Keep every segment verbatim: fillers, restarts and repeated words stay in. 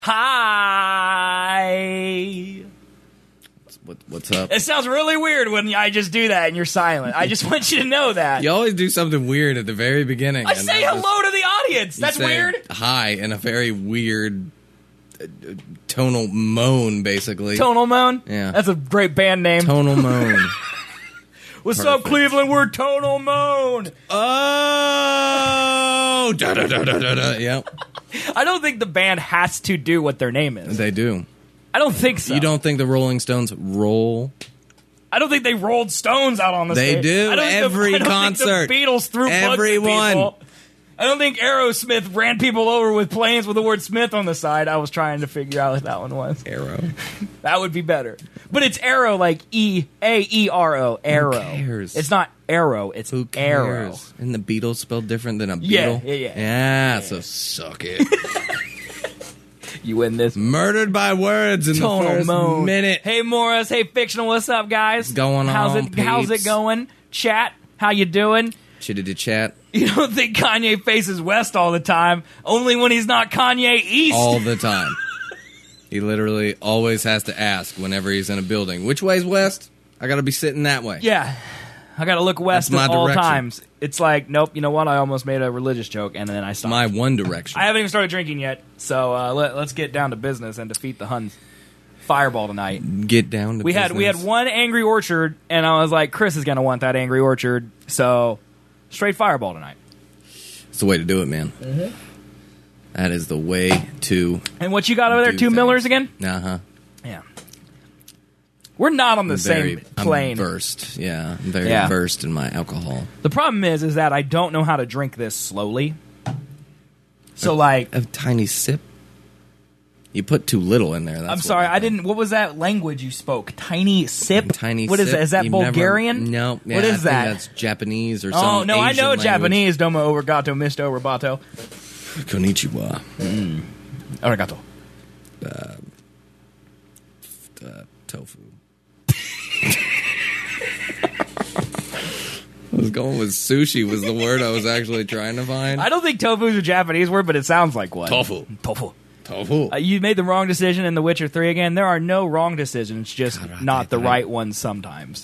Hi. What, what's up? It sounds really weird when I just do that and you're silent. I just want you to know that. You always do something weird at the very beginning. I say hello just, to the audience. That's weird. Hi in a very weird uh, tonal moan, basically. Tonal moan? Yeah. That's a great band name. Tonal moan. What's Perfect. up, Cleveland? We're Tonal Moan. Oh! Da, da, da, da, da, da. Yep. I don't think the band has to do what their name is. They do. I don't think so. You don't think the Rolling Stones roll? I don't think they rolled stones out on the they stage. do. I don't Every think the, I don't concert. Think the Beatles threw Everyone. bugs at people. I don't think Aerosmith ran people over with planes with the word Smith on the side. I was trying to figure out what that one was. Arrow. That would be better. But it's arrow like E A E R O. Arrow. Who cares? It's not arrow. It's Who arrow. cares? Isn't the Beatles spelled different than a Yeah, beetle? yeah, yeah. Yeah, Yeah. so suck it. You win this. Murdered by words in Tonal the first moan. minute. Hey Morris. Hey Fictional. What's up, guys? Going how's on, it? How's it peeps? going? Chat. How you doing? Chitty to chat You don't think Kanye faces west all the time? Only when he's not Kanye East. all the time. He literally always has to ask whenever he's in a building, which way's west? I gotta be sitting that way. Yeah. I gotta look west That's at my all direction. times. It's like, nope, you know what? I almost made a religious joke, and then I stopped. My one direction. I haven't even started drinking yet, so uh, let, let's get down to business and defeat the Huns. Fireball tonight. Get down to We business. had we had one Angry Orchard, and I was like, Chris is gonna want that Angry Orchard, so straight Fireball tonight. It's the way to do it, man. Mm-hmm. That is the way to. And what you got over there? do Two things. Millers again? Uh huh. Yeah. We're not on the Very, same plane. I'm versed. Yeah, I'm very Yeah. versed in my alcohol. The problem is, is that I don't know how to drink this slowly. So, like, A tiny sip. You put too little in there. That's I'm what sorry, I think. didn't. What was that language you spoke? Tiny sip. Tiny. What is sip. that? Is that You've never- Bulgarian? no. Yeah, What I is think that? That's Japanese or Oh some no, I Asian know language. Japanese. Domo arigato, misto robato. Konnichiwa. Arigato. Uh, tofu. I was going with sushi was the word I was actually trying to find. I don't think tofu is a Japanese word, but it sounds like one. Tofu. Tofu. Tofu. Uh, you made the wrong decision in The Witcher three again. There are no wrong decisions, just God, not the I- right ones sometimes.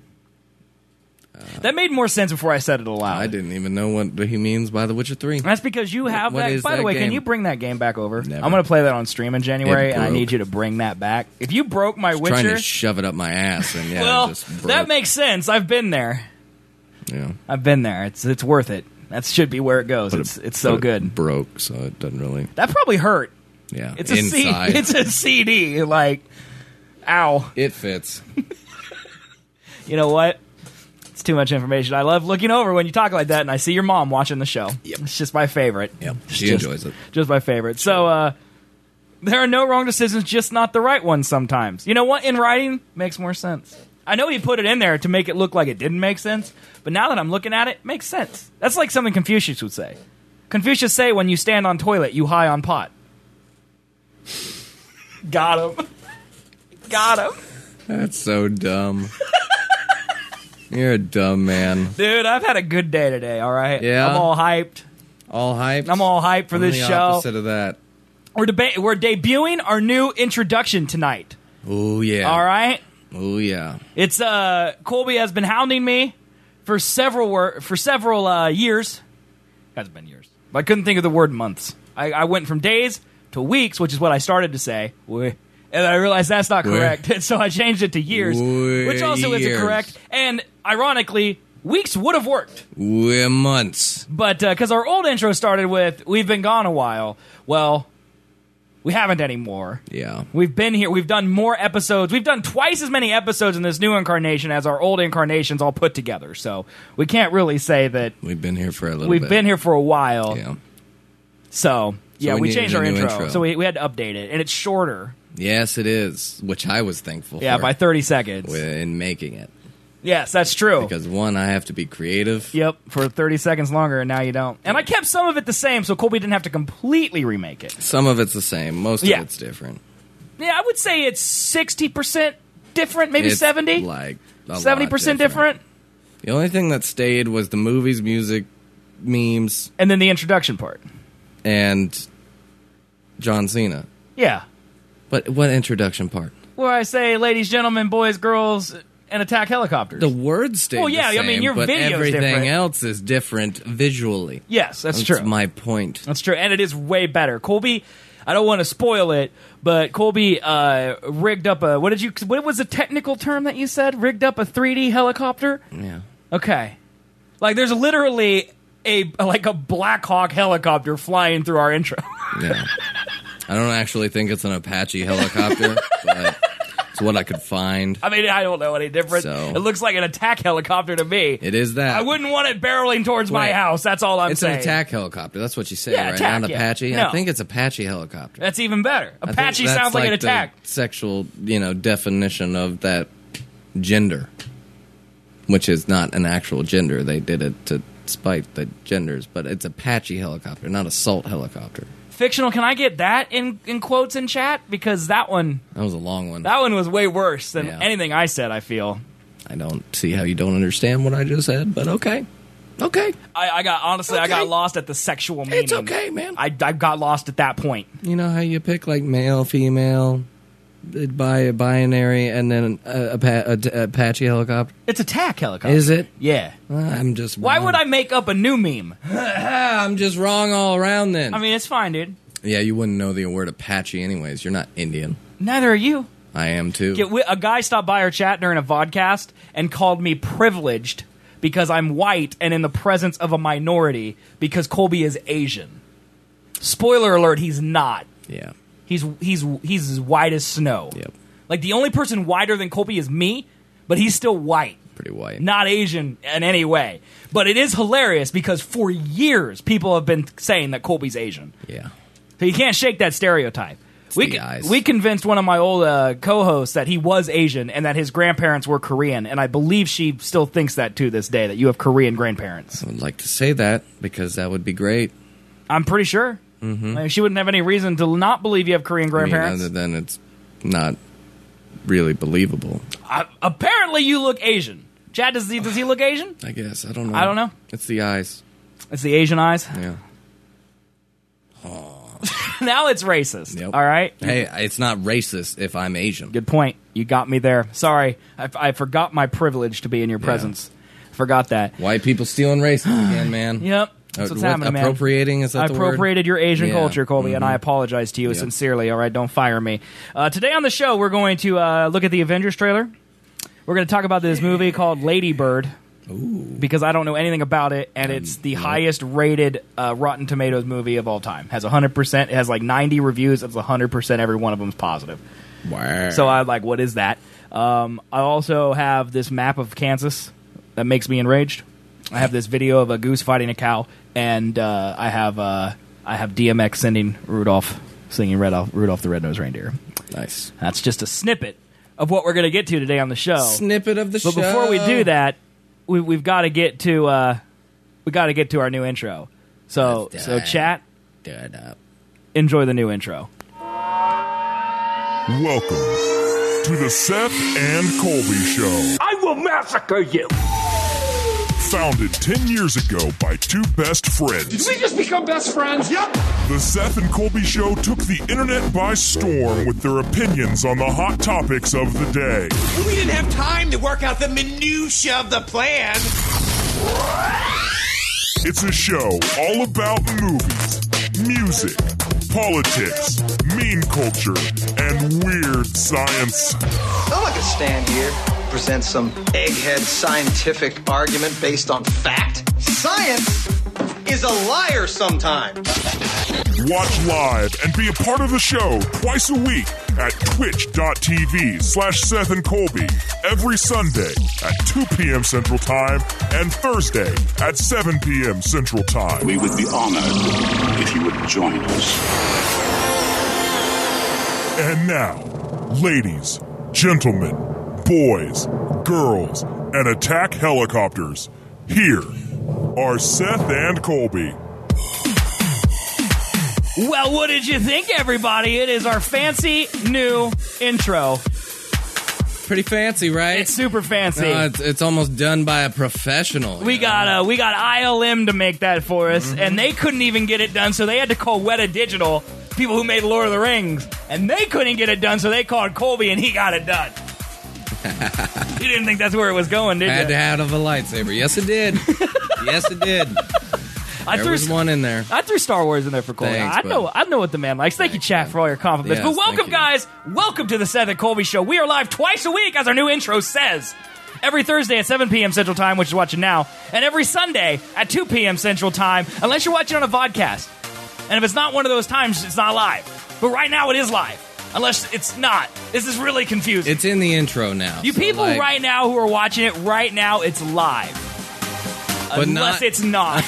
That made more sense before I said it aloud. I didn't even know what he means by The Witcher three. That's because you have What that. is By the that way, can game? you bring that game back over? Never. I'm going to play that on stream in January, It and I broke. need you to bring that back. If you broke my Trying Witcher, to shove it up my ass, and yeah, well, it just broke. that makes sense. I've been there. yeah. I've been there. It's it's worth it. That should be where it goes. But It's it- it's so but it good. broke, so it doesn't really. That probably hurt. Yeah, It's a C- inside It's a C D. Like, ow. it fits. You know what? It's too much information. I love looking over when you talk like that, and I see your mom watching the show. Yep. It's just my favorite. Yep, It's she just- enjoys it. Just my favorite. So, uh, there are no wrong decisions, just not the right ones sometimes. You know what? In writing, makes more sense. I know he put it in there to make it look like it didn't make sense, but now that I'm looking at it, it makes sense. That's like something Confucius would say. Confucius say, when you stand on toilet, you high on pot. Got him. Got him. That's so dumb. You're a dumb man. Dude, I've had a good day today, all right? Yeah? I'm all hyped. All hyped. I'm all hyped for I'm this the show. Opposite of that. We're, deba- we're debuting our new introduction tonight, Oh yeah. all right? Oh yeah. It's uh Colby has been hounding me for several wor- for several uh, years. Hasn't been years. But I couldn't think of the word months. I, I went from days to weeks, which is what I started to say. And I realized that's not Weh. correct. So I changed it to years, Weh, which also isn't years. correct. And ironically, weeks would have worked. We're months. But because our old intro started with, we've been gone a while. Well, we haven't anymore. Yeah. We've been here. We've done more episodes. We've done twice as many episodes in this new incarnation as our old incarnations all put together. So we can't really say that We've been here for a little we've bit. been here for a while. Yeah. So, yeah, we we, needed changed a our new intro. intro. So we, we had to update it. And it's shorter. Yes, it is, which I was thankful Yeah, for. by thirty seconds. in making it. Yes, that's true. Because one, I have to be creative. Yep, for thirty seconds longer, and now you don't. And I kept some of it the same, so Colby didn't have to completely remake it. Some of it's the same. Most Yeah. of it's different. Yeah, I would say it's sixty percent different, maybe It's seventy? Like a lot seventy percent different. The only thing that stayed was the movies, music, memes, And then the introduction part. and John Cena. Yeah. But what introduction part? Where I say, ladies, gentlemen, boys, girls, and attack helicopters. The words stay Well, the yeah, I same, mean, your but video's everything different. else is different visually. Yes, that's, That's true. my point. That's true, and it is way better. Colby, I don't want to spoil it, but Colby uh, rigged up a, what did you, what was the technical term that you said? Rigged up a three D helicopter? Yeah. Okay. Like, there's literally a, like a Black Hawk helicopter flying through our intro. Yeah. I don't actually think it's an Apache helicopter, but it's what I could find. I mean, I don't know any difference. So- It looks like an attack helicopter to me. It is that. I wouldn't want it barreling towards my Wait. house. That's all I'm It's saying. an attack helicopter. That's what you say, Yeah, right? attack, Not yeah. Apache. No. I think it's Apache helicopter. That's even better. I think Apache that's sounds like, an the attack. sexual, you know, definition of that gender, which is not an actual gender. They did it to spite the genders, but it's Apache helicopter, not assault helicopter. Fictional, can I get that in, in quotes in chat? Because that one, That was a long one. that one was way worse than Yeah. anything I said, I feel. I don't see how you don't understand what I just said, but okay. Okay. I, I got, honestly, I Okay. got lost at the sexual meaning. It's okay, man. I, I got lost at that point. You know how you pick, like, male, female, by a binary, and then a, a, a, Apache helicopter? It's attack helicopter. Is it? Yeah. I'm just Why wrong. would I make up a new meme? I'm just wrong all around then. I mean, it's fine, dude. Yeah, you wouldn't know the word Apache anyways. You're not Indian. Neither are you. I am too. Get wi- A guy stopped by our chat during a vodcast and called me privileged because I'm white and in the presence of a minority because Colby is Asian. Spoiler alert, he's not. Yeah. He's he's he's as white as snow. Yep. Like, the only person whiter than Colby is me, but he's still white. Pretty white. Not Asian in any way. But it is hilarious because for years people have been saying that Colby's Asian. Yeah. So you can't shake that stereotype. We, the con- eyes. we convinced one of my old uh, co-hosts that he was Asian and that his grandparents were Korean, and I believe she still thinks that to this day, that you have Korean grandparents. I would like to say that because that would be great. I'm pretty sure. Mm-hmm. Like, she wouldn't have any reason to not believe you have Korean I mean, grandparents. other than it's not really believable. I, apparently you look Asian. Chad, does he, does he look Asian? I guess. I don't know. I don't know. It's the eyes. It's the Asian eyes. Yeah. Now it's racist. Yep. All right? Hey, it's not racist if I'm Asian. Good point. You got me there. Sorry. I, I forgot my privilege to be in your presence. Forgot that. White people stealing races again, man. Yep. That's Uh, what's what- happening, man. appropriating, is that I the word? appropriated your Asian Yeah. culture, Colby, and I apologize to you Yep. sincerely. All right, don't fire me. Uh, today on the show, we're going to uh, look at the Avengers trailer. We're going to talk about this movie called Lady Bird. Ooh. Because I don't know anything about it, and it's the highest rated uh, Rotten Tomatoes movie of all time. Has one hundred percent. It has like ninety reviews. It's one hundred percent. Every one of them is positive. Wow. So I'm like, what is that? Um, I also have this map of Kansas that makes me enraged. I have this video of a goose fighting a cow, and uh, I have uh, I have D M X sending Rudolph singing Rudolph, Rudolph the Red-Nosed Reindeer. Nice. That's just a snippet of what we're going to get to today on the show. Snippet of the But show. before we do that, we, we've got to get to uh, we got to get to our new intro. So Let's so do it. chat, Do it up. enjoy the new intro. Welcome to the Seth and Colby Show. I will massacre you! Founded ten years ago by two best friends, We just become best friends? Yep! the Seth and Colby Show took the internet by storm with their opinions on the hot topics of the day. We didn't have time to work out the minutia of the plan. It's a show all about movies, music, politics, meme culture, and weird science. I'm not gonna stand here, present some egghead scientific argument based on fact. Science is a liar sometimes. Watch live and be a part of the show twice a week at twitch.tv slash Seth and Colby every Sunday at two p.m. Central Time and Thursday at seven p.m. Central Time. We would be honored if you would join us. And now, ladies, gentlemen, boys, girls, and attack helicopters, here are Seth and Colby. Well, what did you think, everybody? It is our fancy new intro. Pretty fancy, right? It's super fancy. No, it's, it's almost done by a professional. we you know? got uh, we got I L M to make that for us, Mm-hmm. and they couldn't even get it done, so they had to call Weta Digital people who made Lord of the Rings, and they couldn't get it done, so they called Colby, and he got it done. You didn't think that's where it was going, did Had you? to have a lightsaber. Yes, it did. Yes, it did. I There threw, was one in there. I threw Star Wars in there for Colby. Thanks, I know, bud. I know what the man likes. Thank Thanks, you, chat, bud. for all your compliments. Yes, but welcome, thank you. guys. Welcome to the Seth and Colby Show. We are live twice a week, as our new intro says. Every Thursday at seven p.m. Central Time, which is watching now, and every Sunday at two p.m. Central Time, unless you're watching on a vodcast. And if it's not one of those times, it's not live. But right now, it is live. Unless it's not. This is really confusing. It's in the intro now. You so, people like, right now who are watching it right now, it's live. But Unless not- it's not.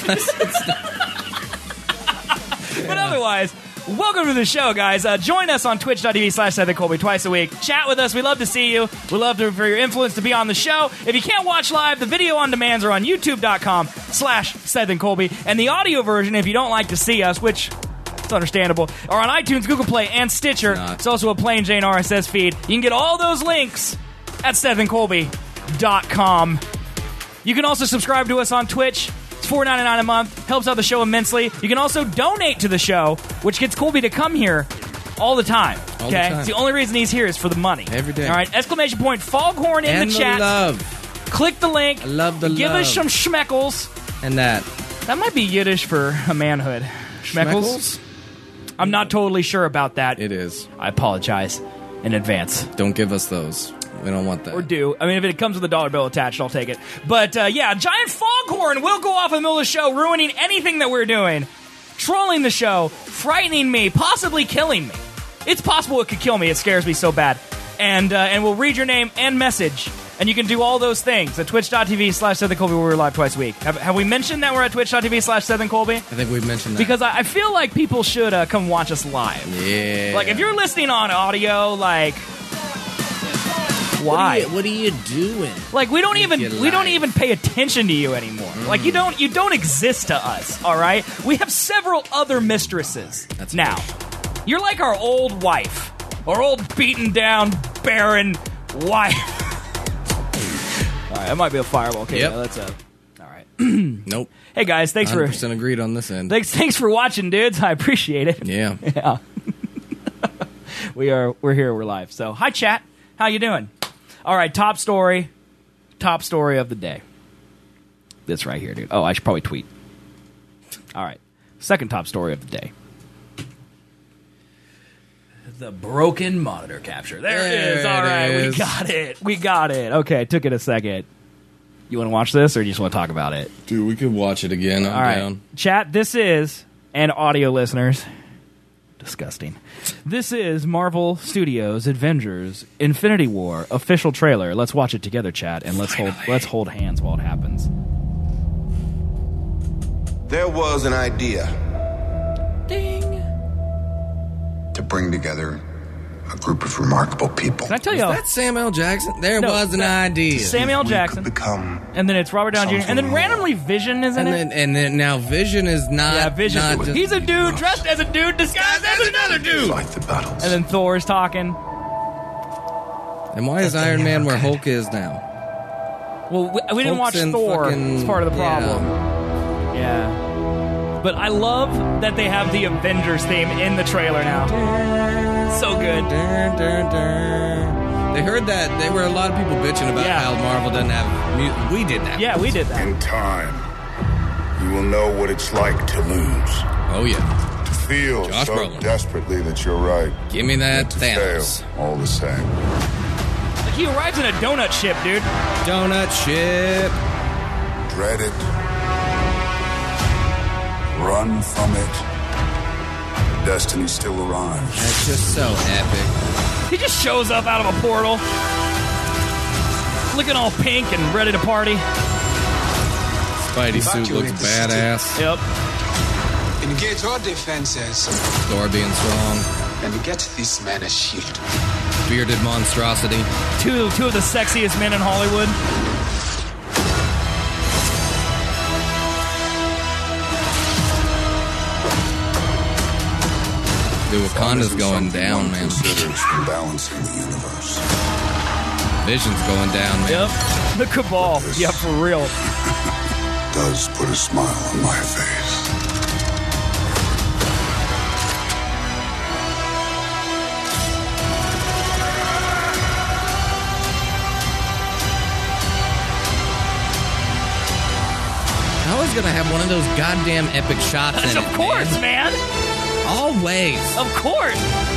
But otherwise, welcome to the show, guys. Uh, join us on twitch.tv slash Seth and Colby twice a week. Chat with us. We love to see you. We love to, for your influence to be on the show. If you can't watch live, the video on demands are on youtube.com slash Seth and Colby. And the audio version, if you don't like to see us, which it's understandable, are on iTunes, Google Play, and Stitcher. It's not. It's also a plain Jane R S S feed. You can get all those links at Seth and Colby dot com. You can also subscribe to us on Twitch. It's four dollars and ninety-nine cents a month. Helps out the show immensely. You can also donate to the show, which gets Colby to come here all the time. All the Okay, time. It's the only reason he's here is for the money. Every day. All right, exclamation point Foghorn in and the chat. love. Click the link. I love the Give us love. some schmeckles. And that. That might be Yiddish for a manhood. Schmeckles? Schmeckles? I'm not totally sure about that. It is. I apologize in advance. Don't give us those. We don't want that. Or do. I mean, if it comes with a dollar bill attached, I'll take it. But, uh, yeah, giant foghorn will go off in the middle of the show, ruining anything that we're doing, trolling the show, frightening me, possibly killing me. It's possible it could kill me. It scares me so bad. And uh, and we'll read your name and message. And you can do all those things at twitch.tv slash Seth and Colby, where we're live twice a week. Have, have we mentioned that we're at twitch.tv slash Seth and Colby? I think we've mentioned that. Because I, I feel like people should uh, come watch us live. Yeah. Like, if you're listening on audio, like... Why? What are you doing? Like we don't even your we don't life. even pay attention to you anymore. Mm. Like you don't you don't exist to us. All right. We have several other mistresses That's now. You're like our old wife, our old beaten down barren wife. All right, that might be a fireball. Okay, Yep. yeah, that's a. All right. Nope. Hey guys, thanks one hundred for percent agreed on this end. thanks thanks for watching, dudes. I appreciate it. Yeah. Yeah. we are we're here. We're live. So hi, chat. How you doing? All right, top story, top story of the day. This right here, dude. Oh, I should probably tweet. All right, second top story of the day. The broken monitor capture. There, There it is. All it right, is. we got it. We got it. Okay, took it a second. You want to watch this, or you just want to talk about it? Dude, we could watch it again. I'm All right, down. chat. This is, and audio listeners, disgusting. This is Marvel Studios Avengers Infinity War official trailer. Let's watch it together, chat, and let's hold let's hold hands while it happens. There was an idea Ding. to bring together a group of remarkable people. Can I tell Is you? that Samuel Jackson? There No, was an that- idea. Samuel We Jackson, could become and then it's Robert Downey Junior, and then something randomly Vision is in and it. then, and then now Vision is not. yeah, Vision. Not just, He's a dude dressed as a dude disguised as another dude. fight the battles. And then Thor's talking. and why is Iron Man where Hulk is now? Well, we, we didn't watch Hulk's in Thor. fucking- It's part of the yeah. problem. Yeah. But I love that they have the Avengers theme in the trailer now. So good. Dun, dun, dun. They heard that. There were a lot of people bitching about Yeah. how Marvel doesn't have music. We did that. Yeah, we did that. In time, you will know what it's like to lose. Oh, yeah. To feel Josh so Brolin. desperately that you're right. Give me that To Thanos. fail all the same. Like he arrives in a donut ship, dude. Donut ship. Dread it. Run from it. Destiny still arrives. That's just so epic. He just shows up out of a portal. Looking all pink and ready to party. Spidey Thought suit you were looks interested. badass. Yep. Engage all defenses Thor being strong. and get this man a shield. Bearded monstrosity. Two, two of the sexiest men in Hollywood. Dude, Wakanda's Isn't going something down, one man. considers when balancing the universe. Vision's going down, man. Yep. The Cabal. Yeah, for real. Does put a smile on my face. gonna have one of those goddamn epic shots in Of it, course, man. man. Always. Of course.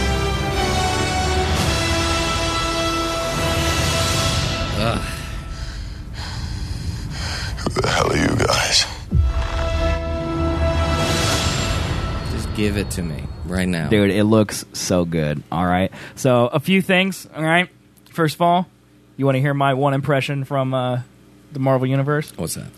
Ugh. Who the hell are you guys? Just give it to me right now. Dude, it looks so good. All right. So, a few things. All right. First of all, you want to hear my one impression from uh, the Marvel Universe? What's that?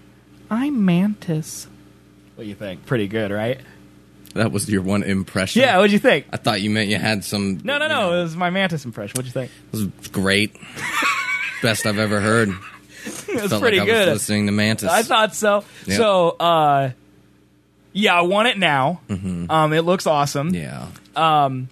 I'm Mantis. What do you think? Pretty good, right? That was your one impression? Yeah, what'd you think? I thought you meant you had some... No, no, no. It was my Mantis impression. What'd you think? It was great. Best I've ever heard. It was Felt pretty like I good. was listening to Mantis. I thought so. Yep. So, uh, yeah, I want it now. Mm-hmm. Um, it looks awesome. Yeah. Um,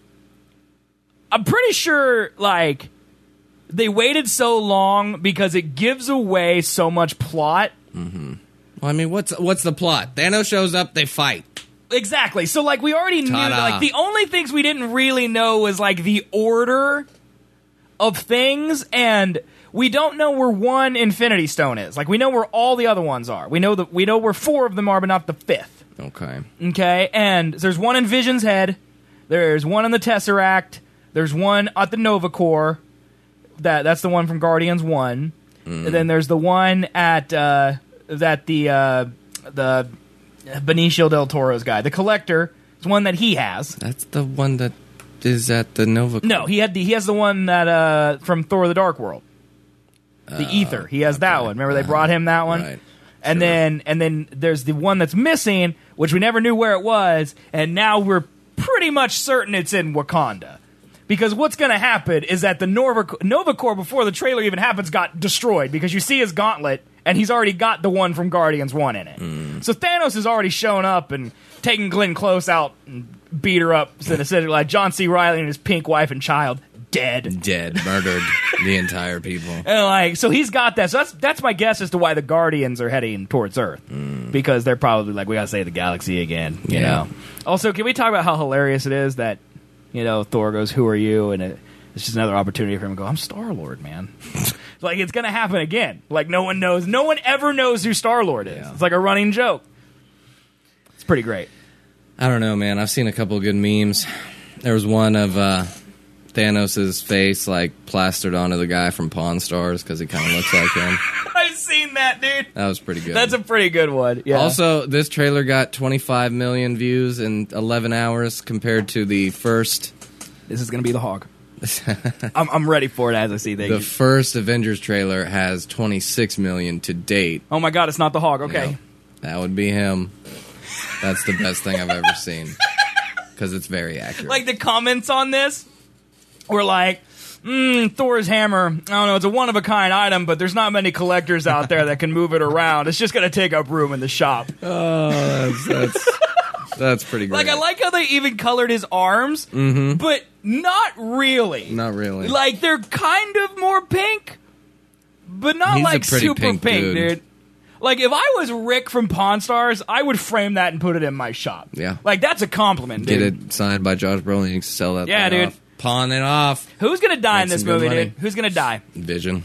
I'm pretty sure, like, they waited so long because it gives away so much plot. Mm-hmm. Well, I mean, what's what's the plot? Thanos shows up, they fight. Exactly. So, like, we already Ta-da. knew, like, the only things we didn't really know was, like, the order of things, and we don't know where one Infinity Stone is. Like, we know where all the other ones are. We know that we know where four of them are, but not the fifth. Okay. Okay, and there's one in Vision's head. There's one in the Tesseract. There's one at the Nova Corps. That that's the one from Guardians One. Mm. And then there's the one at uh, that the uh, the Benicio del Toro's guy, the Collector. It's one that he has. That's the one that is at the Nova Corps. No, he had the he has the one that uh, from Thor: The Dark World. The Uh, Ether. He has that okay. one. Remember they brought him that one? Right. And Sure. then and then there's the one that's missing, which we never knew where it was, and now we're pretty much certain it's in Wakanda. Because what's going to happen is that the Nova, Nova Corps, before the trailer even happens, got destroyed. Because you see his gauntlet, and he's already got the one from Guardians one in it. Mm. So Thanos has already shown up and taken Glenn Close out and beat her up. So essentially, like John C. Reilly and his pink wife and child, dead. Dead, murdered the entire people. And like, so he's got that. So that's that's my guess as to why the Guardians are heading towards Earth, Mm. because they're probably like, we gotta save the galaxy again. You Yeah. know. Also, can we talk about how hilarious it is that, you know, Thor goes, "Who are you?" and it, it's just another opportunity for him to go, "I'm Star Lord, man." Like it's gonna happen again. Like no one knows. No one ever knows who Star Lord is. Yeah. It's like a running joke. It's pretty great. I don't know, man. I've seen a couple of good memes. There was one of uh, Thanos' face, like, plastered onto the guy from Pawn Stars because he kind of looks like him. I've seen that, dude. That was pretty good. That's a pretty good one. Yeah. Also, this trailer got twenty-five million views in eleven hours compared to the first... This is gonna be the hog. I'm, I'm ready for it as I see things. The first Avengers trailer has twenty-six million to date. Oh my god, it's not the hog. Okay. Yeah, that would be him. That's the best thing I've ever seen. Because it's very accurate. Like the comments on this were like, mm, Thor's hammer, I don't know, it's a one-of-a-kind item, but there's not many collectors out there that can move it around. It's just going to take up room in the shop. Oh, that's that's, that's pretty great. Like, I like how they even colored his arms, Mm-hmm. but not really. Not really. Like, they're kind of more pink, but not He's a like pretty super pink, pink dude. dude. Like, if I was Rick from Pawn Stars, I would frame that and put it in my shop. Yeah. Like, that's a compliment, Get dude. it signed by Josh Brolin. You can sell that Yeah, thing dude. off. Pawn it off. Who's going to die Make in this some good movie, money. dude? Who's going to die? Vision.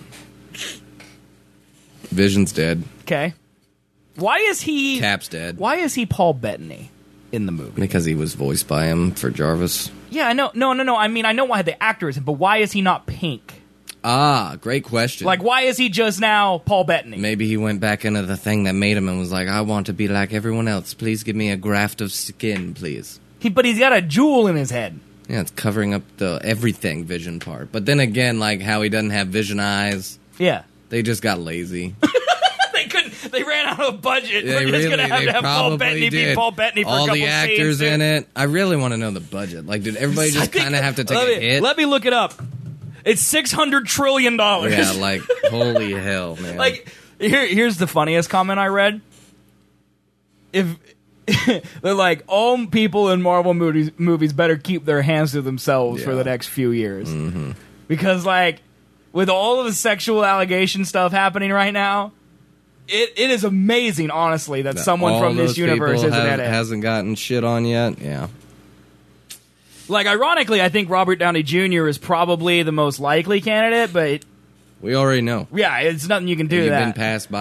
Vision's dead. Okay. Why is he... Cap's dead. Why is he Paul Bettany in the movie? Because he was voiced by him for Jarvis. Yeah, I know. No, no, no. I mean, I know why the actor is, but why is he not pink? Ah, great question. Like, why is he just now Paul Bettany? Maybe he went back into the thing that made him and was like, I want to be like everyone else. Please give me a graft of skin, please. He, but he's got a jewel in his head. Yeah, it's covering up the everything Vision part. But then again, like how he doesn't have Vision eyes, Yeah. they just got lazy. They couldn't. They ran out of budget. They We're just really, gonna have they to have Paul probably Bettany did. be Paul Bettany for All a couple the actors scenes, in dude. it. I really want to know the budget. Like, did everybody I just think- kind of have to take let a me, hit? Let me look it up. It's six hundred trillion dollars. Yeah, like, holy hell, man. Like, here, here's the funniest comment I read. If they're like, all people in Marvel movies, movies better keep their hands to themselves for Yeah. the next few years. Mm-hmm. Because, like, with all of the sexual allegation stuff happening right now, it, it is amazing, honestly, that, That someone all from this those universe people isn't have- in it. hasn't gotten shit on yet. Yeah. Like, ironically, I think Robert Downey Junior is probably the most likely candidate, but We already know. yeah, it's nothing you can do to You've that. been passed by it.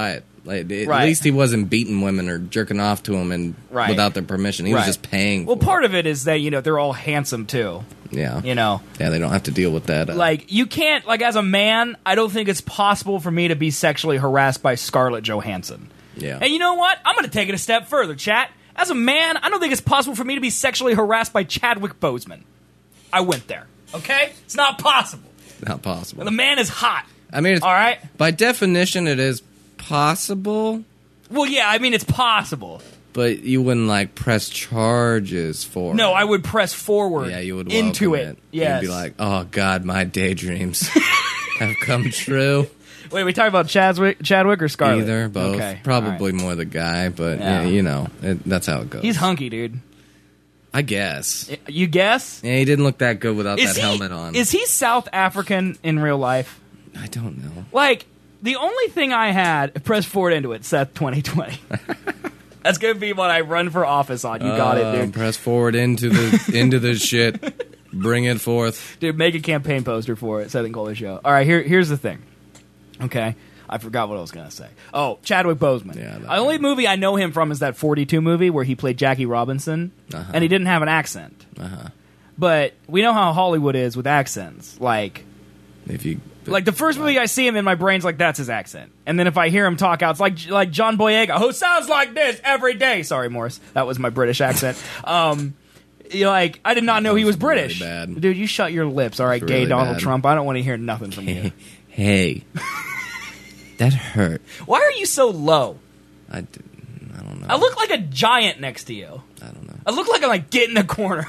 Like, at Right. least he wasn't beating women or jerking off to them and Right. without their permission. He Right. was just paying. Well, for part of it is that, you know, they're all handsome, too. it. Yeah. You know? Yeah, they don't have to deal with that. Uh, Like, you can't, like, as a man, I don't think it's possible for me to be sexually harassed by Scarlett Johansson. yeah. And you know what? I'm going to take it a step further, chat. As a man, I don't think it's possible for me to be sexually harassed by Chadwick Boseman. I went there. Okay? It's not possible. Not possible. The man is hot. I mean, it's, All right? by definition, it is possible, Well, yeah, I mean, it's possible. but you wouldn't, like, press charges for No, it. I would press forward Yeah, you would into welcome it. Yes. You'd be like, oh, God, my daydreams have come true. Wait, we talking about Chadwick, Chadwick or Scarlett? Either, both. Okay. Probably all right. more the guy, but, Yeah. yeah, you know, it, that's how it goes. He's hunky, dude. I guess. You guess? Yeah, he didn't look that good without Is that he, helmet on. Is he South African in real life? I don't know. Like, the only thing I had, press forward into it, Seth twenty twenty. That's going to be what I run for office on. You got Uh, it, dude. Press forward into the into the shit. Bring it forth. Dude, make a campaign poster for it, Seth and Coley Show. All right, here, here's the thing. Okay? I forgot what I was going to say. Oh, Chadwick Boseman. Yeah, the only movie I know him from is that forty-two movie where he played Jackie Robinson, Uh-huh. and he didn't have an accent. Uh-huh. But we know how Hollywood is with accents. Like, If you like the first movie I see him in, my brain's like, that's his accent. And then if I hear him talk out, it's like like John Boyega, who sounds like this every day. Sorry, Morris. That was my British accent. um, you know, like, I did not know That he was was really British. bad. Dude, you shut your lips, all right, That's gay really Donald bad. Trump. I don't want to hear nothing from you. Hey. That hurt. Why are you so low? I, didn't, I don't know. I look like a giant next to you. I don't know. I look like I'm like, get in the corner.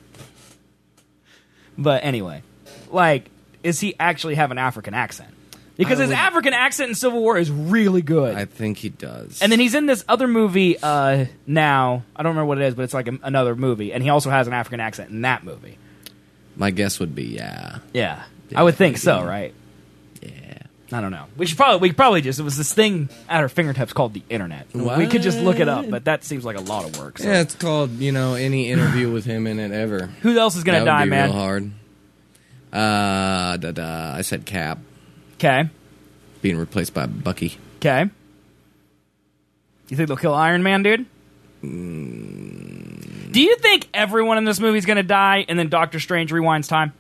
But anyway, like, is he actually have an African accent? Because I his would- African accent in Civil War is really good. I think he does. And then he's in this other movie uh, now. I don't remember what it is, but it's like a, another movie. And he also has an African accent in that movie. My guess would be yeah. Yeah. I would think so, maybe. right? Yeah. I don't know. We should probably, we could probably just, it was this thing at our fingertips called the internet. We could just look it up, but that seems like a lot of work. So. Yeah, it's called, you know, any interview with him in it ever. Who else is going to That would die, be man? real hard. Uh, da, da, I said Cap. Okay. Being replaced by Bucky. Okay. You think they'll kill Iron Man, dude? Mm. Do you think everyone in this movie is going to die and then Doctor Strange rewinds time?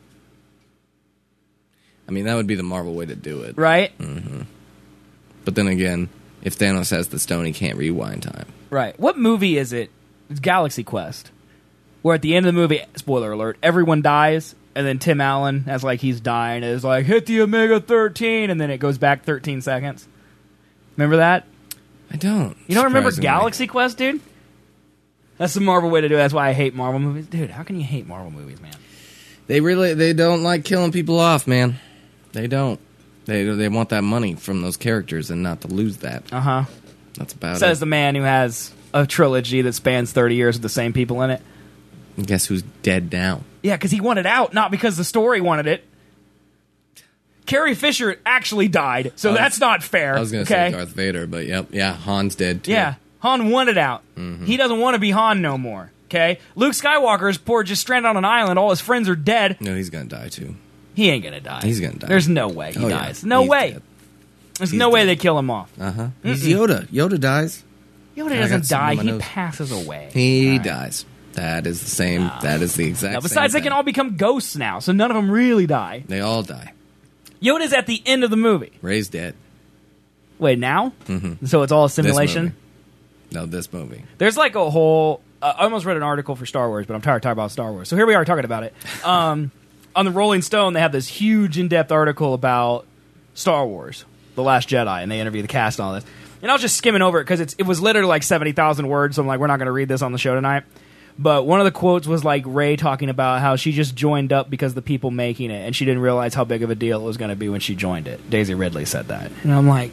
I mean, that would be the Marvel way to do it. Right? Mm-hmm. But then again, if Thanos has the stone, he can't rewind time. Right. What movie is it? It's Galaxy Quest. Where at the end of the movie, spoiler alert, everyone dies, and then Tim Allen, as like he's dying, is like, hit the Omega thirteen, and then it goes back thirteen seconds. Remember that? I don't. You don't remember surprisingly. Galaxy Quest, dude? That's the Marvel way to do it. That's why I hate Marvel movies. Dude, how can you hate Marvel movies, man? They really, they don't like killing people off, man. They don't. They they want that money from those characters and not to lose that. Uh-huh. That's about Says it. the man who has a trilogy that spans thirty years with the same people in it. And guess who's dead now? Yeah, because he wanted out, not because the story wanted it. Carrie Fisher actually died, so I was- that's not fair. I was going to okay? say Darth Vader, but yep, yeah, Han's dead too. Yeah, Han wanted out. Mm-hmm. He doesn't want to be Han no more. Okay, Luke Skywalker is poor, just stranded on an island. All his friends are dead. No, he's going to die too. He ain't gonna die. He's gonna die. There's no way he Oh, yeah. dies. No He's way. dead. There's He's no way dead. they kill him off. Uh huh. He's Yoda. Yoda dies. Yoda I got doesn't something die. on my He nose. passes away. He All right. dies. That is the same. That is the exact. Now, same besides, they thing. can all become ghosts now, so none of them really die. They all die. Yoda's at the end of the movie. Ray's dead. Wait, now? Mm-hmm. So it's all a This simulation? movie. No, this movie. There's like a whole... Uh, I almost read an article for Star Wars, but I'm tired of talking about Star Wars. So here we are talking about it. Um, on the Rolling Stone, they have this huge in-depth article about Star Wars, The Last Jedi, and they interview the cast and all this. And I was just skimming over it because it was literally like seventy thousand words, so I'm like, we're not going to read this on the show tonight. But one of the quotes was like Rey talking about how she just joined up because the people making it, and she didn't realize how big of a deal it was going to be when she joined it. Daisy Ridley said that. And I'm like...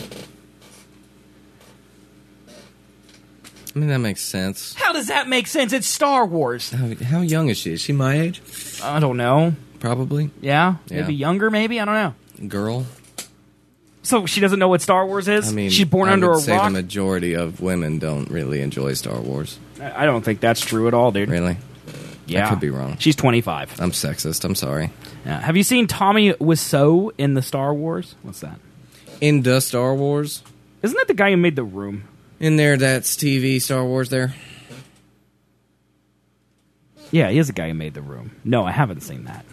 I mean, that makes sense. How does that make sense? It's Star Wars. How, how young is she? Is she my age? I don't know. Probably. Yeah? Yeah. Maybe younger, maybe? I don't know. Girl. So she doesn't know what Star Wars is? I mean, she's born I under would a say rock? the majority of women don't really enjoy Star Wars. I I don't think that's true at all, dude. Really? Yeah. I could be wrong. She's twenty-five. I'm sexist. I'm sorry. Yeah. Have you seen Tommy Wiseau in the Star Wars? What's that? In the Star Wars, Isn't that the guy who made The Room? In there, that's T V, Star Wars there. Yeah, he is the guy who made The Room. No, I haven't seen that.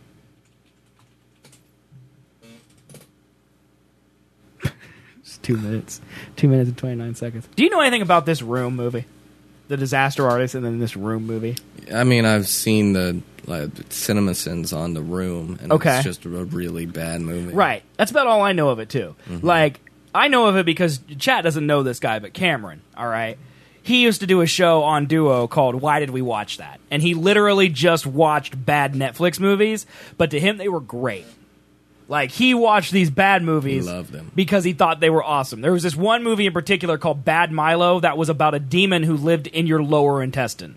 It's two minutes. Two minutes and twenty-nine seconds. Do you know anything about this Room movie? The Disaster Artist and then this Room movie? I mean, I've seen the like, CinemaSins on The Room, and Okay. it's just a really bad movie. Right. That's about all I know of it, too. Mm-hmm. Like, I know of it because Chat doesn't know this guy, but Cameron, all right? He used to do a show on Duo called Why Did We Watch That? And he literally just watched bad Netflix movies, but to him, they were great. Like, he watched these bad movies Loved them. because he thought they were awesome. There was this one movie in particular called Bad Milo that was about a demon who lived in your lower intestine.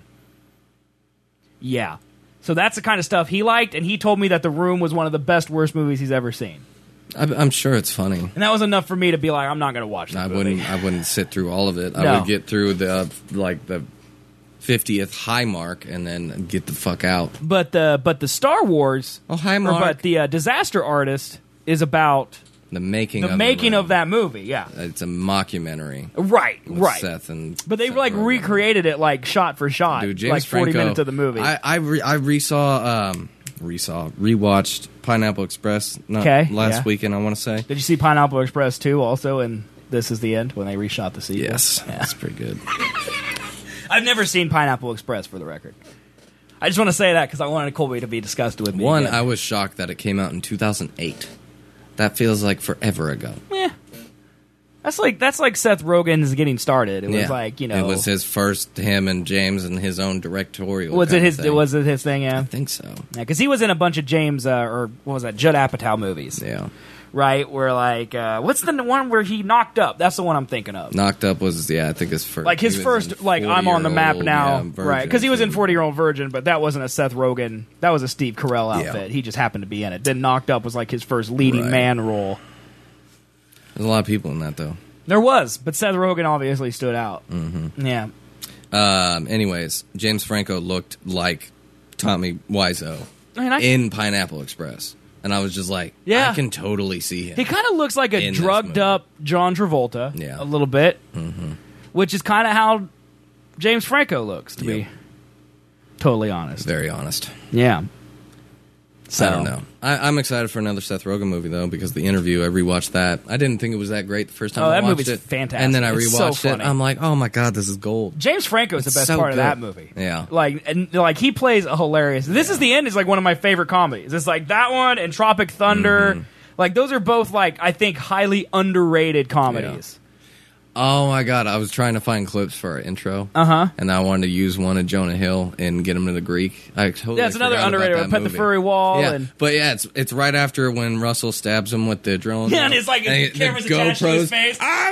Yeah. So that's the kind of stuff he liked, and he told me that The Room was one of the best, worst movies he's ever seen. I, I'm sure it's funny. And that was enough for me to be like, I'm not going to watch that I movie. wouldn't. I wouldn't sit through all of it. I No. would get through the uh, like the fiftieth high mark and then get the fuck out. But the but the Star Wars, Oh, hi, or, Mark. but the uh, Disaster Artist is about The making. the of making the of that movie. Yeah, It's a mockumentary. right, With right. Seth and But they Seth like Rogen. recreated it like shot for shot, Dude, James like forty Franco, minutes of the movie. I I, re, I resaw um resaw rewatched Pineapple Express not 'Kay, last yeah. weekend. I want to say Did you see Pineapple Express two also? And This Is the End when they reshot the sequel. yes, Yeah. that's pretty good. I've never seen Pineapple Express, for the record. I just want to say that because I wanted Colby to be disgusted with me. One, again. I was shocked that it came out in two thousand eight. That feels like forever ago. Eh. That's like that's like Seth Rogen's getting started. It was Yeah. like, you know, it was his first, him and James and his own directorial. was it kind of his thing. was it his thing? Yeah, I think so. Yeah, because he was in a bunch of James uh, or what was that, Judd Apatow movies, Yeah. right? Where like, uh, what's the one where he knocked up? That's the one I'm thinking of. Knocked Up was yeah, I think his first. Like his he was first, in like I'm on the map forty-year-old, now, yeah, Virgin right? Because he was in too. forty Year Old Virgin, but that wasn't a Seth Rogen. That was a Steve Carell outfit. Yeah. He just happened to be in it. Then Knocked Up was like his first leading Right. man role. There's a lot of people in that though. There was, but Seth Rogen obviously stood out. Mm-hmm. Yeah. Um, anyways, James Franco looked like Tommy Wiseau I mean, I- in Pineapple Express, and I was just like, Yeah. I can totally see him. He kind of looks like a In this drugged movie. up John Travolta, Yeah. a little bit, mm-hmm. which is kind of how James Franco looks, to Yep. be totally honest. Very honest. Yeah. So, I don't know. I, I'm excited for another Seth Rogen movie though, because The Interview. I rewatched that. I didn't think it was that great the first time. Oh, I that watched movie's it. fantastic. And then I It's so rewatched it. funny. I'm like, oh my god, this is gold. James Franco's the It's best so part of good. that movie. Yeah. Like, and like he plays a hilarious. This Is the End is like one of my favorite comedies. It's like that one and Tropic Thunder. Mm-hmm. Like those are both like I think highly underrated comedies. Oh my god, I was trying to find clips for our intro. Uh huh. And I wanted to use one of Jonah Hill and get him to the Greek. I totally Yeah, it's another forgot about underrated that one, Pet the movie. Furry Wall Yeah, and- but yeah, it's it's right after when Russell stabs him with the drone. Yeah, and it's like And the camera's attached to his face. I'm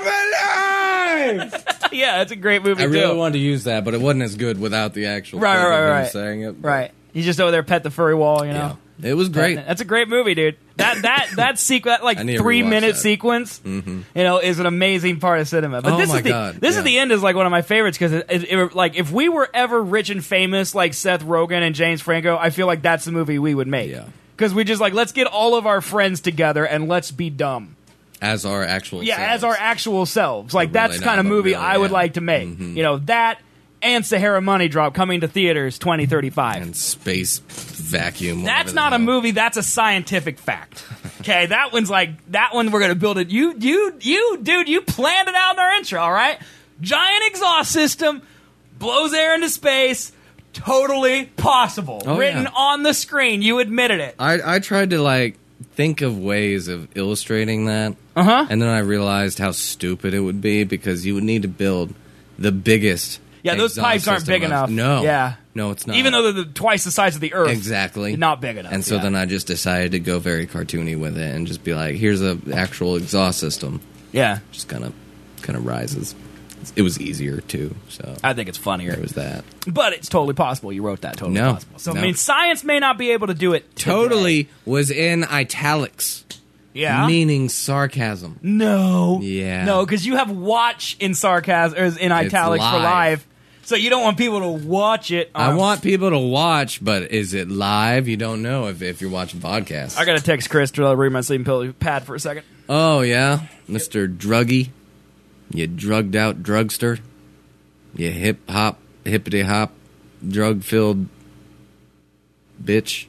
alive. Yeah, it's a great movie I too. really wanted to use that, but it wasn't as good without the actual Right, clip right, of him right. saying it. Right. He's just over there pet the furry wall, you Yeah. know. It was great. That- that's a great movie, dude. That that that sequence, that like I need to three rewatch minute that. sequence, you know, is an amazing part of cinema. But Oh this my is the God, this yeah. is the end is like one of my favorites because it, it, it- like if we were ever rich and famous like Seth Rogen and James Franco, I feel like that's the movie we would make. Yeah. Because we just like let's get all of our friends together and let's be dumb. As our actual Yeah, selves. as our actual selves. Like But that's really the kind not, of but movie really, I would yeah. like to make. Mhm. You know that and Sahara Money Drop coming to theaters twenty thirty-five. And space vacuum. That's whatever not the a hell. movie. That's a scientific fact. Okay, that one's like that one. We're gonna build it. You, you, you, dude. You planned it out in our intro. All right. Giant exhaust system blows air into space. Totally possible. Oh, Written yeah. on the screen. You admitted it. I I tried to like think of ways of illustrating that, Uh huh. and then I realized how stupid it would be because you would need to build the biggest. Yeah, those exhaust pipes aren't system big of- enough. No. Yeah. No, it's not. Even though they're the, twice the size of the Earth. Exactly. Not big enough. And so yeah. then I just decided to go very cartoony with it and just be like, here's a actual exhaust system. yeah, Just kind of kind of rises. It was easier too, so I think it's funnier. it was that. But it's totally possible. You wrote that. Totally No. possible. So No. I mean, science may not be able to do it. today. Totally was in italics, Yeah. meaning sarcasm. No. Yeah. No, because you have watch in sarcasm or in italics for live. live, so you don't want people to watch it. I on- want people to watch, but is it live? You don't know if, if you're watching podcasts. I gotta text Chris to read my sleeping pill pad for a second. Oh yeah, Mister Druggy. You drugged out drugster. You hip hop, hippity hop, drug filled bitch.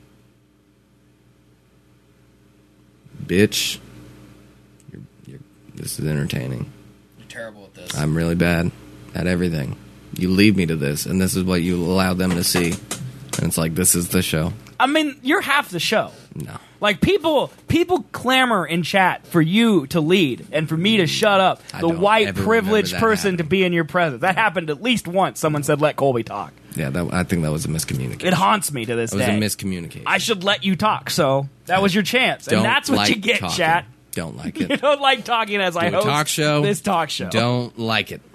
Bitch. You're, you're, this is entertaining. You're terrible at this. I'm really bad at everything. You lead me to this, and this is what you allow them to see. And it's like, this is the show. I mean, you're half the show. No. Like, people people clamor in chat for you to lead and for me to shut up, I the don't white ever privileged remember that person happening. to be in your presence. That happened at least once. Someone said, let Colby talk. Yeah, that, I think that was a miscommunication. It haunts me to this It was day. a miscommunication. I should let you talk, so that was your chance. And Don't that's what like you get, talking. chat. Don't like You it. don't like talking as I Do a host talk show. this talk show. Don't like it.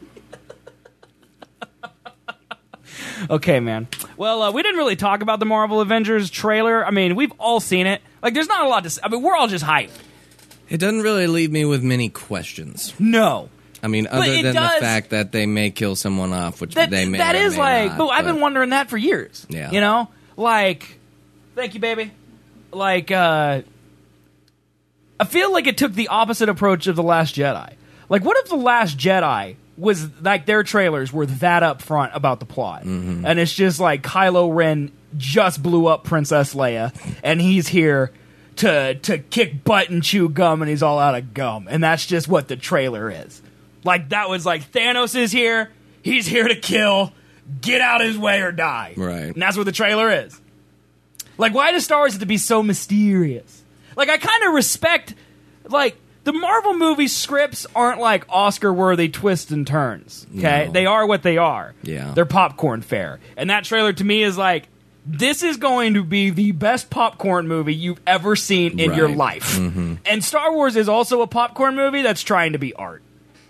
Okay, man. Well, uh, we didn't really talk about the Marvel Avengers trailer. I mean, we've all seen it. Like, there's not a lot to say. I mean, we're all just hyped. It doesn't really leave me with many questions. No. I mean, But other it than does- the fact that they may kill someone off, which That, they may that or is may like, not, but I've been but- wondering that for years. Yeah. You know? Like, thank you, baby. Like, uh, I feel like it took the opposite approach of The Last Jedi. Like, what if The Last Jedi was, like, their trailers were that up front about the plot? Mm-hmm. And it's just like Kylo Ren just blew up Princess Leia, and he's here to to kick butt and chew gum, and he's all out of gum. And that's just what the trailer is. Like, that was like, Thanos is here, he's here to kill, get out his way or die. Right. And that's what the trailer is. Like, why does Star Wars have to be so mysterious? Like, I kind of respect, like, the Marvel movie scripts aren't like Oscar-worthy twists and turns, okay? No. They are what they are. Yeah. They're popcorn fare. And that trailer, to me, is like, this is going to be the best popcorn movie you've ever seen in your Right. life. Mm-hmm. And Star Wars is also a popcorn movie that's trying to be art.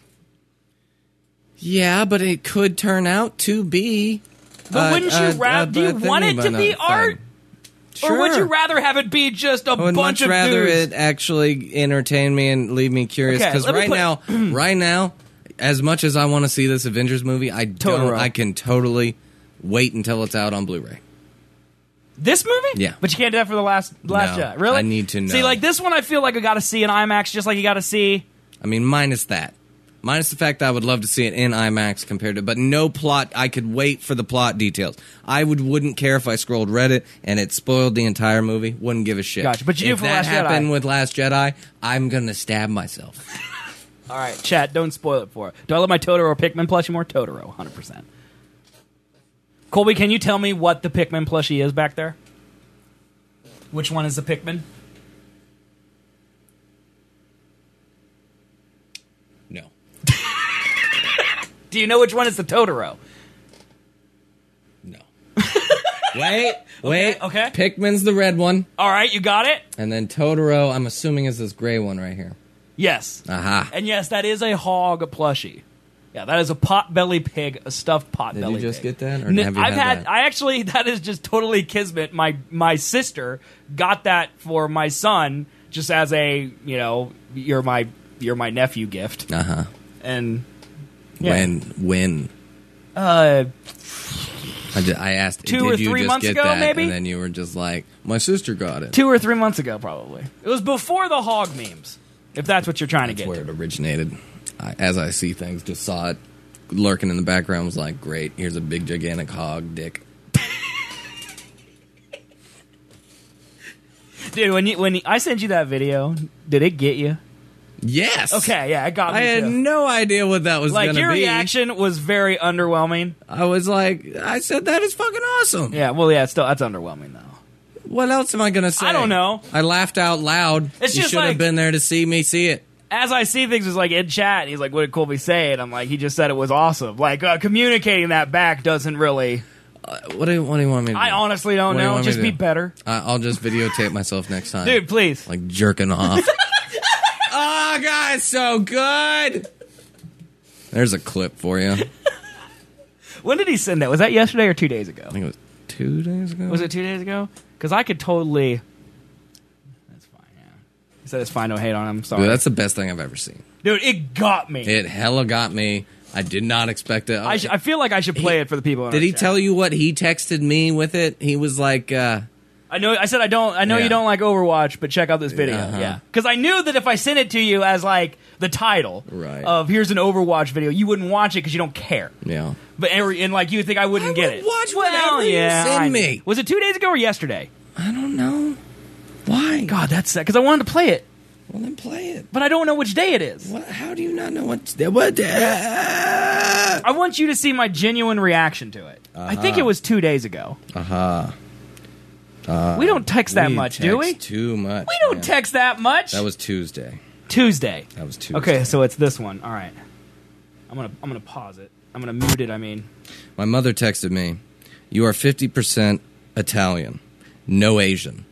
Yeah, but it could turn out to be. But uh, wouldn't you uh, rather, uh, do you uh, want thingy, it to but be not art? fun. Sure. Or would you rather have it be just a I would bunch much of rather dudes? it actually entertain me and leave me curious. Okay, Because let me right put- now, right now, as much as I want to see this Avengers movie, I don't. Totoro. I can totally wait until it's out on Blu-ray. This movie? Yeah. But you can't do that for the last last No, Jedi. Really? I need to know. See, like this one, I feel like I got to see in IMAX, just like you got to see. I mean, minus that. Minus the fact that I would love to see it in IMAX compared to, but no plot. I could wait for the plot details. I would wouldn't care if I scrolled Reddit and it spoiled the entire movie. Wouldn't give a shit. Gotcha, but you do if for that Last happened Jedi. with Last Jedi, I'm gonna stab myself. All right, chat, don't spoil it for it. Do I love my Totoro Pikmin plushie more? Totoro, one hundred percent. Colby, can you tell me what the Pikmin plushie is back there? Which one is the Pikmin? No. Do you know which one is the Totoro? No. wait, wait. okay. Pikmin's the red one, All right, you got it? and then Totoro, I'm assuming, is this gray one right here. Yes. Aha. And yes, that is a hog plushie. Yeah, that is a potbelly pig, a stuffed potbelly pig. Did you just get that, or N- have you I've had had. that? I actually. That is just totally kismet. My my sister got that for my son, just as a you know, you're my you're my nephew gift, Uh huh. and yeah. When? When? uh, I, ju- I asked. Two did or you three just months get ago, that? maybe? And then you were just like, my sister got it. two or three months ago, probably. It was before the hog memes, if that's what you're trying That's to get. where to. it originated. I, as I see things, just saw it lurking in the background. Was like, great. Here's a big gigantic hog dick. Dude, when you when you, I sent you that video, did it get you? Yes. Okay, yeah, it got me I had too. no idea what that was Like going to your be. reaction was very underwhelming. I was like, I said that is fucking awesome. Yeah, well, yeah, still that's underwhelming though. What else am I going to say? I don't know. I laughed out loud. It's you just should like- have been there to see me see it. As I see things, it's like in chat, he's like, "What did Colby say?" And I'm like, "He just said it was awesome." Like uh, communicating that back doesn't really. Uh, what, do you, what do you want me to do? I honestly don't What do you know. want me Just to be do? better, I I'll just videotape myself next time. dude. Please. Like jerking off. Oh, God, it's so good. There's a clip for you. I When did he send that? Was that yesterday or two days ago? think it was two days ago. Was it two days ago? Because I could totally. That's fine. Yeah. He said it's fine. Don't hate on him. Sorry, Dude, that's the best thing I've ever seen. dude. It got me. It hella got me. I did not expect it. I, sh- I feel like I should play He- it for the people. In Did our he chat. tell you what he texted me with it? He was like, uh, I know. I said I don't. I know Yeah. you don't like Overwatch, but check out this video. Uh-huh. Yeah, because I knew that if I sent it to you as like the title Right. of here's an Overwatch video, you wouldn't watch it because you don't care. Yeah. But and, and like you would think I wouldn't I get would it. watch well, whatever you yeah, send I- me. Was it two days ago or yesterday? I don't know. Why? God, that's sad because I wanted to play it, Well, then play it. but I don't know which day it is. What? How do you not know what? What? Uh, I want you to see my genuine reaction to it. I think it was two days ago. uh-huh. We don't text that We much, text do we? Too much. We don't man. text that much. That was Tuesday. Tuesday. That was Tuesday. Okay, so it's this one. All right. I'm gonna I'm gonna pause it. I'm gonna mute it. I mean, My mother texted me, "You are fifty percent Italian, no Asian."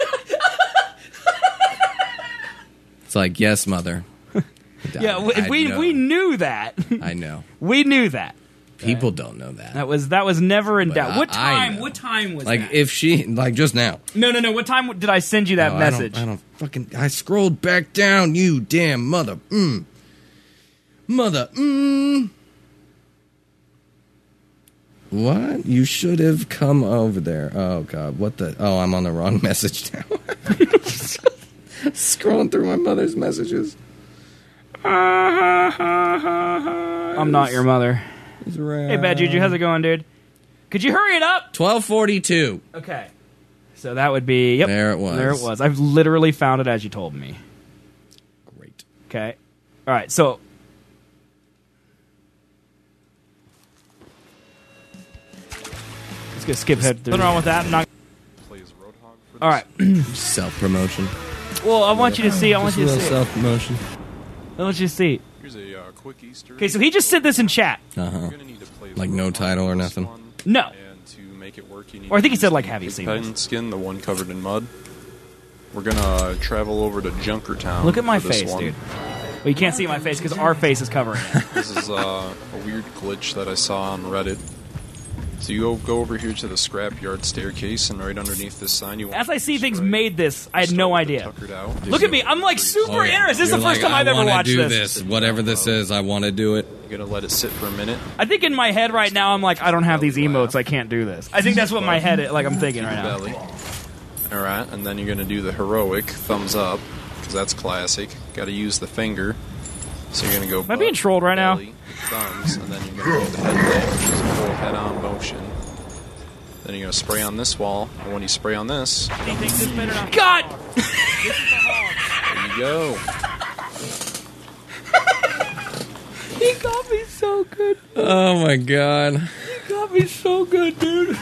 It's like, yes, mother. yeah, we I we, know. we knew that. I know. we knew that. People don't know that. That was that was never in But doubt. I- What I time? know. What time was Like, that? if she, like, just now. no, no, no. What time did I send you that No, I don't- message? I don't, fucking, I scrolled back down, you damn mother. Mm. Mother. Mm. What? You should have come over there. Oh, God. What the? Oh, I'm on the wrong message now. Scrolling through my mother's messages. I'm not your mother. Hey, Bad Juju, how's it going, dude? Could you hurry it up? twelve forty-two. Okay. So that would be. Yep. There it was. There it was. I've literally found it as you told me. Great. Okay. All right. So. Let's go skip ahead. Nothing wrong with that. I'm not. All right. Self-promotion. Well, I want you to see. I want you to see. it. Self-promotion. I want you to see. Here's a uh, quick Easter. Okay, so he just said this in chat. Uh-huh. You're gonna need to play Like with no Roadhog title or on this nothing? one. No. And to make it work, you need Or I think he to said, use like, the have you seen pen this? skin, the one covered in mud. We're gonna uh, travel over to Junkertown. Look at my for this face, one. dude. Well, you can't see my face because our face is covering it. This is uh, a weird glitch that I saw on Reddit. So you go, go over here to the scrapyard staircase, and right underneath this sign, you want As I see things straight. made this, I had Start no with the idea. tuckered out. Look at me. I'm like super Oh, yeah. interested. This is the You're first like, time I've I ever wanna watched do this. this. Whatever this is, I want to do it. You're gonna let it sit for a minute. I think in my head right now, I'm like, I don't have these emotes. I can't do this. I think that's what my head, like, I'm thinking right now. Belly. All right, and then you're gonna do the heroic thumbs up because that's classic. Got to use the finger. So you're gonna go. Am I being trolled right now? belly, thumbs, and then you're gonna go the head thing, which is a full head-on motion. Then you're gonna spray on this wall, and when you spray on this, God! there you go. He got me so good. Oh my god. He got me so good, dude.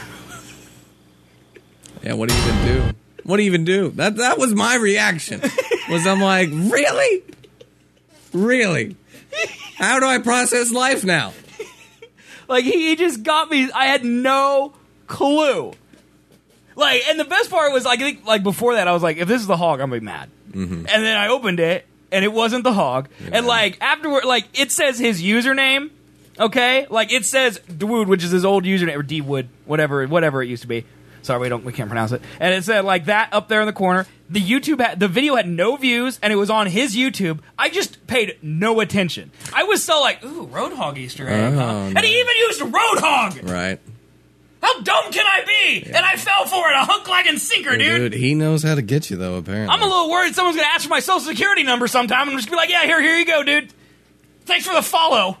Yeah, what do you even do? What do you even do? That that was my reaction. Was I'm like, really? Really? How do I process life now? Like, he, he just got me. I had no clue. Like, and the best part was, like, I think, like, before that, I was like, if this is the hog, I'm gonna be mad. Mm-hmm. And then I opened it, and it wasn't the hog. Yeah. And, like, afterward, like, it says his username, okay? Like, it says Dwood, which is his old username, or D-Wood, whatever, whatever it used to be. Sorry, we don't, we can't pronounce it. And it said, like, that up there in the corner. The YouTube, had, the video had no views, and it was on his YouTube. I just paid no attention. I was so like, ooh, Roadhog Easter egg, Oh, huh? And he even used Roadhog! Right. How dumb can I be? And I fell for it, a hook, lag, and sinker, dude. Dude, he knows how to get you though, apparently. I'm a little worried someone's gonna ask for my social security number sometime. I'm just gonna be like, yeah, here, here you go, dude. Thanks for the follow.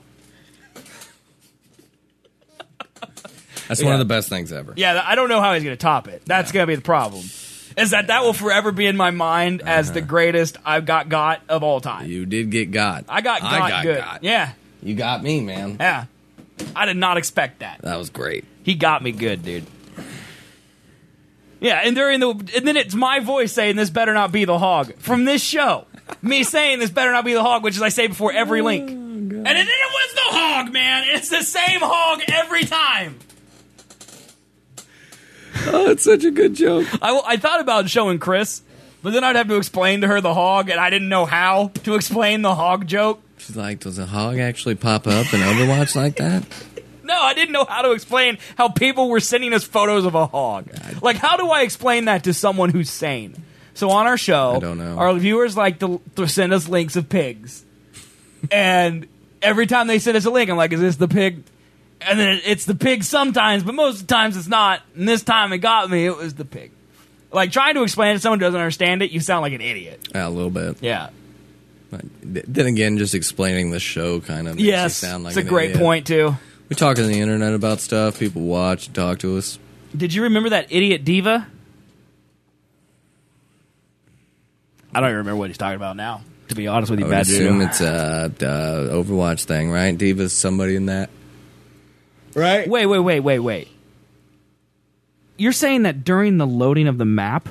That's Yeah. one of the best things ever. Yeah, I don't know how he's gonna top it. That's gonna be the problem. Is that that will forever be in my mind as the greatest I've got got of all time. You did get got. I got got I got good. got. Yeah, You got me, man. yeah. I did not expect that. That was great. He got me good, dude. Yeah, and during the and then it's my voice saying this better not be the hog from this show. Me saying this better not be the hog, which is I say before every link. And then it was the hog, man. It's the same hog every time. Oh, it's such a good joke. I, I thought about showing Chris, but then I'd have to explain to her the hog, and I didn't know how to explain the hog joke. She's like, does a hog actually pop up in Overwatch like that? No, I didn't know how to explain how people were sending us photos of a hog. Like, how do I explain that to someone who's sane? So on our show, I don't know. our viewers like to, to send us links of pigs. And every time they send us a link, I'm like, is this the pig? And then it's the pig sometimes, but most of the times it's not. And this time it got me, it was the pig. Like, trying to explain it to someone who doesn't understand it, you sound like an idiot. Yeah, a little bit. Yeah. But then again, just explaining the show kind of makes Yes, you sound like it's a an great idiot. point, too. We talk on the internet about stuff. People watch and talk to us. Did you remember that idiot diva? I don't even remember what he's talking about now, to be honest with you, I would Bad assume Juju. it's a uh, Overwatch thing, right? Diva's somebody in that. Right? Wait, wait, wait, wait, wait. You're saying that during the loading of the map,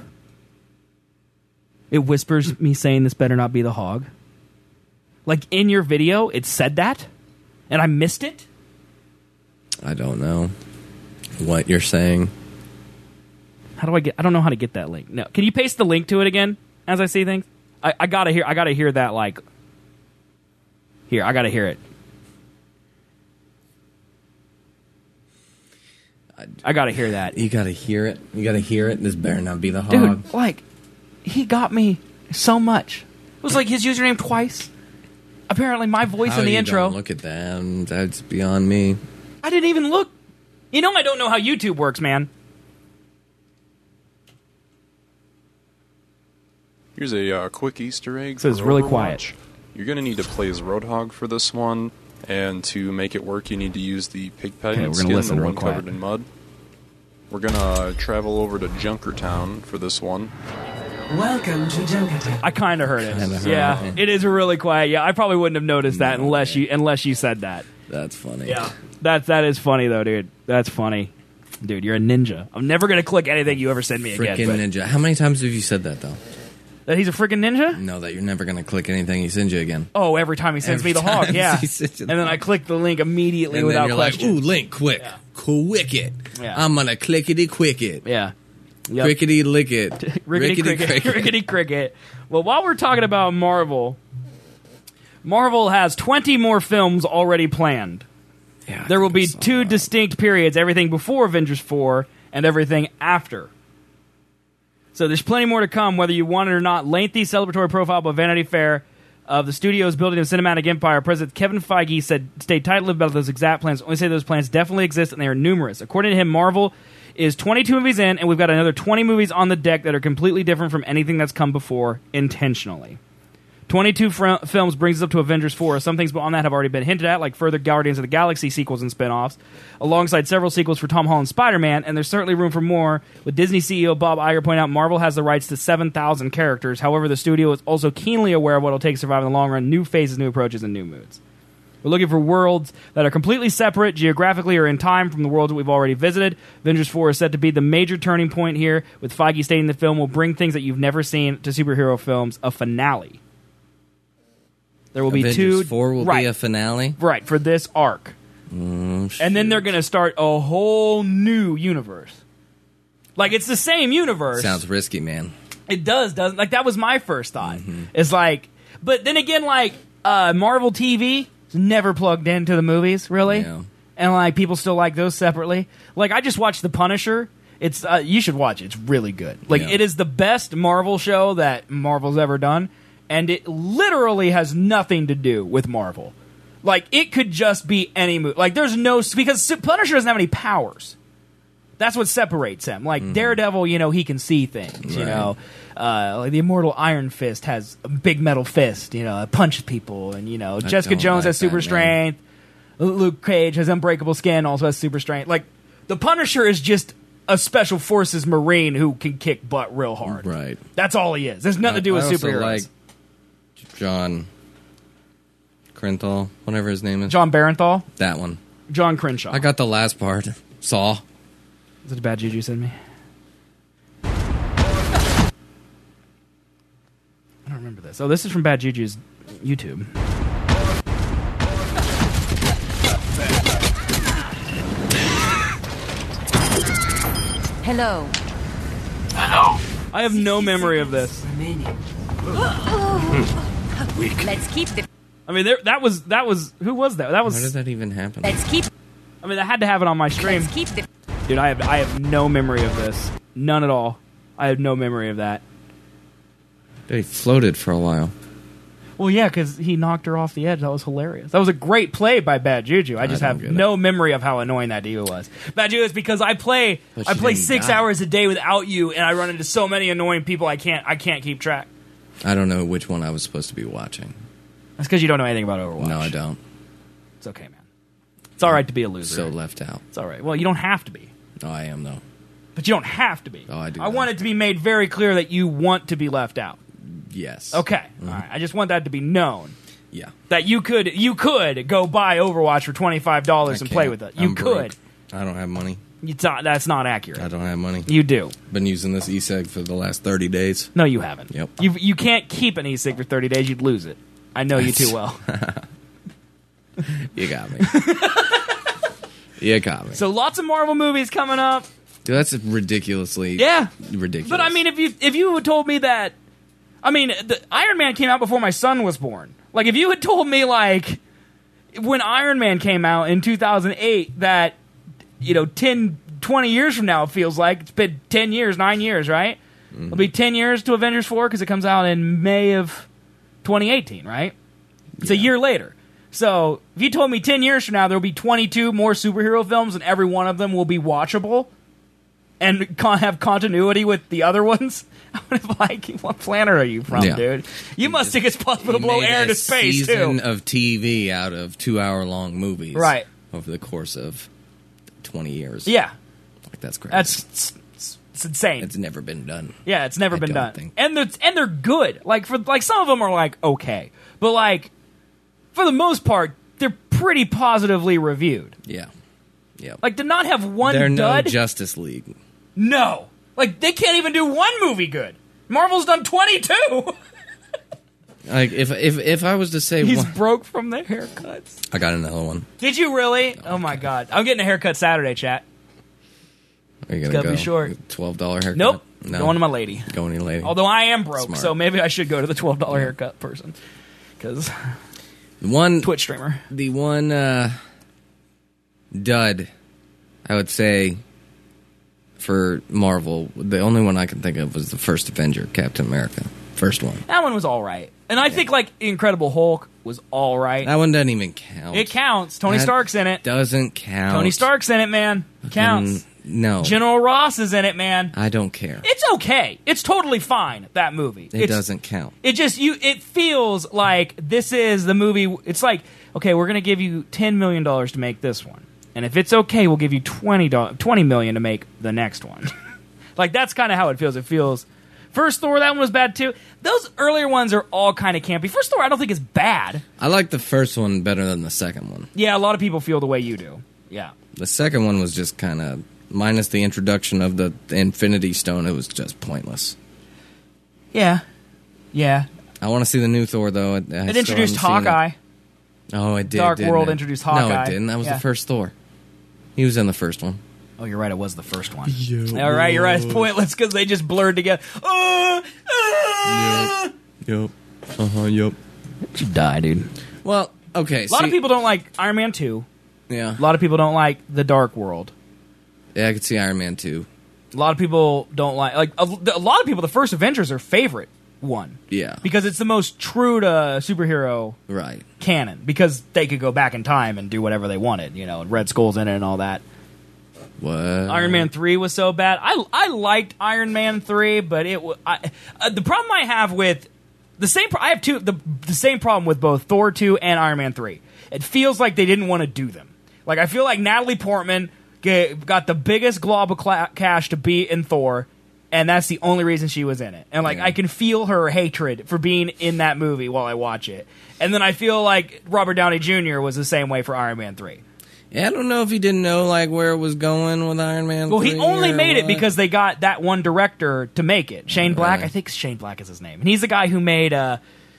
it whispers me saying this better not be the hog? Like, in your video, it said that? And I missed it? I don't know what you're saying. How do I get... I don't know how to get that link. No. Can you paste the link to it again as I see things? I, I gotta hear I gotta hear that, like... Here, I gotta hear it. I gotta hear that. You gotta hear it. You gotta hear it. This better not be the hog. Dude, like, he got me so much. It was like his username twice. Apparently my voice How in the you intro. Don't look at that. That's beyond me. I didn't even look. You know I don't know how YouTube works, man. Here's a uh, quick Easter egg. So it's for really Overwatch. quiet. You're going to need to play as Roadhog for this one, and to make it work, you need to use the pig pen Okay, we're gonna skin, listen the real one quiet. covered in mud. We're going to travel over to Junkertown for this one. Welcome to Junkertown. I kind of heard it. Kinda heard yeah, it. it is really quiet. Yeah, I probably wouldn't have noticed that No unless way. you unless you said that. That's funny. Yeah, that that is funny though, dude. That's funny, dude. You're a ninja. I'm never gonna click anything you ever send me again. Freaking but- ninja. How many times have you said that, though? That he's a freaking ninja? No, that you're never going to click anything he sends you again. Oh, every time he sends Every me the hog, time yeah. he sends you And the then I hog. click the link immediately And then without you're question. like, ooh, link, quick. Yeah. Quick it. Yeah. I'm going to clickety quick it. Yeah. Yep. Crickety lick it. Rickety, cricket. cricket. Rickety cricket. Well, while we're talking about Marvel, Marvel has twenty more films already planned. Yeah, There will be I saw two that. distinct periods, everything before Avengers four and everything after. So there's plenty more to come, whether you want it or not. Lengthy celebratory profile by Vanity Fair of the studio's building of cinematic empire. President Kevin Feige said, stayed tight-lipped about those exact plans. Only say those plans definitely exist, and they are numerous. According to him, Marvel is twenty-two movies in, and we've got another twenty movies on the deck that are completely different from anything that's come before intentionally. twenty-two fr- films brings us up to Avengers four. Some things beyond that have already been hinted at, like further Guardians of the Galaxy sequels and spin-offs, alongside several sequels for Tom Holland's Spider-Man, and there's certainly room for more, with Disney C E O Bob Iger pointing out Marvel has the rights to seven thousand characters. However, the studio is also keenly aware of what it'll take to survive in the long run, new phases, new approaches, and new moods. We're looking for worlds that are completely separate, geographically or in time, from the worlds that we've already visited. Avengers four is set to be the major turning point here, with Feige stating the film will bring things that you've never seen to superhero films, a finale. There will be Avengers two. four will right, be a finale? right, for this arc. Mm, And then they're going to start a whole new universe. Like, it's the same universe. Sounds risky, man. It does, doesn't? Like, that was my first thought. It's like, but then again, like, uh, Marvel T V is never plugged into the movies, really. Yeah. And, like, people still like those separately. Like, I just watched The Punisher. It's, uh, you should watch it. It's really good. Like, Yeah. it is the best Marvel show that Marvel's ever done. And it literally has nothing to do with Marvel. Like, it could just be any movie. Like, there's no... Because Punisher doesn't have any powers. That's what separates him. Like, Daredevil, you know, he can see things, you Right. know. Uh, like, the Immortal Iron Fist has a big metal fist, you know, it punches people. And, you know, Jessica don't Jones like has super that, strength. Luke Cage has unbreakable skin, also has super strength. Like, the Punisher is just a Special Forces Marine who can kick butt real hard. Right. That's all he is. There's nothing to do with I also superheroes. like John Crenthal, whatever his name is. John Barenthal, That one. John Crenshaw. I got the last part. Saw. Is it a bad juju send me? I don't remember this. Oh, this is from Bad Juju's YouTube. Hello. I have no memory of this. Remaining. Let's keep the. I mean, there, that was that was who was that? That How was. did that even happen? Let's keep. I mean, I had to have it on my stream, Let's keep the. dude. I have I have no memory of this. None at all. I have no memory of that. They floated for a while. Well, yeah, because he knocked her off the edge. That was hilarious. That was a great play by Bad Juju. I just I have don't get no memory of how annoying that diva was. Bad Juju is because I play But I she play didn't six die. hours a day without you, and I run into so many annoying people I can't I can't keep track. I don't know which one I was supposed to be watching. That's because you don't know anything about Overwatch. No, I don't. It's okay, man. It's all right to be a loser. So left out. It's all right. Well, you don't have to be. Oh, I am though. But you don't have to be. Oh, I do I now. want it to be made very clear that you want to be left out. Yes. Okay. All right. I just want that to be known. Yeah. That you could you could go buy Overwatch for twenty-five dollars I and play can't. with it. You I'm could. broke. I don't have money. It's not, that's not accurate. I don't have money. You do. Been using this e-cig for the last thirty days. No, you haven't. Yep. You you can't keep an e-cig for thirty days. You'd lose it. I know you too well. You got me. You got me. So lots of Marvel movies coming up. Dude, that's ridiculously Yeah. ridiculous. But I mean, if you if you had told me that, I mean, the Iron Man came out before my son was born. Like, if you had told me, like, when Iron Man came out in two thousand eight, that, you know, ten, twenty years from now, it feels like it's been ten years, nine years, right? Mm-hmm. It'll be ten years to Avengers four because it comes out in May of twenty eighteen, right? It's yeah. a year later. So if you told me ten years from now there will be twenty-two more superhero films and every one of them will be watchable and con- have continuity with the other ones, I would have like, what planet are you from, Yeah. dude? You must think it's possible to blow made air a into space, season too. of T V out of two-hour-long movies, Right. over the course of twenty years. Yeah. Like, that's crazy. That's it's, it's, it's insane. It's never been done. Yeah, it's never I been don't done. think. And they're and they're good. Like for like some of them are like okay, but like for the most part, they're pretty positively reviewed. Yeah. Yeah. Like to not have one They're dud. no Justice League. No, like they can't even do one movie good. Marvel's done twenty-two. Like if if if I was to say He's one, broke from the haircuts. I got another one. Did you really? Oh my god, I'm getting a haircut Saturday, chat. Are you It's gonna gotta go be short. Twelve dollar haircut? Nope. No. Going to my lady. Going to your lady. Although I am broke, Smart. so maybe I should go to the twelve dollar haircut person because one Twitch streamer. The one uh, dud, I would say, for Marvel, the only one I can think of was the first Avenger, Captain America. First one. That one was all right. And I think, like, Incredible Hulk was all right. That one doesn't even count. It counts. Tony That Stark's in it. Doesn't count. Tony Stark's in it, man. Counts. Mm, no. General Ross is in it, man. I don't care. It's okay. It's totally fine, that movie. It It's- doesn't count. It just, you. It feels like this is the movie. It's like, okay, we're going to give you ten million dollars to make this one. And if it's okay, we'll give you twenty million dollars to make the next one. Like, that's kind of how it feels. It feels... First Thor, that one was bad too. Those earlier ones are all kind of campy. First Thor, I don't think is bad. I like the first one better than the second one. Yeah, a lot of people feel the way you do. Yeah. The second one was just kind of, minus the introduction of the Infinity Stone, it was just pointless. Yeah. Yeah. I want to see the new Thor, though. I, I It still introduced haven't seen Hawkeye. it. Oh, it did. Dark didn't World it? introduced No, Hawkeye. it didn't. That was Yeah. the first Thor. He was in the first one. Oh, you're right. It was the first one. All right, you're right. It's pointless because they just blurred together. Uh, uh, Yep. Uh huh. Yep. You die, dude. Well, okay. A lot of people don't like Iron Man two. Yeah. A lot of people don't like The Dark World. Yeah, I could see Iron Man two. A lot of people don't like like a, a lot of people. The first Avengers are favorite one. Yeah. Because it's the most true to superhero Right. canon. Because they could go back in time and do whatever they wanted. You know, and Red Skull's in it and all that. What? Iron Man three was so bad. I I liked Iron Man three, but it w- I, uh, the problem I have with the same pro- I have two the the same problem with both Thor two and Iron Man three. It feels like they didn't want to do them. Like I feel like Natalie Portman get, got the biggest glob of cla- cash to be in Thor, and that's the only reason she was in it. And like Yeah. I can feel her hatred for being in that movie while I watch it. And then I feel like Robert Downey Junior was the same way for Iron Man three. Yeah, I don't know if he didn't know like where it was going with Iron Man. Well, he three only or made it what. because they got that one director to make it. Shane Black, Right. I think Shane Black is his name. And he's the guy who made, uh,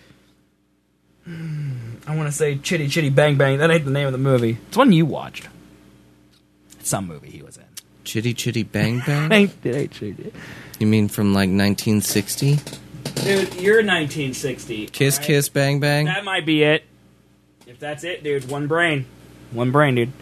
I want to say Chitty Chitty Bang Bang. That ain't the name of the movie. It's one you watched. It's some movie he was in. Chitty Chitty Bang Bang? Ain't, it ain't Chitty. You mean from like nineteen sixty? Dude, you're nineteen sixty. Kiss right? Kiss Bang Bang? That might be it. If that's it, dude, one brain. One brain, dude.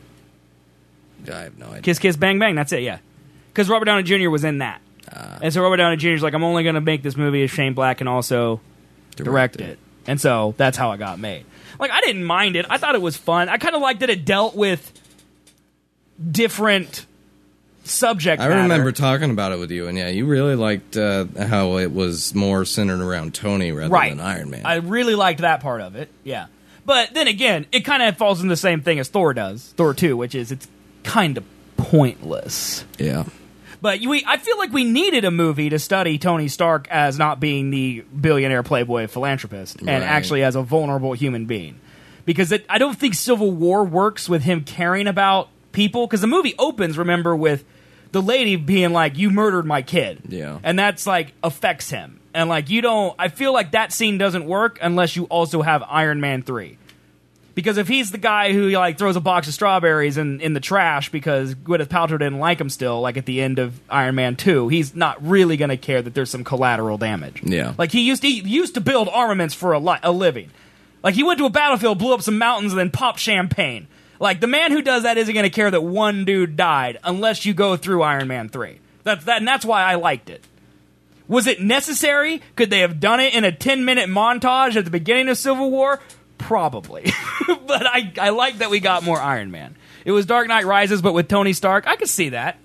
I have no idea. Kiss Kiss Bang Bang, that's it, yeah. Because Robert Downey Junior was in that. Uh, And so Robert Downey Junior's like, I'm only going to make this movie if Shane Black can also direct, Direct it. And so that's how it got made. Like, I didn't mind it. I thought it was fun. I kind of liked that it dealt with different subject I matter. remember talking about it with you, and yeah, you really liked uh, how it was more centered around Tony rather right. than Iron Man. I really liked that part of it, yeah. But then again, it kind of falls in the same thing as Thor does, Thor two, which is it's kind of pointless. Yeah. But we, I feel like we needed a movie to study Tony Stark as not being the billionaire playboy philanthropist and Right. actually as a vulnerable human being. Because it, I don't think Civil War works with him caring about people. Because the movie opens, remember, with the lady being like, you murdered my kid. Yeah. And that's like affects him. And like you don't, I feel like that scene doesn't work unless you also have Iron Man three. Because if he's the guy who like throws a box of strawberries in, in the trash because Gwyneth Paltrow didn't like him still, like at the end of Iron Man two, he's not really going to care that there's some collateral damage. Yeah. Like he used to, he used to build armaments for a, li- a living. Like he went to a battlefield, blew up some mountains, and then popped champagne. Like the man who does that isn't going to care that one dude died unless you go through Iron Man three. That's that, and that's why I liked it. Was it necessary? Could they have done it in a ten-minute montage at the beginning of Civil War? Probably. But I, I like that we got more Iron Man. It was Dark Knight Rises, but with Tony Stark. I could see that.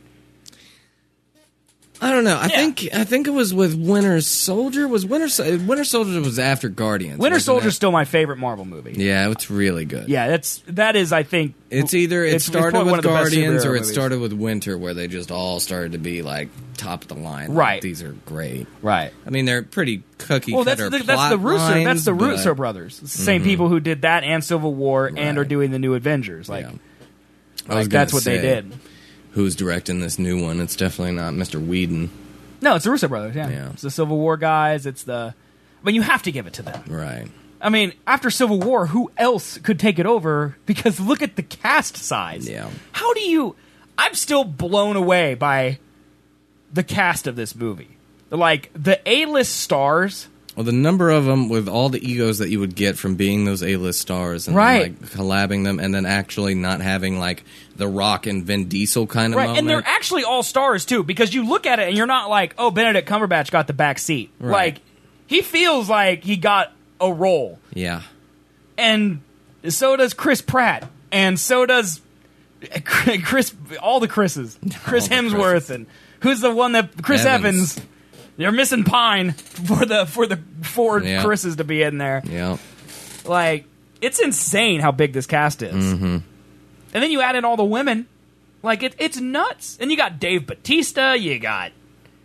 I don't know. I Yeah. think I think it was with Winter Soldier. Was Winter Sol- Winter Soldier was after Guardians. Winter wasn't Soldier's it? still my favorite Marvel movie. Yeah, it's really good. Yeah, that's that is, I think... It's either it it's- it's started probably one with of the best Guardians superhero or it movies. started with Winter, where they just all started to be like top of the line. Like, Right. these are great. Right. I mean, they're pretty cookie Well, that's cutter the, that's the plot Russo lines, that's the but- Russo brothers. It's the same Mhm. people who did that and Civil War and are doing the new Avengers. Like, I was like gonna that's what they say, did. Who's directing this new one? It's definitely not Mister Whedon. No, it's the Russo brothers. Yeah. Yeah. It's the Civil War guys. It's the. I mean, you have to give it to them. Right. I mean, after Civil War, who else could take it over? Because look at the cast size. Yeah. How do you... I'm still blown away by the cast of this movie. Like, the A-list stars... Well, the number of them with all the egos that you would get from being those A-list stars and Right. then, like collabing them and then actually not having like The Rock and Vin Diesel kind of Right, moment. and they're actually all stars, too, because you look at it and you're not like, oh, Benedict Cumberbatch got the back seat. Right. Like, he feels like he got a role. Yeah. And so does Chris Pratt. And so does Chris, all the Chris's. Chris All the Hemsworth, and who's the one that Chris Evans. Evans. They're missing Pine for the for the four Yeah. Chris's to be in there. Yeah. Like, it's insane how big this cast is. Mm-hmm. And then you add in all the women. Like, it, it's nuts. And you got Dave Bautista, you got...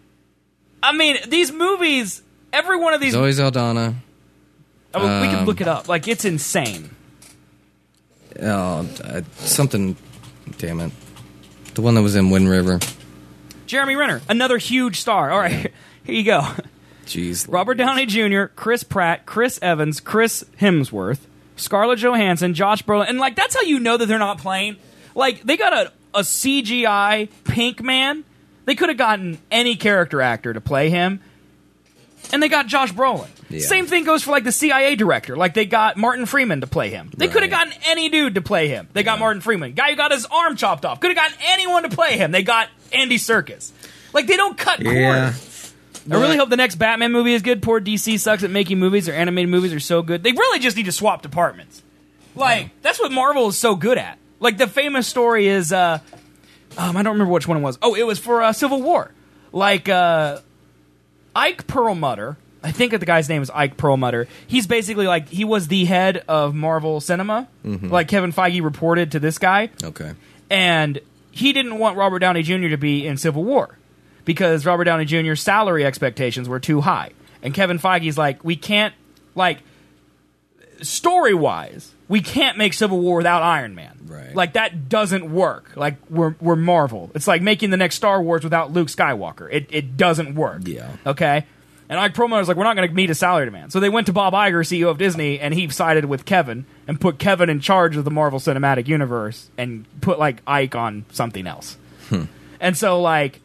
I mean, these movies, every one of these... Zoe Saldana. I mean, we um, can look it up. Like, it's insane. Oh, uh, something. Damn it. The one that was in Wind River. Jeremy Renner, another huge star. All right, here you go. Jeez. Robert Downey Junior, Chris Pratt, Chris Evans, Chris Hemsworth, Scarlett Johansson, Josh Brolin. And, like, that's how you know that they're not playing. Like, they got a, a C G I pink man. They could have gotten any character actor to play him. And they got Josh Brolin. Yeah. Same thing goes for, like, the C I A director. Like, they got Martin Freeman to play him. They could have Right. gotten any dude to play him. They got Martin Freeman. Guy who got his arm chopped off. Could have gotten anyone to play him. They got Andy Serkis. Like, they don't cut Yeah. corners. I really hope the next Batman movie is good. Poor D C sucks at making movies. Their animated movies are so good. They really just need to swap departments. Like, that's what Marvel is so good at. Like, the famous story is, uh, um, I don't remember which one it was. Oh, it was for uh, Civil War. Like, uh, Ike Perlmutter, I think the guy's name is Ike Perlmutter. He's basically like, he was the head of Marvel Cinema. Mhm. Like, Kevin Feige reported to this guy. Okay. And he didn't want Robert Downey Junior to be in Civil War because Robert Downey Junior's salary expectations were too high. And Kevin Feige's like, we can't, like, story-wise, we can't make Civil War without Iron Man. Right. Like, that doesn't work. Like, we're, we're Marvel. It's like making the next Star Wars without Luke Skywalker. It, it doesn't work. Yeah. Okay? And Ike Perlmutter was like, we're not going to meet a salary demand. So they went to Bob Iger, C E O of Disney, and he sided with Kevin and put Kevin in charge of the Marvel Cinematic Universe and put, like, Ike on something else. Hmm. And so, like,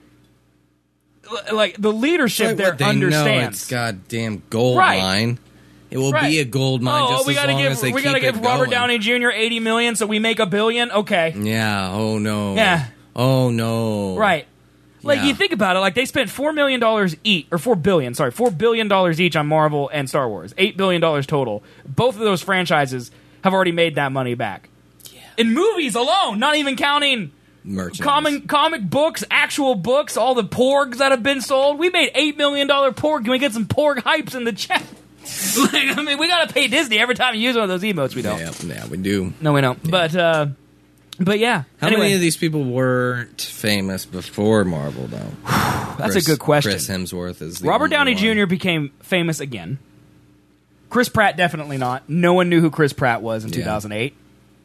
l- like the leadership Like, there what, they know understands. it's goddamn gold Right. mine. It will Right. be a gold mine oh, just we as gotta long give, as they we keep gotta it give Robert going. Downey Junior eighty million dollars so we make a billion? Okay. Yeah. Oh no. Yeah. Oh no. Right. Like, Yeah. you think about it, like, they spent four million dollars each, or four billion dollars, sorry, four billion dollars each on Marvel and Star Wars. eight billion dollars total. Both of those franchises have already made that money back. Yeah. In movies alone, not even counting Merchandise. comic, comic books, actual books, all the porgs that have been sold. We made eight million dollars porg. Can we get some porg hypes in the chat? Like, I mean, we gotta pay Disney every time you use one of those emotes. We don't. Yeah, yeah, we do. No, we don't. Yeah. But, uh, but yeah. How anyway, many of these people weren't famous before Marvel, though? That's Chris, a good question. Chris Hemsworth is the Robert only Downey one. Junior became famous again. Chris Pratt definitely not. No one knew who Chris Pratt was in Yeah. two thousand eight.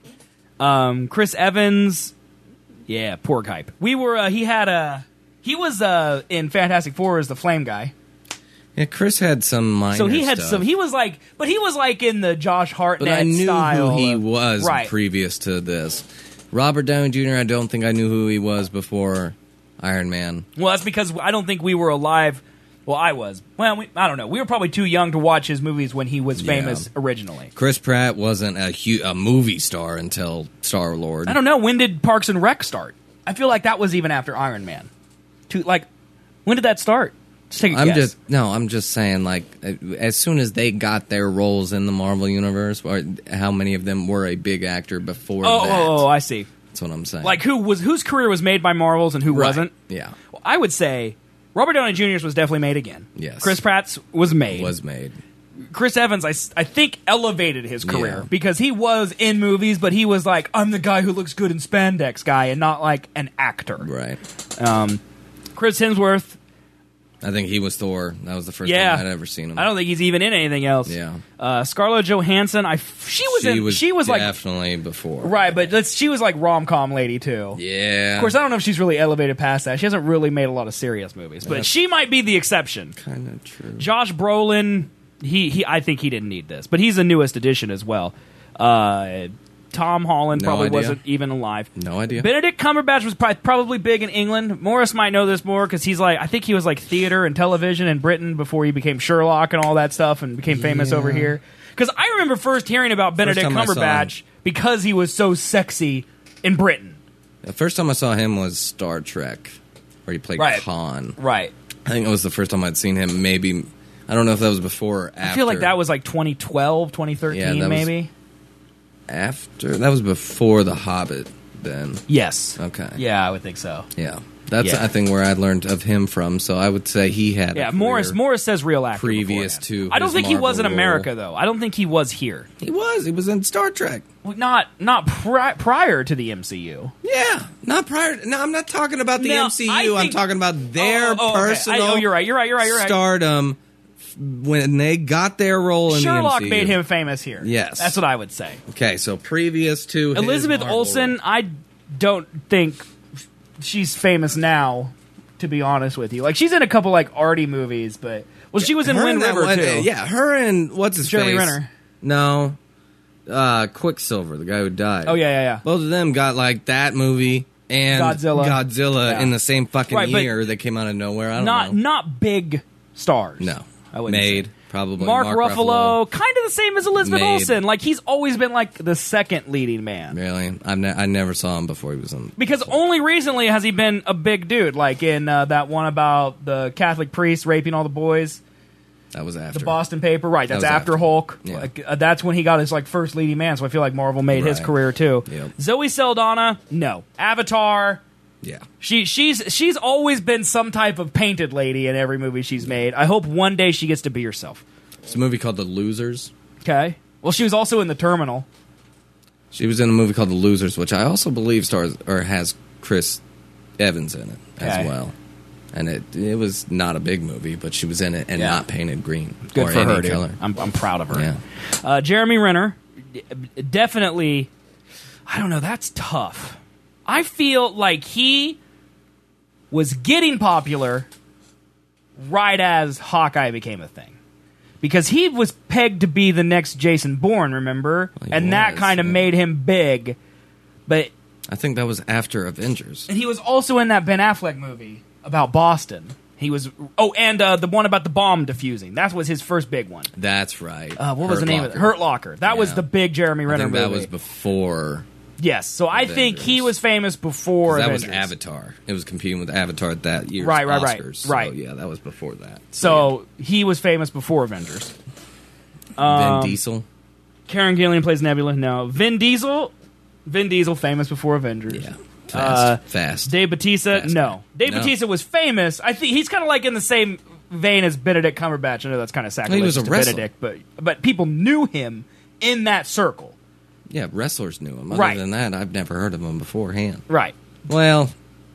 Um, Chris Evans, yeah, porg hype. We were. Uh, he had a. He was uh, in Fantastic Four as the Flame guy. Yeah, Chris had some minor So he had stuff. some. He was like, but he was like in the Josh Hartnett But I knew style. who he of- was right? previous to this. Robert Downey Junior, I don't think I knew who he was before Iron Man. Well, that's because I don't think we were alive. Well, I was. Well, we, I don't know. We were probably too young to watch his movies when he was famous Yeah. originally. Chris Pratt wasn't a, hu- a movie star until Star Lord. I don't know. When did Parks and Rec start? I feel like that was even after Iron Man. To like, when did that start? Just take a I'm guess. just no. I'm just saying, like, as soon as they got their roles in the Marvel universe, or how many of them were a big actor before oh, that? oh, oh, I see. That's what I'm saying. Like who was whose career was made by Marvels and who Right. wasn't? Yeah, Well, I would say Robert Downey Junior's was definitely made again. Yes. Chris Pratt's was made. was made. Chris Evans, I, s- I think, elevated his career Yeah. because he was in movies, but he was like, I'm the guy who looks good in spandex guy, and not like an actor. Right. Um, Chris Hemsworth. I think he was Thor. That was the first Yeah. time I'd ever seen him. I don't think he's even in anything else. Yeah. Uh, Scarlett Johansson. I f- she was she in. was she was like definitely before. right, but that's, she was like rom com lady too. Yeah. Of course, I don't know if she's really elevated past that. She hasn't really made a lot of serious movies, but Yeah. she might be the exception. Kind of true. Josh Brolin. He he. I think he didn't need this, but he's the newest addition as well. Uh, Tom Holland No probably idea. wasn't even alive. No idea. Benedict Cumberbatch was probably, probably big in England. Morris might know this more because he's like, I think he was like theater and television in Britain before he became Sherlock and all that stuff and became famous Yeah. over here. Because I remember first hearing about Benedict time I saw him. Cumberbatch because he was so sexy in Britain. The first time I saw him was Star Trek, where he played Right. Khan. Right. I think it was the first time I'd seen him. Maybe I don't know if that was before or after. I feel like that was like twenty twelve, twenty thirteen, Yeah, that was- maybe. after. That was before The Hobbit. Then Yes. okay. Yeah, I would think so. Yeah. That's Yeah. I think where I learned of him from. So I would say he had. Yeah, a Morris. career Morris says real actor previous beforehand. to. I don't his think he was in Marvel America role. though. I don't think he was here. He was. He was in Star Trek. Well, not not pri- prior to the M C U. Yeah, not prior. No, I'm not talking about the Now, M C U. I I'm think- talking about their Oh, oh, okay. personal. I- oh, you're right. You're right. You're right. You're right. Stardom when they got their role in Sherlock the M C U. made him famous here. Yes. That's what I would say. Okay, so previous to his Elizabeth Marvel Olsen, role. I don't think she's famous now. To be honest with you, like she's in a couple like arty movies, but well, she was in Her Wind and that River one- too. Yeah, her and what's his Jeremy face? Renner. No, uh, Quicksilver, the guy who died. Oh yeah, yeah, yeah. Both of them got like that movie and Godzilla. Godzilla Yeah. in the same fucking Right, but year that came out of nowhere. I don't Not know. not big stars. No, I wouldn't made say. probably Mark, Mark Ruffalo, kind of the same as Elizabeth Made. Olsen. Like he's always been like the second leading man. Really, I've ne- I never saw him before he was in. Because only recently has he been a big dude, like in uh, that one about the Catholic priest raping all the boys, That was after the Boston paper. Right, That that's was after, after. Hulk. Yeah. Like, uh, that's when he got his like first leading man. So I feel like Marvel made his Right. career too. Yep. Zoe Saldana, no. Avatar. Yeah, She she's she's always been some type of painted lady in every movie she's made. I hope one day she gets to be herself. it's a movie called The Losers. Okay. Well, she was also in The Terminal. She was in a movie called The Losers, which I also believe stars or has Chris Evans in it Okay. as well. And it it was not a big movie, but she was in it and Yeah. not painted green Good or for any her, dude. color. I'm I'm proud of her. Yeah. Uh, Jeremy Renner, d- definitely. I don't know. That's tough. I feel like he was getting popular right as Hawkeye became a thing, because he was pegged to be the next Jason Bourne. Remember, Well, he and that was, kind of yeah. made him big. But I think that was after Avengers. and he was also in that Ben Affleck movie about Boston. He was oh, and uh, the one about the bomb defusing. That was his first big one. That's right. Uh, what was Hurt the name Locker. of it? Hurt Locker. That was Yeah. the big Jeremy I Renner think movie. that was before Yes, so I Avengers. think he was famous before 'Cause that Avengers. was Avatar. It was competing with Avatar that year's Right, right, right, Oscars. So, right. yeah, that was before that. So he was famous before Avengers. Um, Vin Diesel. Karen Gillian plays Nebula. No, Vin Diesel. Vin Diesel famous before Avengers. Yeah, fast, Uh, fast. Dave Bautista. Fast. No, Dave No. Bautista was famous. I think he's kind of like in the same vein as Benedict Cumberbatch. I know that's kind of sacrilegious was a to wrestler. Benedict, but but people knew him in that circle. Yeah, wrestlers knew him. Other Right. than that, I've never heard of him beforehand. Right. Well,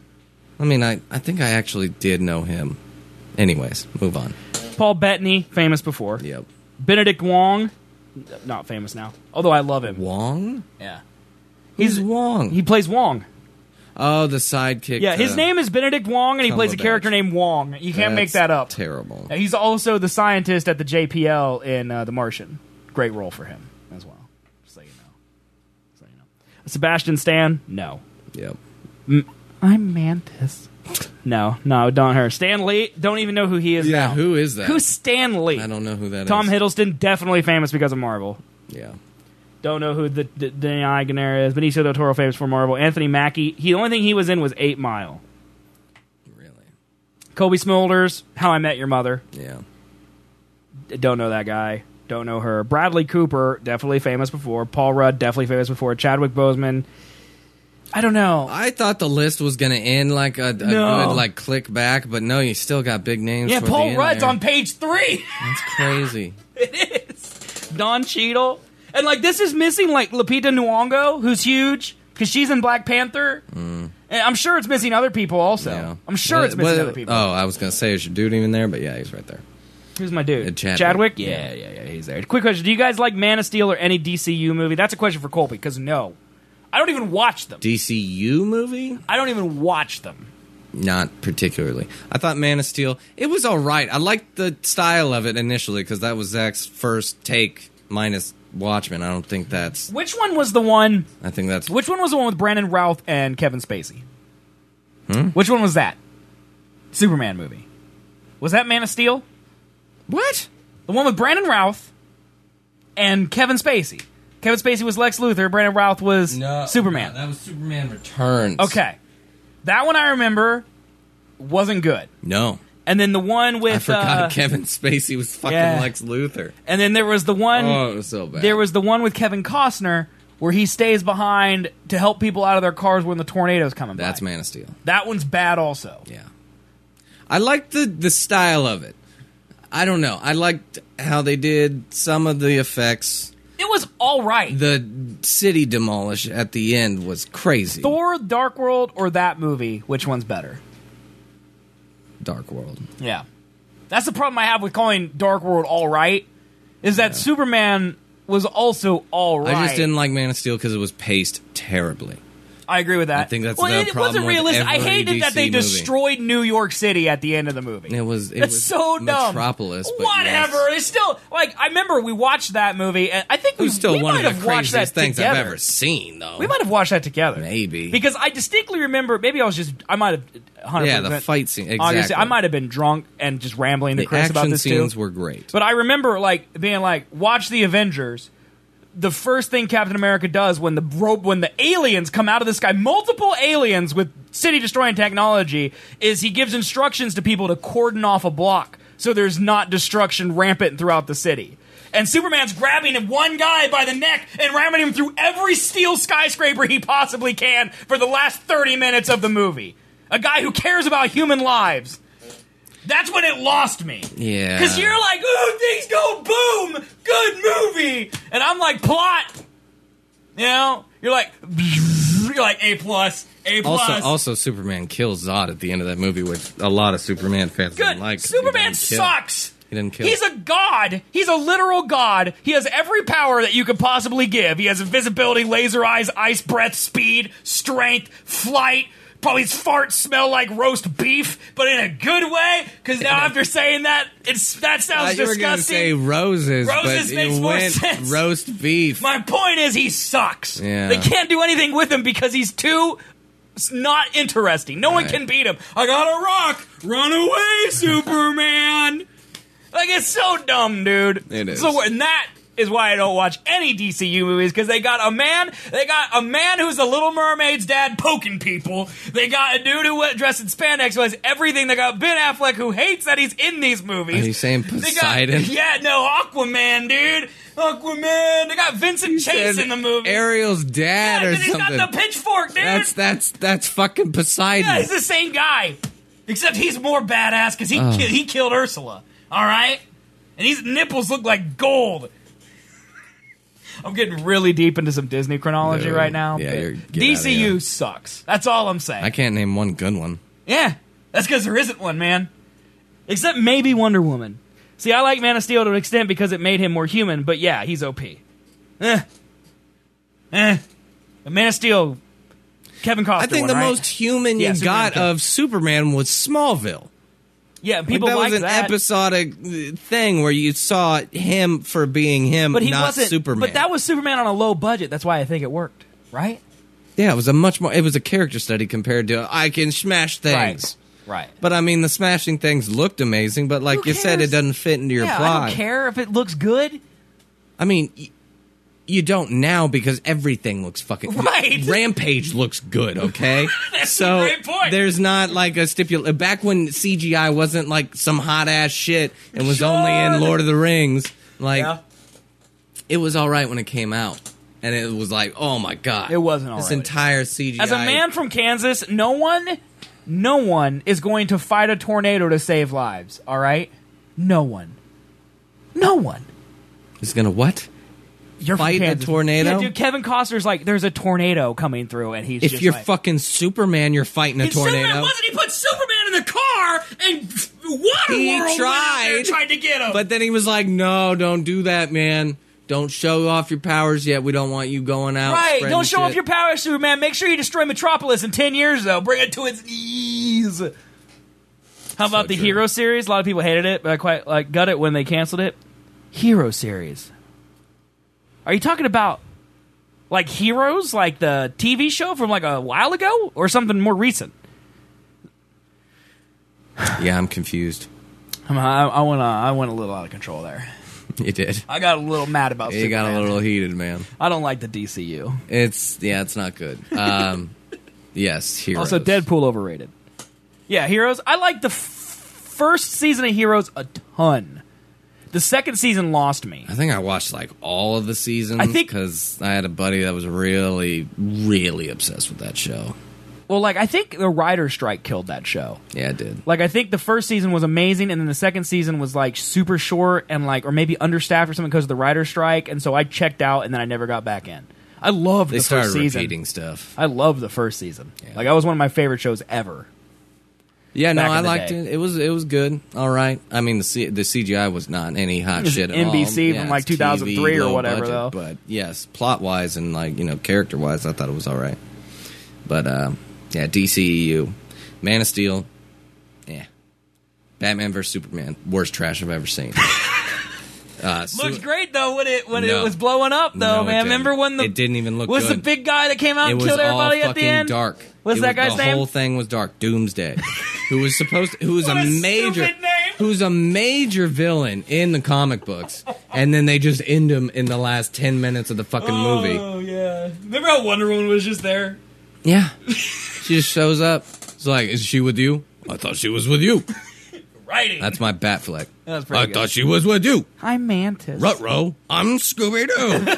I mean, I, I think I actually did know him. Anyways, move on. Paul Bettany, famous before. Yep. Benedict Wong, not famous now. Although I love him. Wong? Yeah. He's Wong. He plays Wong. Oh, the sidekick. Yeah, his uh, name is Benedict Wong, and he plays a Cumberbatch. character named Wong. You can't make That's that up. Terrible. Uh, He's also the scientist at the J P L in uh, The Martian. Great role for him as well. Just so you know. So you know. Sebastian Stan? No. Yep. M- I'm Mantis. No, no, don't her. Stan Lee? Don't even know who he is Yeah, now. who is that? Who's Stan Lee? I don't know who that Tom is. Hiddleston, definitely famous because of Marvel. Yeah. Don't know who the, the Danai Ganair is. Benicio del Toro, famous for Marvel. Anthony Mackie. He, the only thing he was in was Eight Mile. Really? Kobe Smulders, How I Met Your Mother. Yeah. Don't know that guy. Don't know her. Bradley Cooper, definitely famous before. Paul Rudd, definitely famous before. Chadwick Boseman. I don't know. I thought the list was going to end like a, a No. good like click back, but no, you still got big names. Yeah, toward the Paul end Rudd's there. on page three. That's crazy. It is. Don Cheadle. And, like, this is missing, like, Lupita Nyong'o, who's huge, because she's in Black Panther. Mm. And I'm sure it's missing other people also. Yeah. I'm sure What- it's missing what- other people. Oh, I was going to say, is your dude even there? But yeah, he's right there. Who's my dude? Uh, Chadwick. Yeah, yeah, yeah, he's there. Quick question. Do you guys like Man of Steel or any D C U movie? That's a question for Colby, because no. I don't even watch them. D C U movie? I don't even watch them. Not particularly. I thought Man of Steel, it was all right. I liked the style of it initially because that was Zach's first take minus Watchmen. I don't think that's... Which one was the one... I think that's... Which one was the one with Brandon Routh and Kevin Spacey? Hmm? Which one was that? Superman movie. Was that Man of Steel? What? The one with Brandon Routh and Kevin Spacey. Kevin Spacey was Lex Luthor. Brandon Routh was No, Superman. no, that was Superman Returns. Okay. That one I remember wasn't good. No. And then the one with... I forgot uh, Kevin Spacey was fucking yeah. Lex Luthor. And then there was the one... Oh, it was so bad. There was the one with Kevin Costner where he stays behind to help people out of their cars when the tornado's coming That's by. Man of Steel. That one's bad also. Yeah. I liked the, the style of it. I don't know. I liked how they did some of the effects. It was all right. The city demolish at the end was crazy. Thor, Dark World, or that movie, which one's better? Dark World. Yeah. That's the problem I have with calling Dark World all right, is that Superman was also all right. I just didn't like Man of Steel because it was paced terribly. I agree with that. I think that's well, the it problem wasn't with realistic. I every hated that D C they movie. destroyed New York City at the end of the movie. It was it That's was so dumb. Metropolis, but Whatever. yes. It's still like I remember we watched that movie, and I think It we, was still we one might of have the watched that craziest things together. I've ever seen, though. We might have watched that together, Maybe. because I distinctly remember. Maybe I was just I might have. one hundred percent, Yeah, the fight scene, Obviously, exactly. I might have been drunk and just rambling to The Chris about action this scenes too. were great. But I remember like being like, watch the Avengers. The first thing Captain America does when the ro- when the aliens come out of the sky, multiple aliens with city-destroying technology, is he gives instructions to people to cordon off a block so there's not destruction rampant throughout the city. And Superman's grabbing one guy by the neck and ramming him through every steel skyscraper he possibly can for the last thirty minutes of the movie. A guy who cares about human lives. That's when it lost me. Yeah. Because you're like, ooh, things go boom, good movie. And I'm like, plot. You know? You're like, you're like, A plus, A plus. Also, also, Superman kills Zod at the end of that movie, which a lot of Superman fans Good. didn't like. 'cause he Superman didn't kill. sucks. He didn't kill. He's a god. He's a literal god. He has every power that you could possibly give. He has invisibility, laser eyes, ice breath, speed, strength, flight. Probably his farts smell like roast beef, but in a good way. Because now after saying that, it's that sounds I thought you were gonna disgusting. say roses, Roses but makes you more went sense. roast beef. My point is, he sucks. Yeah. They can't do anything with him because he's too s- not interesting. No one Right. can beat him. I got a rock. Run away, Superman. Like, it's so dumb, dude. It is. So, and that is why I don't watch any D C U movies, because they got a man, they got a man who's the Little Mermaid's dad poking people. They got a dude who went dressed in spandex who has everything. They got Ben Affleck who hates that he's in these movies. Are you saying Poseidon? Got, yeah, no, Aquaman, dude. Aquaman. They got Vincent Chase in the movie. Ariel's dad yeah, or he's something. got the pitchfork, dude. That's that's that's fucking Poseidon. Yeah, he's the same guy, except he's more badass because he Oh. ki- he killed Ursula. All right, and his nipples look like gold. I'm getting really deep into some Disney chronology Dude, right now. yeah, but you're- get D C U outta here. sucks. That's all I'm saying. I can't name one good one. Yeah, that's because there isn't one, man. Except maybe Wonder Woman. See, I like Man of Steel to an extent because it made him more human, but yeah, he's O P. Eh. Eh. But Man of Steel, Kevin Costner I think one, the right? most human Yeah, you Superman got too. of Superman was Smallville. Yeah, people like, that like was an that. episodic uh, thing where you saw him for being him, But he not wasn't Superman. But that was Superman on a low budget. That's why I think it worked, right? Yeah, it was a much more. It was a character study compared to I can smash things. Right. Right. But I mean, the smashing things looked amazing, but like Who you said, cares? it doesn't fit into your yeah, plot. I don't care if it looks good. I mean, y- you don't now because everything looks fucking Right. Rampage looks good, okay? That's so a great point. there's not like a stipulation. Back when C G I wasn't like some hot ass shit and was only in Lord of the Rings, like Yeah. it was all right when it came out, and it was like, oh my god, It wasn't all this right. entire C G I. As a man from Kansas, no one, no one is going to fight a tornado to save lives. All right, no one, no one. is gonna what? You're from Fight a Kansas. tornado? Yeah, dude. Kevin Costner's like, there's a tornado coming through, and he's If just you're like, fucking Superman, you're fighting a And Superman tornado. wasn't. He put Superman in the car, and Waterworld He went out there tried, and tried to get him. But then he was like, "No, don't do that, man. Don't show off your powers yet. We don't want you going out. Right, spreading don't show shit." off your power, Superman. Make sure you destroy Metropolis in ten years, though. Bring it to its knees. How about the true. Hero series? A lot of people hated it, but I quite like got it when they canceled it. Hero series. Are you talking about like Heroes, like the T V show from like a while ago, or something more recent? Yeah, I'm confused. I'm, I, I went. Uh, I went a little out of control there. You did. I got a little mad about. You got a Superman. little heated, man. I don't like the D C U. It's yeah, it's not good. Um, yes, Heroes. Also, Deadpool overrated. Yeah, Heroes. I like the f- first season of Heroes a ton. The second season lost me. I think I watched like all of the seasons. I think- because I had a buddy that was really, really obsessed with that show. Well, like I think the writer's strike killed that show. Yeah, it did. Like I think the first season was amazing, and then the second season was like super short and like, or maybe understaffed or something because of the writer's strike. And so I checked out, and then I never got back in. I loved They the started first season. repeating stuff. I loved the first season. Yeah. Like that was one of my favorite shows ever. Yeah, no, back in I the liked day. it. It was it was good. All right. I mean, the C- the C G I was not any hot It was shit at N B all. C from, like, it's two thousand three T V, or low whatever, budget, though. But yes, plot wise and like you know character wise, I thought it was all right. But uh, yeah, D C E U, Man of Steel, yeah, Batman versus Superman, worst trash I've ever seen. Uh, Su- Looks great though when it when No. it was blowing up though, No, it man. didn't. Remember when the It didn't even look was good. the big guy that came out It and was killed everybody all at the fucking end? dark. What's It that was, guy's the name? whole thing was dark. Doomsday, who was supposed to, who was What a a major, stupid name. who's a major villain in the comic books, and then they just end him in the last ten minutes of the fucking movie. Oh yeah. Remember how Wonder Woman was just there? Yeah, she just shows up. It's like, is she with you? I thought she was with you. Writing. That's my Batfleck. That was pretty I good. thought she was with you. I'm Mantis. Ruh-roh, I'm Scooby Doo.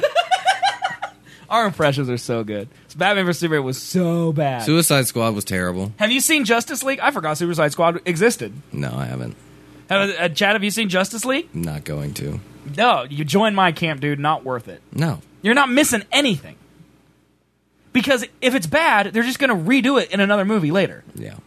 Our impressions are so good. So Batman versus Superman was so bad. Suicide Squad was terrible. Have you seen Justice League? I forgot Suicide Squad existed. No, I haven't. Have, uh, Chad, have you seen Justice League? I'm not going to. No, you join my camp, dude. Not worth it. No. You're not missing anything. Because if it's bad, they're just going to redo it in another movie later. Yeah.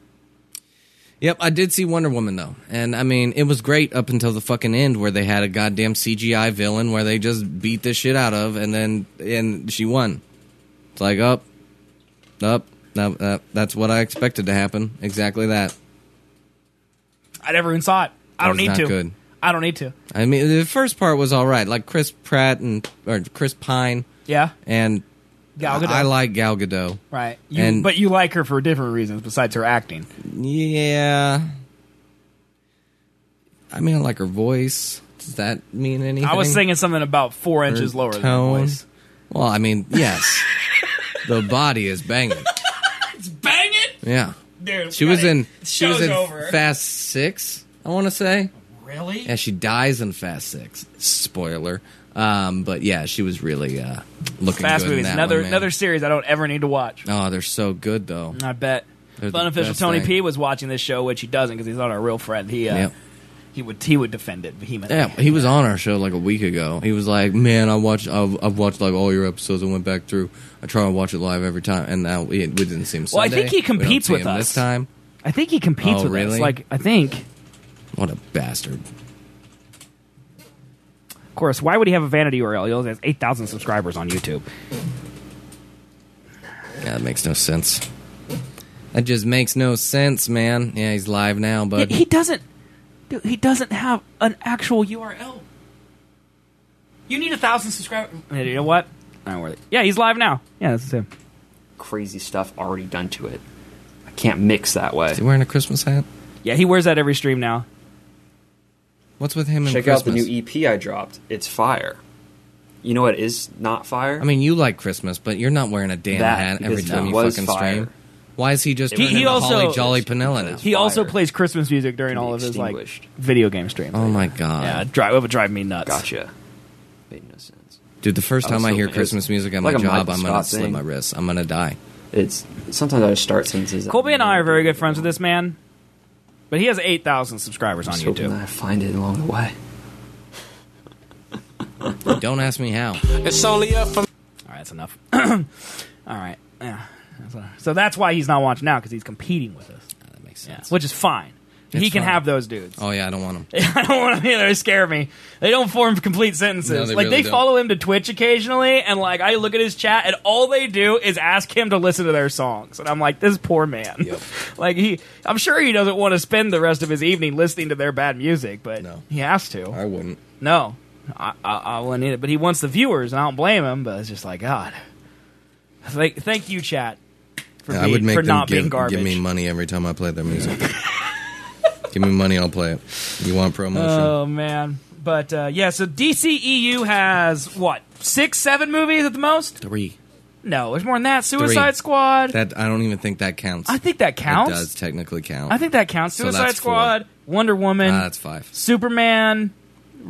Yep, I did see Wonder Woman, though. And, I mean, it was great up until the fucking end where they had a goddamn C G I villain where they just beat the shit out of, and then and she won. It's like, up, up. That, that, that's what I expected to happen. Exactly that. I never even saw it. I That don't was need not to. good. I don't need to. I mean, the first part was all right. Like Chris Pratt and, or Chris Pine. Yeah. And Gal Gadot. I, I like Gal Gadot. Right. You, And- but you like her for different reasons besides her acting. Yeah. I mean, I like her voice. Does that mean anything? I was thinking something about four inches Her lower than tone? her voice. Well, I mean, yes. The body is banging. It's banging? Yeah. Dude, She was in the she was show's in over. Fast Six, I want to say. Really? Yeah, she dies in Fast Six. Spoiler. Um, but yeah, she was really uh, looking Fast good movies, in that another one, man. another series I don't ever need to watch. Oh, they're so good though. I bet. They're the Unofficial best Tony thing. P was watching this show, which he doesn't because he's not our real friend. He uh, Yep. he would he would defend it vehemently. Yeah, he was on our show like a week ago. He was like, "Man, I watched, I've, I've watched like all your episodes. I went back through. I try to watch it live every time, and now we, we didn't see him. Well, I Sunday. think he We don't competes see with him us. this time. I think he competes Oh, with really? us. Like I think. What a bastard! Of course, why would he have a vanity U R L? He only has eight thousand subscribers on YouTube. Yeah, that makes no sense. That just makes no sense, man. Yeah, he's live now, but He, he doesn't. Dude, he doesn't have an actual U R L. You need a thousand subscribers. You know what? Not worth it. Yeah, he's live now. Yeah, that's him. Crazy stuff already done to it. I can't mix that way. is he wearing a Christmas hat? Yeah, he wears that every stream now. What's with him and Check Christmas? out the new E P I dropped. It's fire. You know what is not fire? I mean, you like Christmas, but you're not wearing a damn That, hat every because time it you was fucking fire. stream. Why is he just He- turning he into also- Holly Jolly Panilla now? He also Fire. plays Christmas music during Can be all of his like extinguished. video game streams. Oh my god, Yeah, drive it would drive me nuts. Gotcha. Made no sense. dude! The first I was time I so hear pissed. Christmas music at Like my a job, Michael I'm gonna Scott slit thing. my wrists. I'm gonna die. It's sometimes I just start sentences. Colby and I are very good friends with this man, but he has eight thousand subscribers on I'm just hoping that YouTube. I find it along the way. Don't ask me how. It's only up from. All right, that's enough. All right, yeah. So that's why he's not watching now because he's competing with us. Ah, that makes Yeah, sense. which is fine. It's he can fine. have those dudes. Oh yeah, I don't want them. I don't want them either. They scare me. They don't form complete sentences. No, they like really they don't. follow him to Twitch occasionally, and like I look at his chat, and all they do is ask him to listen to their songs, and I'm like, this poor man. Yep. Like he, I'm sure he doesn't want to spend the rest of his evening listening to their bad music, but No. he has to. I wouldn't. No, I, I, I wouldn't need it. But he wants the viewers, and I don't blame him. But it's just like God. Like, thank you, chat, for, Yeah, being, I would make for them not give, being garbage. give me money every time I play their music. Give me money, I'll play it. You want promotion? Oh man, but uh, yeah. So D C E U has what six, seven movies at the most? Three. No, there's more than that. Suicide Three. Squad. That I don't even think that counts. I think that counts. It does technically count. I think that counts. So Suicide that's four. Squad, Wonder Woman, Ah, that's five. Superman, uh,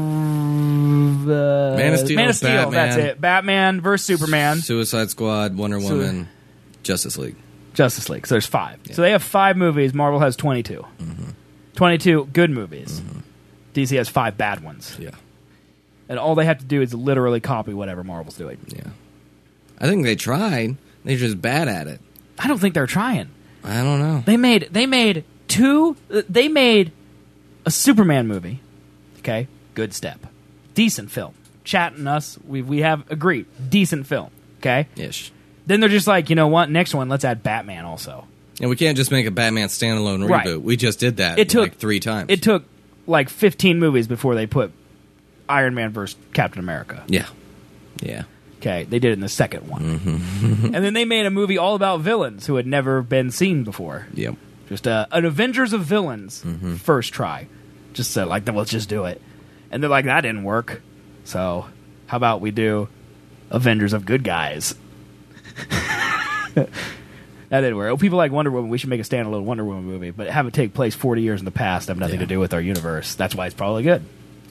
Man of Steel, Man of Steel. Batman. That's it. Batman versus Superman, Suicide Squad, Wonder Woman, Justice League. Justice League. So there's five. So they have five movies. Marvel has twenty-two. Mm-hmm. twenty-two good movies. D C has five bad ones. Yeah. And all they have to do is literally copy whatever Marvel's doing. Yeah. I think they tried. They're just bad at it. I don't think they're trying. I don't know. They made they made two. They made a Superman movie. Okay, good step, decent film. Chat and us, we we have agreed, decent film. Okay, Ish. then they're just like, you know what? Next one, let's add Batman also. And we can't just make a Batman standalone Right. reboot. We just did that It took like three times. It took like fifteen movies before they put Iron Man versus Captain America. yeah. Yeah. Okay, they did it in the second one, Mm-hmm. and then they made a movie all about villains who had never been seen before. Yep. Just uh, an Avengers of villains Mm-hmm. first try. Just said like, let's just do it, and they're like, that didn't work. So how about we do Avengers of good guys? That didn't work. Oh, people like Wonder Woman. We should make a standalone Wonder Woman movie, but have it take place forty years in the past. Have nothing Yeah. to do with our universe. That's why it's probably good.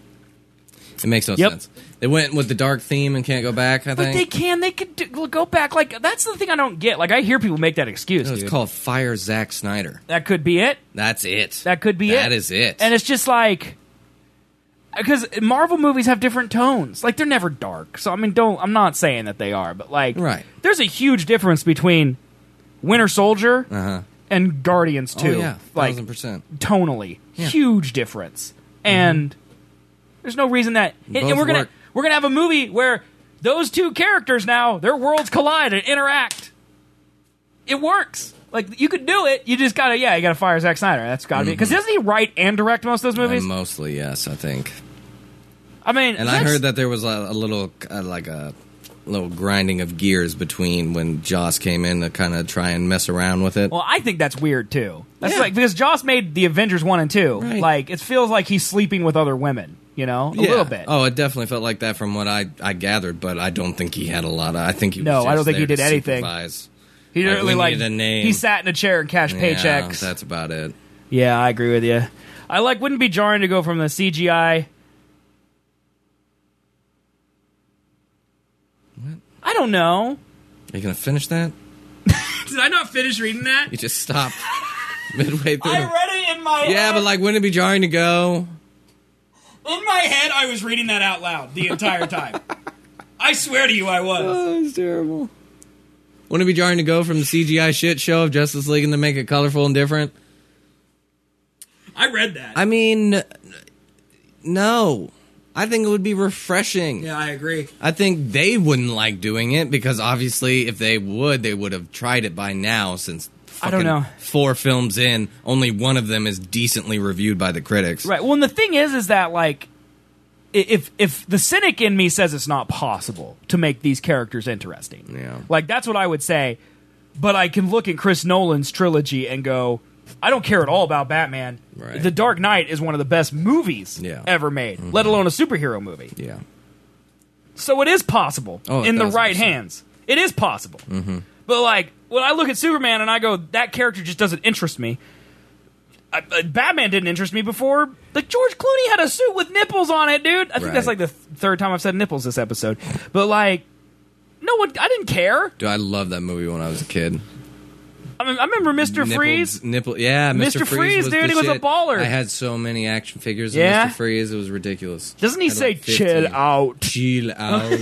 It makes no Yep. sense. They went with the dark theme and can't go back, I But think. they can. They could do, go back. Like that's the thing I don't get. Like I hear people make that excuse. No, it's dude. called Fire Zack Snyder. That could be it. That's it. That could be it. That is it. And it's just like because Marvel movies have different tones. Like they're never dark. So I mean, don't. I'm not saying that they are, but like, Right. there's a huge difference between Winter Soldier Uh-huh. and Guardians Oh, two. yeah. Like Thousand percent. tonally, Yeah. huge difference. And there's no reason that. And, and Both we're gonna work. we're gonna have a movie where those two characters now their worlds collide and interact. It works. Like you could do it. You just gotta yeah. You gotta fire Zack Snyder. That's gotta be because doesn't he write and direct most of those movies? Uh, mostly, yes, I think. I mean, And I Zack- heard that there was a, a little, uh, like a little grinding of gears between when Joss came in to kind of try and mess around with it. Well, I think that's weird too. That's Yeah. like because Joss made the Avengers one and two. Right. Like it feels like he's sleeping with other women. You know, a Yeah. little bit. Oh, it definitely felt like that from what I, I gathered, but I don't think he had a lot of. I think he was No, just I don't think there he did to anything. supervise. He didn't Like, really we like. need a name. He sat in a chair and cashed Yeah, paychecks. that's about it. Yeah, I agree with you. I like. Wouldn't it be jarring to go from the C G I. What? I don't know. Are you gonna finish that? Did I not finish reading that? You just stopped midway through. I read it in my yeah, head. but like, wouldn't it be jarring to go? In my head, I was reading that out loud the entire time. I swear to you, I was. Oh, it's terrible. Wouldn't it be jarring to go from the C G I shit show of Justice League and to make it colorful and different? I read that. I mean, no. I think it would be refreshing. Yeah, I agree. I think they wouldn't like doing it because obviously if they would, they would have tried it by now since I don't know. four films in, only one of them is decently reviewed by the critics. Right. Well, and the thing is, is that, like, i- if if the cynic in me says it's not possible to make these characters interesting, Yeah. like, that's what I would say. But I can look at Chris Nolan's trilogy and go, I don't care at all about Batman. Right. The Dark Knight is one of the best movies Yeah. ever made, let alone a superhero movie. Yeah. So it is possible Oh, in the one thousand right percent. hands. It is possible. Mm-hmm. But, like, when I look at Superman and I go, that character just doesn't interest me. I, uh, Batman didn't interest me before. Like, George Clooney had a suit with nipples on it, dude. I think Right. that's like the th- third time I've said nipples this episode. But, like, no one, I didn't care. Dude, I loved that movie when I was a kid. I mean, I remember Mister Nipples- Freeze. Nipple, yeah, Mister Mister Freeze, was dude, the he was a shit. baller. I had so many action figures of Yeah? Mister Freeze, it was ridiculous. Doesn't he Had say, like fifty. chill out? Chill out.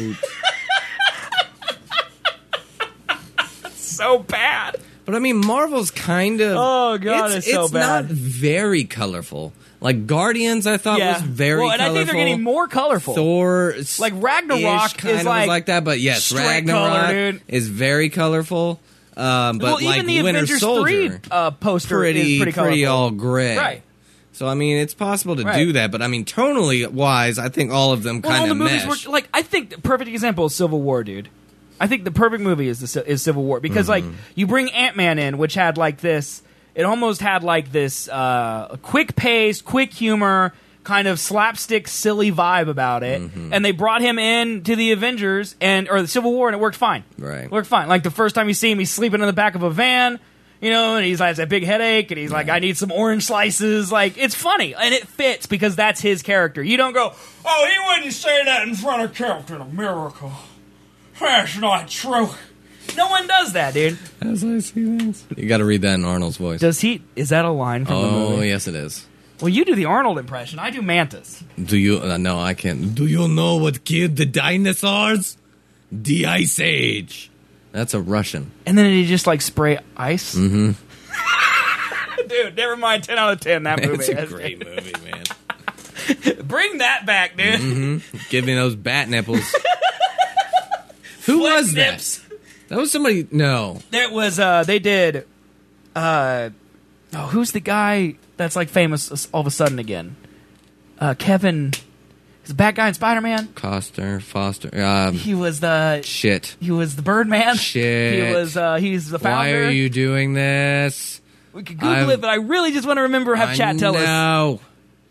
So bad. But I mean, Marvel's kind of. Oh, God, it's so it's bad. not very colorful. Like Guardians, I thought Yeah. was very well, and colorful. I think they're getting more colorful. Thor, Like, Ragnarok kind is of like like that, but yes, straight Ragnarok color, dude. is very colorful. Um, but well, like even the Winter Avengers Soldier, three uh, poster pretty, is pretty colorful. all gray. Right. So I mean, it's possible to Right. do that, but I mean, tonally wise, I think all of them Well, all kind the of movies mesh. were like, I think the perfect example is Civil War, dude. I think the perfect movie is the Ci- is Civil War because Mm-hmm. like you bring Ant-Man in, which had like this, it almost had like this uh, quick pace, quick humor, kind of slapstick, silly vibe about it, Mm-hmm. and they brought him in to the Avengers and or the Civil War, and it worked fine. Right. It worked fine. Like the first time you see him, he's sleeping in the back of a van. You know, and he's like, has a big headache, and he's like, I need some orange slices. Like, it's funny, and it fits because that's his character. You don't go, oh, he wouldn't say that in front of Captain America. That's not true. No one does that, dude. As I see things, you got to read that in Arnold's voice. Does he? Is that a line from the Oh movie? yes, it is. Well, you do the Arnold impression. I do Mantis. Do you? Uh, no, I can't. Do you know what killed the dinosaurs? The Ice Age. That's a Russian. And then he just like spray ice. Mm-hmm. Dude, never mind. Ten out of ten. That movie. It's a That's- great movie, man. Bring that back, dude. Mm-hmm. Give me those bat nipples. Who Flex was that? nips. That was somebody. No. There was uh they did uh oh who's the guy that's like famous all of a sudden again? Uh Kevin he's the bad guy in Spider-Man. Coster, Foster. Um, He was the shit. he was the Birdman. Shit. He was uh he's the founder. Why are you doing this? We could Google I've- it, but I really just want to remember have I chat tell us. know.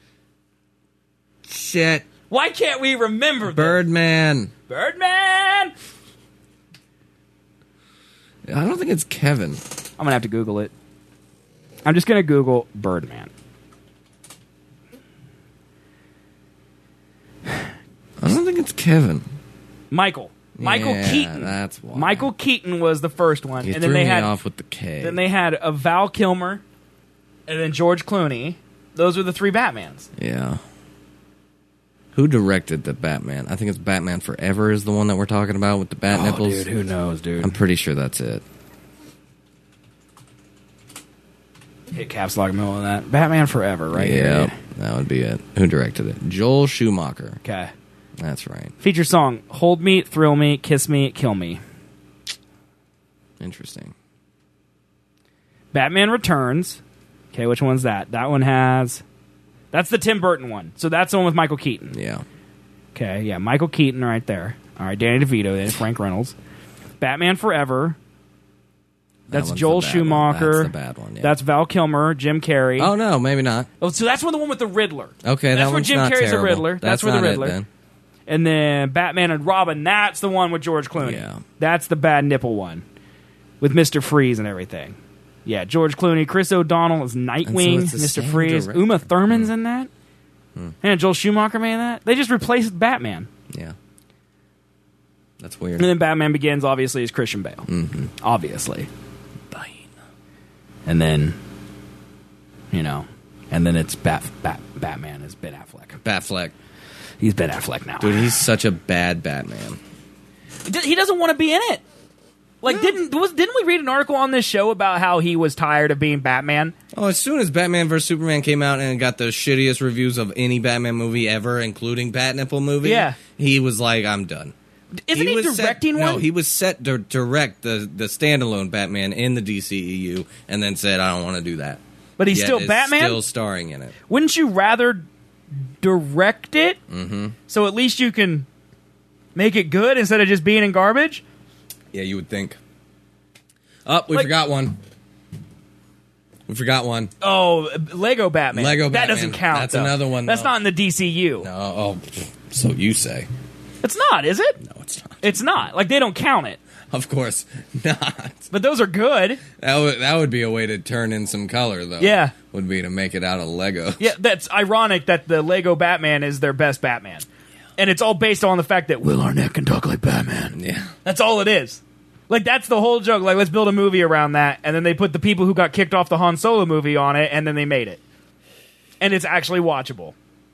Shit. Why can't we remember this? Birdman. Birdman? I don't think it's Kevin. I'm gonna have to Google it. I'm just gonna Google Birdman. I don't think it's Kevin. Michael. Michael Yeah, Keaton. that's why. Michael Keaton was the first one, You and threw then they me had off with the K. then they had a Val Kilmer, and then George Clooney. Those were the three Batmans. Yeah. Who directed the Batman? I think it's Batman Forever is the one that we're talking about with the bat nipples. dude, who knows, dude? I'm pretty sure that's it. Hit caps lock middle on that. Batman Forever, right? Yeah, here. that would be it. Who directed it? Joel Schumacher. Okay. That's right. Feature song: "Hold Me, Thrill Me, Kiss Me, Kill Me." Interesting. Batman Returns. Okay, which one's that? That one has. That's the Tim Burton one. So that's the one with Michael Keaton. Yeah. Okay, yeah, Michael Keaton right there. All right, Danny DeVito, then Frank Reynolds. Batman Forever. That's one's Joel the bad one. Schumacher. That's the bad one, yeah. That's Val Kilmer, Jim Carrey. Oh, no, maybe not. Oh, so that's one the one with the Riddler. Okay, that's that where one's Jim not Carrey's terrible. the Riddler. That's, That's where the not it, Riddler. then. And then Batman and Robin. That's the one with George Clooney. Yeah. That's the bad nipple one with Mister Freeze and everything. Yeah, George Clooney, Chris O'Donnell is Nightwing, it's the Mister same Freeze, director. Uma Thurman's Hmm. in that, Hmm. and Joel Schumacher made that. They just replaced Batman. Yeah. That's weird. And then Batman Begins, obviously, is Christian Bale. Mm-hmm. Obviously. And then, you know, and then it's Bat, Bat, Batman is Ben Affleck. Batfleck. He's Ben Affleck now. Dude, he's such a bad Batman. He doesn't want to be in it. Like, didn't was didn't we read an article on this show about how he was tired of being Batman? Oh, as soon as Batman versus Superman came out and it got the shittiest reviews of any Batman movie ever, including Bat Nipple movie, Yeah. he was like, I'm done. Isn't he, was directing set, one? No, he was set to direct the, the standalone Batman in the D C E U and then said, I don't want to do that. But he's Yet still is Batman? still starring in it. Wouldn't you rather direct it Mm-hmm. so at least you can make it good instead of just being in garbage? Yeah, you would think. Oh, we Like- forgot one. We forgot one. Oh, Lego Batman. Lego That Batman. doesn't count. That's though. another one, That's though. not in the D C U. No, oh, so you say. It's not, is it? No, it's not. It's not. Like, they don't count it. Of course not. But those are good. That would, that would be a way to turn in some color, though. Yeah. Would be to make it out of Lego. Yeah, that's ironic that the Lego Batman is their best Batman. And it's all based on the fact that Will Arnett can talk like Batman. Yeah. That's all it is. Like, that's the whole joke. Like, let's build a movie around that. And then they put the people who got kicked off the Han Solo movie on it, and then they made it. And it's actually watchable.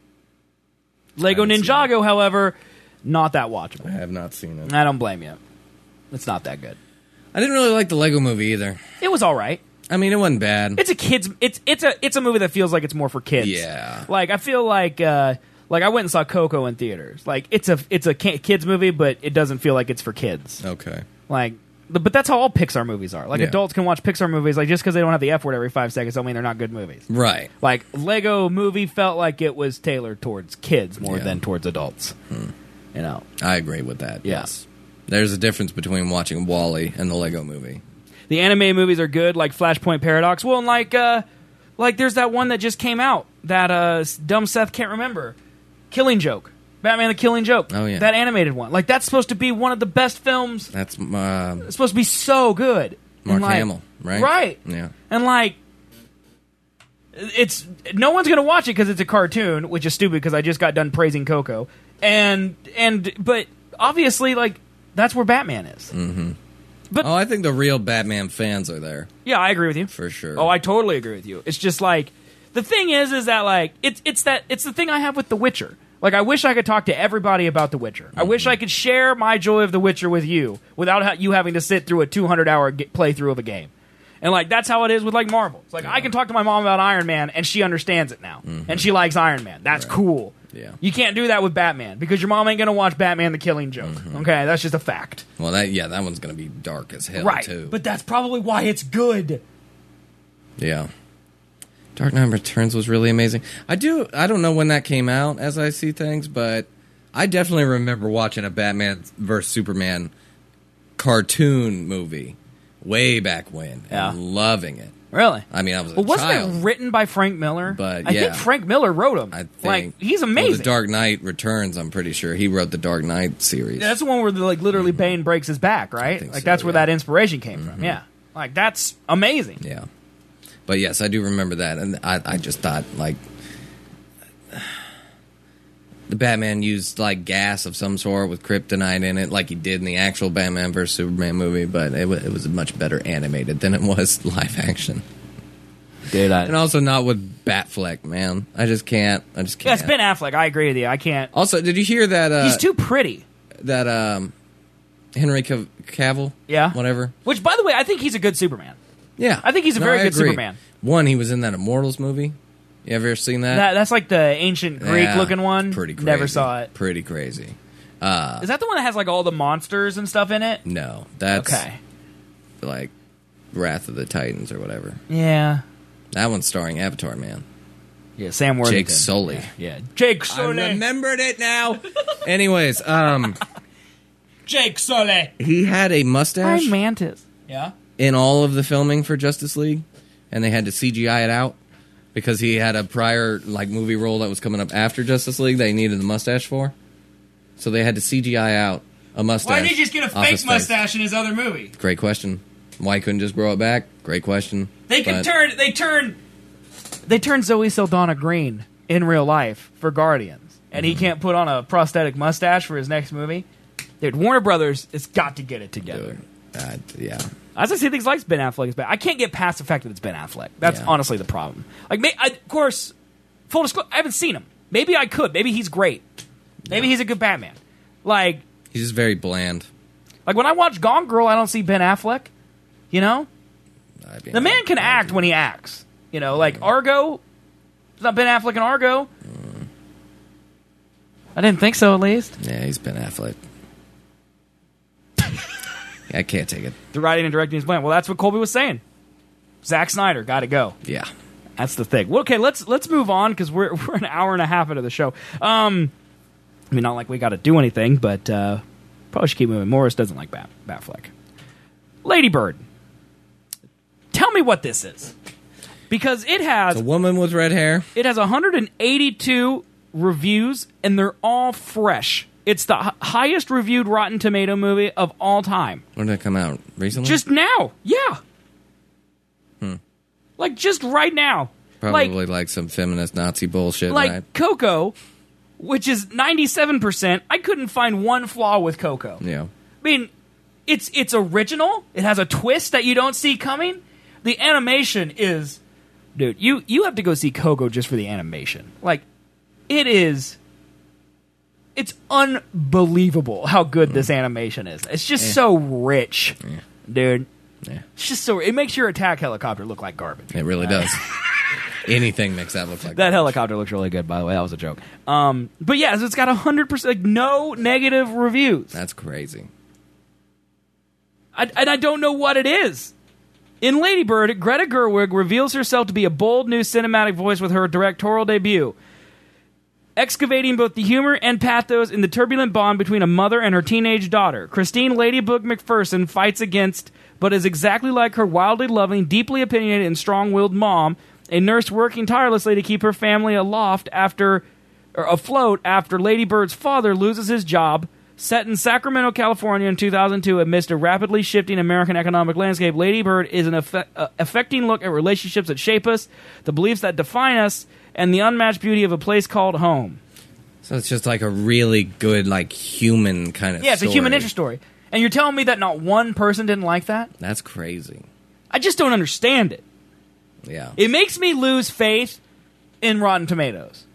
Lego Ninjago, however, not that watchable. I have not seen it. I don't blame you. It's not that good. I didn't really like the Lego movie either. It was all right. I mean, it wasn't bad. It's a kids. It's it's a it's a movie that feels like it's more for kids. Yeah. Like I feel like uh, like I went and saw Coco in theaters. Like it's a it's a ki- kids movie, but it doesn't feel like it's for kids. Okay. Like, but that's how all Pixar movies are. Like Yeah. adults can watch Pixar movies. Like just because they don't have the F word every five seconds, don't mean they're not good movies. Right. Like Lego Movie felt like it was tailored towards kids more Yeah. than towards adults. Hmm. You know. I agree with that. Yeah. Yes. There's a difference between watching WALL-E and the Lego movie. The animated movies are good, like Flashpoint Paradox. Well, and like, uh, like there's that one that just came out that uh, dumb Seth can't remember. Killing Joke, Batman: The Killing Joke. Oh, yeah. that animated one. Like that's supposed to be one of the best films. That's uh, It's supposed to be so good. Mark And, like- Hamill, right? Right. Yeah. And like, it's no one's gonna watch it because it's a cartoon, which is stupid because I just got done praising Coco. And and but obviously, like that's where Batman is. Mm-hmm. But- oh, I think the real Batman fans are there Yeah, I agree with you. for sure. Oh, I totally agree with you. It's just like the thing is, is that like it's it's that it's the thing I have with The Witcher. Like I wish I could talk to everybody about The Witcher. I wish I could share my joy of The Witcher with you without ha- you having to sit through a two hundred hour ge- playthrough of a game. And like that's how it is with like Marvel. It's like I can talk to my mom about Iron Man and she understands it now, and she likes Iron Man. That's cool. Yeah. You can't do that with Batman because your mom ain't gonna watch Batman: The Killing Joke. Okay, that's just a fact. Well, that yeah, that one's gonna be dark as hell Right, too. but that's probably why it's good. Yeah. Dark Knight Returns was really amazing. I do. I don't know when that came out, as I see things, but I definitely remember watching a Batman versus Superman cartoon movie way back when, Yeah. and loving it. Really? I mean, I was a Well, wasn't child. it written by Frank Miller? But, I yeah. think Frank Miller wrote him. I think, like he's Well, amazing. the Dark Knight Returns. I'm pretty sure he wrote the Dark Knight series. Yeah, that's the one where the, like literally Bane breaks his back, right? think Like so, that's where yeah. that inspiration came from. Yeah, like that's amazing. Yeah. But yes, I do remember that, and I, I just thought like the Batman used like gas of some sort with kryptonite in it, like he did in the actual Batman versus Superman movie. But it, wa it was much better animated than it was live action, Dude, I, and also not with Batfleck. Man, I just can't. I just yeah, can't. it's Ben Affleck. I agree with you. I can't. Also, did you hear that? Uh, He's too pretty. that um, Henry Cav- Cavill, Yeah. whatever. Which, by the way, I think he's a good Superman. Yeah, I think he's a No, very I good agree. Superman. One, he was in that Immortals movie. You ever seen that? That, that's like the ancient Greek Yeah, looking one. Pretty crazy. Never saw it. Pretty crazy. Uh, Is that the one that has like all the monsters and stuff in it? no, that's Okay. like Wrath of the Titans or whatever. Yeah. That one's starring Avatar Man. Yeah, Sam Worthington. Jake Sully. Yeah, Jake I Sully. remembered it now. Anyways, um, Jake Sully. he had a mustache. I'm Mantis. Yeah. in all of the filming for Justice League, and they had to C G I it out because he had a prior like movie role that was coming up after Justice League that he needed the mustache for. So they had to C G I out a mustache. Why did he just get a off fake his face. mustache in his other movie? Great question. Why couldn't just grow it back? Great question. They could But- turn. They turn. They turned Zoe Saldana green in real life for Guardians, and he can't put on a prosthetic mustache for his next movie. Dude, Warner Brothers has got to get it together. Uh, yeah. As I see things like Ben Affleck is bad. I can't get past the fact that it's Ben Affleck. That's Yeah. honestly the problem. Like, may, I, of course, full disclosure, I haven't seen him. Maybe I could. Maybe he's great. Maybe he's a good Batman. Like, He's just very bland. like when I watch Gone Girl, I don't see Ben Affleck. You know, I mean, the man can act when he acts. You know, like Argo. It's not Ben Affleck in Argo. Mm. I didn't think so, at least. Yeah, he's Ben Affleck. I can't take it. The writing and directing is bland. Well, that's what Colby was saying. Zack Snyder got to go. Yeah. That's the thing. Well, okay, let's let's move on because we're we're an hour and a half into the show. Um, I mean, not like we got to do anything, but uh, probably should keep moving. Morris doesn't like Bat Batfleck. Lady Bird. Tell me what this is, because it has It's a woman with red hair. it has one hundred eighty-two reviews, and they're all fresh. It's the h- highest reviewed Rotten Tomato movie of all time. When did it come out? Recently? Just now, yeah. Hmm. Like just right now. Probably Like, like, some feminist Nazi bullshit, like right? Coco, which is ninety-seven percent. I couldn't find one flaw with Coco. Yeah. I mean, it's it's original. It has a twist that you don't see coming. The animation is, dude, you you have to go see Coco just for the animation. Like, it is, it's unbelievable how good this animation is. It's just Yeah. so rich, Yeah. dude. Yeah. It's just so, it makes your attack helicopter look like garbage. It really does. Anything makes that look like That helicopter looks really good, by the way. That was a joke. Um, but yeah, so it's got one hundred percent, like, no negative reviews. That's crazy. I, and I don't know what it is. In Lady Bird, Greta Gerwig reveals herself to be a bold new cinematic voice with her directorial debut, excavating both the humor and pathos in the turbulent bond between a mother and her teenage daughter. Christine Ladybug McPherson fights against, but is exactly like her wildly loving, deeply opinionated, and strong-willed mom, a nurse working tirelessly to keep her family aloft after, or afloat after Lady Bird's father loses his job. Set in Sacramento, California in two thousand two amidst a rapidly shifting American economic landscape, Lady Bird is an affe- uh, affecting look at relationships that shape us, the beliefs that define us, and the unmatched beauty of a place called home. So it's just like a really good, like, human kind of Yeah, it's story. a human interest story. And you're telling me that not one person didn't like that? That's crazy. I just don't understand it. Yeah. It makes me lose faith in Rotten Tomatoes.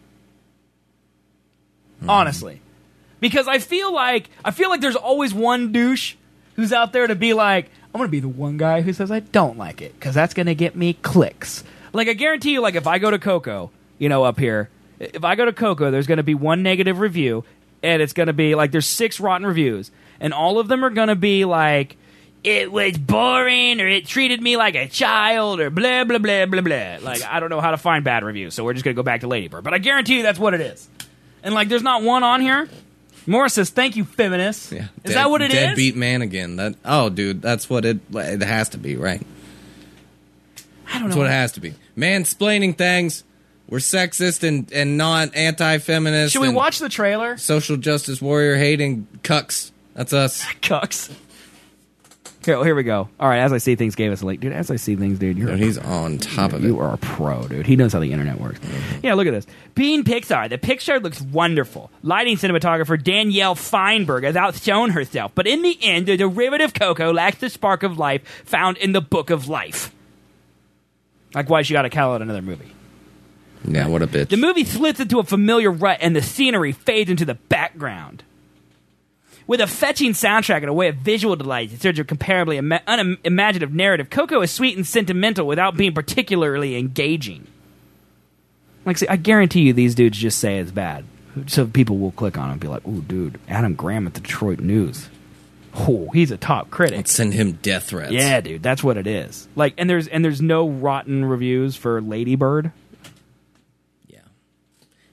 Hmm. Honestly. Because I feel like I feel like there's always one douche who's out there to be like, I'm going to be the one guy who says I don't like it because that's going to get me clicks. Like, I guarantee you, like, if I go to Coco, you know, up here, if I go to Coco, there's going to be one negative review, and it's going to be, like, there's six rotten reviews, and all of them are going to be like, it was boring, or it treated me like a child, or blah, blah, blah, blah, blah. Like, I don't know how to find bad reviews, so we're just going to go back to Lady Bird. But I guarantee you that's what it is. And, like, there's not one on here. Morris says, thank you, feminists. Yeah. Is that what it is? Deadbeat man again. That oh, dude, that's what it it has to be, right? I don't That's know. what it has to be. Mansplaining things. We're sexist and, and not anti-feminist. Should we and watch the trailer? social justice warrior hating cucks. That's us. Cucks. Here, here we go. All right, As I See Things gave us a link. Dude, As I See Things, dude, you're Dude, he's on top of it. You are a pro, dude. He knows how the internet works. Mm-hmm. Yeah, look at this. Being Pixar, the Pixar looks wonderful. Lighting cinematographer Danielle Feinberg has outshone herself, but in the end, the derivative Coco lacks the spark of life found in the Book of Life. Like why she got to call out another movie. Yeah, what a bitch. The movie slits into a familiar rut, and the scenery fades into the background. With a fetching soundtrack and a way of visual delight in search of comparably ima- unimaginative narrative, Coco is sweet and sentimental without being particularly engaging. Like, see, I guarantee you these dudes just say it's bad. So people will click on it and be like, ooh, dude, Adam Graham at the Detroit News. Oh, he's a top critic. Let's send him death threats. Yeah, dude, that's what it is. Like, and there's and there's no rotten reviews for Lady Bird.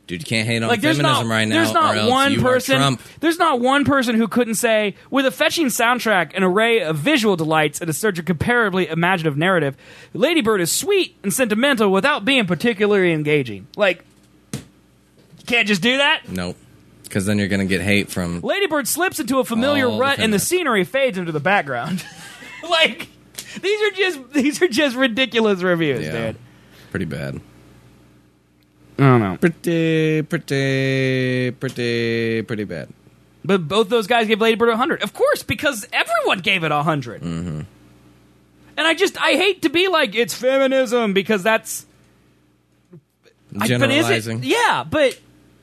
Dude, you can't hate on Like, there's feminism not, right now, there's not or else one you person. are Trump. There's not one person who couldn't say, with a fetching soundtrack, an array of visual delights, and a surge of comparably imaginative narrative, Lady Bird is sweet and sentimental without being particularly engaging. Like, you can't just do that. Nope. Because then you're going to get hate from... Lady Bird slips into a familiar all the rut, and the feminists. scenery fades into the background. Like, these are just these are just ridiculous reviews, Yeah. dude. Pretty bad. I don't know. Pretty, pretty, pretty, pretty bad. But both those guys gave Lady Bird one hundred. Of course, because everyone gave it one hundred. Mm-hmm. And I just, I hate to be like, it's feminism, because that's... I- Generalizing. But is it? Yeah, but...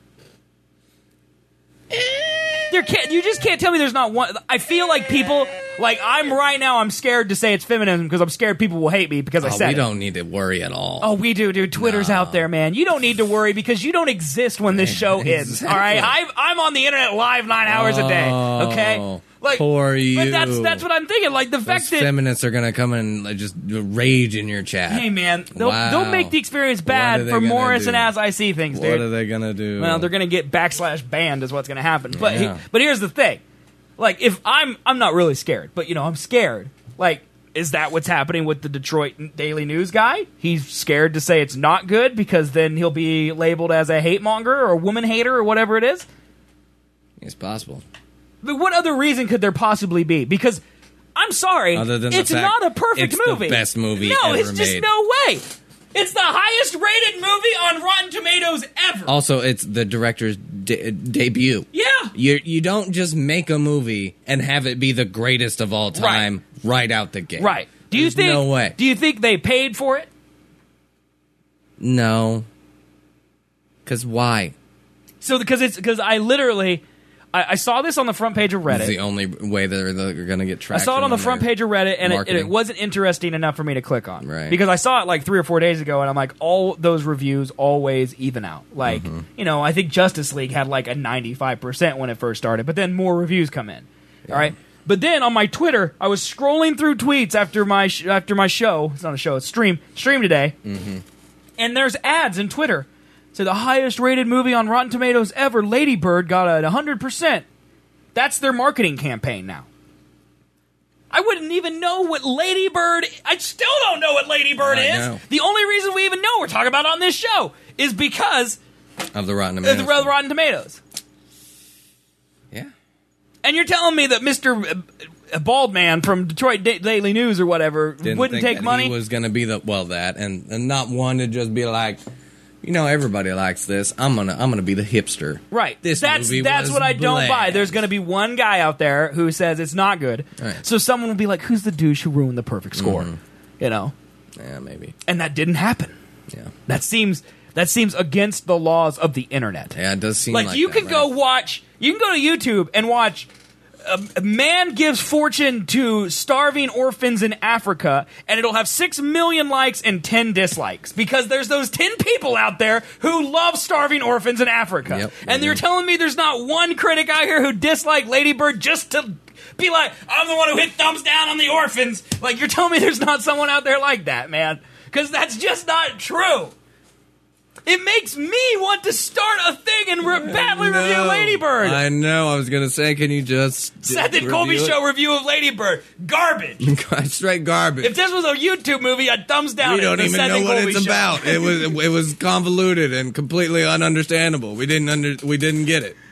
There can't, you just can't tell me there's not one... I feel like people... Like, I'm right now, I'm scared to say it's feminism, because I'm scared people will hate me because I Oh, said we it. don't need to worry at all. Oh, we do, dude. Twitter's No. out there, man. You don't need to worry because you don't exist when this show ends. Exactly. All right, I'm, I'm on the internet live nine hours a day. Okay, Oh, like poor you. But that's that's what I'm thinking. Like the fact Those that feminists are going to come and like, just rage in your chat. hey, man, they'll, Wow. they'll make the experience What bad are they for gonna Morris do? and As I See Things, What dude. are they going to do? Well, they're gonna get backslash banned is what's gonna happen. But he- Yeah. but here's the thing. Like if I'm I'm not really scared, but you know I'm scared. Like is that what's happening with the Detroit Daily News guy? He's scared to say it's not good because then he'll be labeled as a hate monger or a woman hater or whatever it is. It's possible. But what other reason could there possibly be? Because I'm sorry, Other than the it's fact not a perfect it's the movie. best movie no, ever it's just made. no way. It's the highest rated movie on Rotten Tomatoes ever. Also, it's the director's de- debut. Yeah. You you don't just make a movie and have it be the greatest of all time right, out the gate. Right. Do you There's think? no way. Do you think they paid for it? No. Because why? So because it's because I literally I, I saw this on the front page of It's Reddit. the only way they're, they're going to get I traction. saw it on the on front their page of Reddit, and it, and marketing. it wasn't interesting enough for me to click on. Right. Because I saw it like three or four days ago, and I'm like, all those reviews always even out. Like, Mm-hmm. you know, I think Justice League had like a ninety-five percent when it first started, but then more reviews come in. All right. But then on my Twitter, I was scrolling through tweets after my sh- after my show. It's not a show; it's stream stream today. Mm-hmm. And there's ads in Twitter. So the highest rated movie on Rotten Tomatoes ever, Lady Bird, got a one hundred percent. That's their marketing campaign now. I wouldn't even know what Lady Bird... I still don't know what Lady Bird I is. know. The only reason we even know we're talking about it on this show is because Of the Rotten of Tomatoes. the Rotten Tomatoes. Yeah. And you're telling me that Mister uh, Bald Man from Detroit Da- Daily News or whatever Didn't wouldn't think take that money? He was going to be the well that and, and not one to just be like, you know, everybody likes this. I'm gonna I'm gonna be the hipster. Right. This that's movie that's was what I don't bland. buy. There's going to be one guy out there who says it's not good. Right. So someone will be like, "Who's the douche who ruined the perfect score?" Mhm. You know. Yeah, maybe. And that didn't happen. Yeah. That seems that seems against the laws of the internet. Yeah, it does seem like, like you that, can right? go watch. You can go to YouTube and watch. A, a man gives fortune to starving orphans in Africa, and it'll have six million likes and ten dislikes because there's those ten people out there who love starving orphans in Africa. Yep, and you're telling me there's not one critic out here who disliked Lady Bird just to be like, I'm the one who hit thumbs down on the orphans. Like, you're telling me there's not someone out there like that, man? Because that's just not true. It makes me want to start a thing and re- badly review No. Lady Bird. I know. I was gonna say, can you just Seth and Colby review it? Show review of Lady Bird. Garbage. Straight garbage. If this was a YouTube movie, I'd thumbs down we it. don't The even Seth know and what Colby it's Show. about. It was it was convoluted and completely ununderstandable. We didn't under we didn't get it.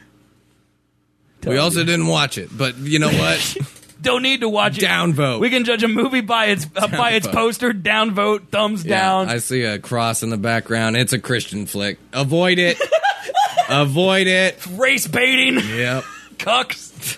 We also didn't watch it. But you know what? Don't need to watch it. Downvote. We can judge a movie by its uh, by its Downvote. poster. Downvote. Thumbs Yeah, down. I see a cross in the background. It's a Christian flick. Avoid it. Avoid it. Race baiting. Yep. Cucks.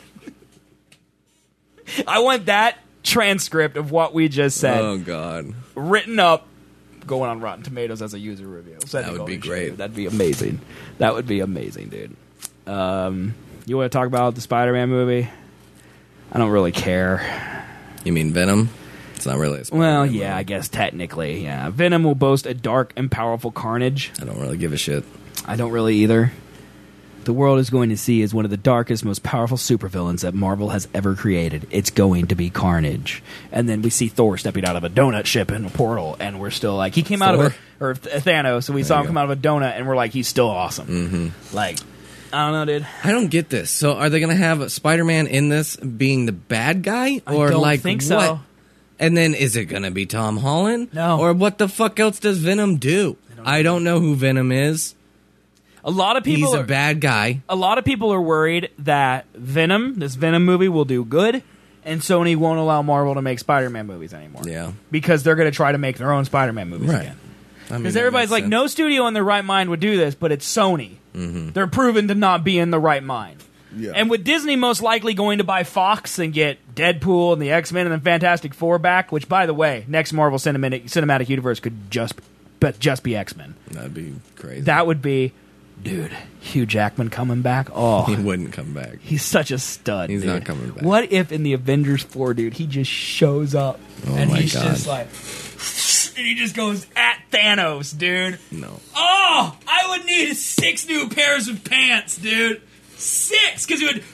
I want that transcript of what we just said Oh God. written up, going on Rotten Tomatoes as a user review. Seth That and would be Colby great. Show. That'd be amazing. That would be amazing, dude. Um, you want to talk about the Spider-Man movie? I don't really care. You mean Venom? It's not really a Spider-Man Well, movie. yeah, I guess technically, yeah. Venom will boast a dark and powerful carnage. I don't really give a shit. I don't really either. the world is going to see is one of the darkest, most powerful supervillains that Marvel has ever created. It's going to be Carnage. And then we see Thor stepping out of a donut ship in a portal, and we're still like, he came out Thor? of a, or Thanos, and we There saw you him go. come out of a donut, and we're like, he's still awesome. Mm-hmm. Like, I don't know, dude. I don't get this. So are they going to have Spider-Man in this being the bad guy? Or I don't like think what? so. And then is it going to be Tom Holland? No. Or what the fuck else does Venom do? I don't, I don't know who Venom is. A lot of people He's a are, bad guy. A lot of people are worried that Venom, this Venom movie, will do good, and Sony won't allow Marvel to make Spider-Man movies anymore. Yeah. Because they're going to try to make their own Spider-Man movies Right. again. I mean, Because that everybody's makes like, sense. no studio in their right mind would do this, but it's Sony. Mm-hmm. They're proven to not be in the right mind. Yeah. And with Disney most likely going to buy Fox and get Deadpool and the X-Men and then Fantastic Four back, which, by the way, next Marvel cinematic, cinematic universe could just, but just be X-Men. That'd be crazy. That would be... Dude, Hugh Jackman coming back? Oh. He wouldn't come back. He's such a stud, He's dude. not coming back. What if in the Avengers four, dude, he just shows up Oh and my he's God. just like... And he just goes at Thanos, dude. No. Oh, I would need six new pairs of pants, dude. Six, because he would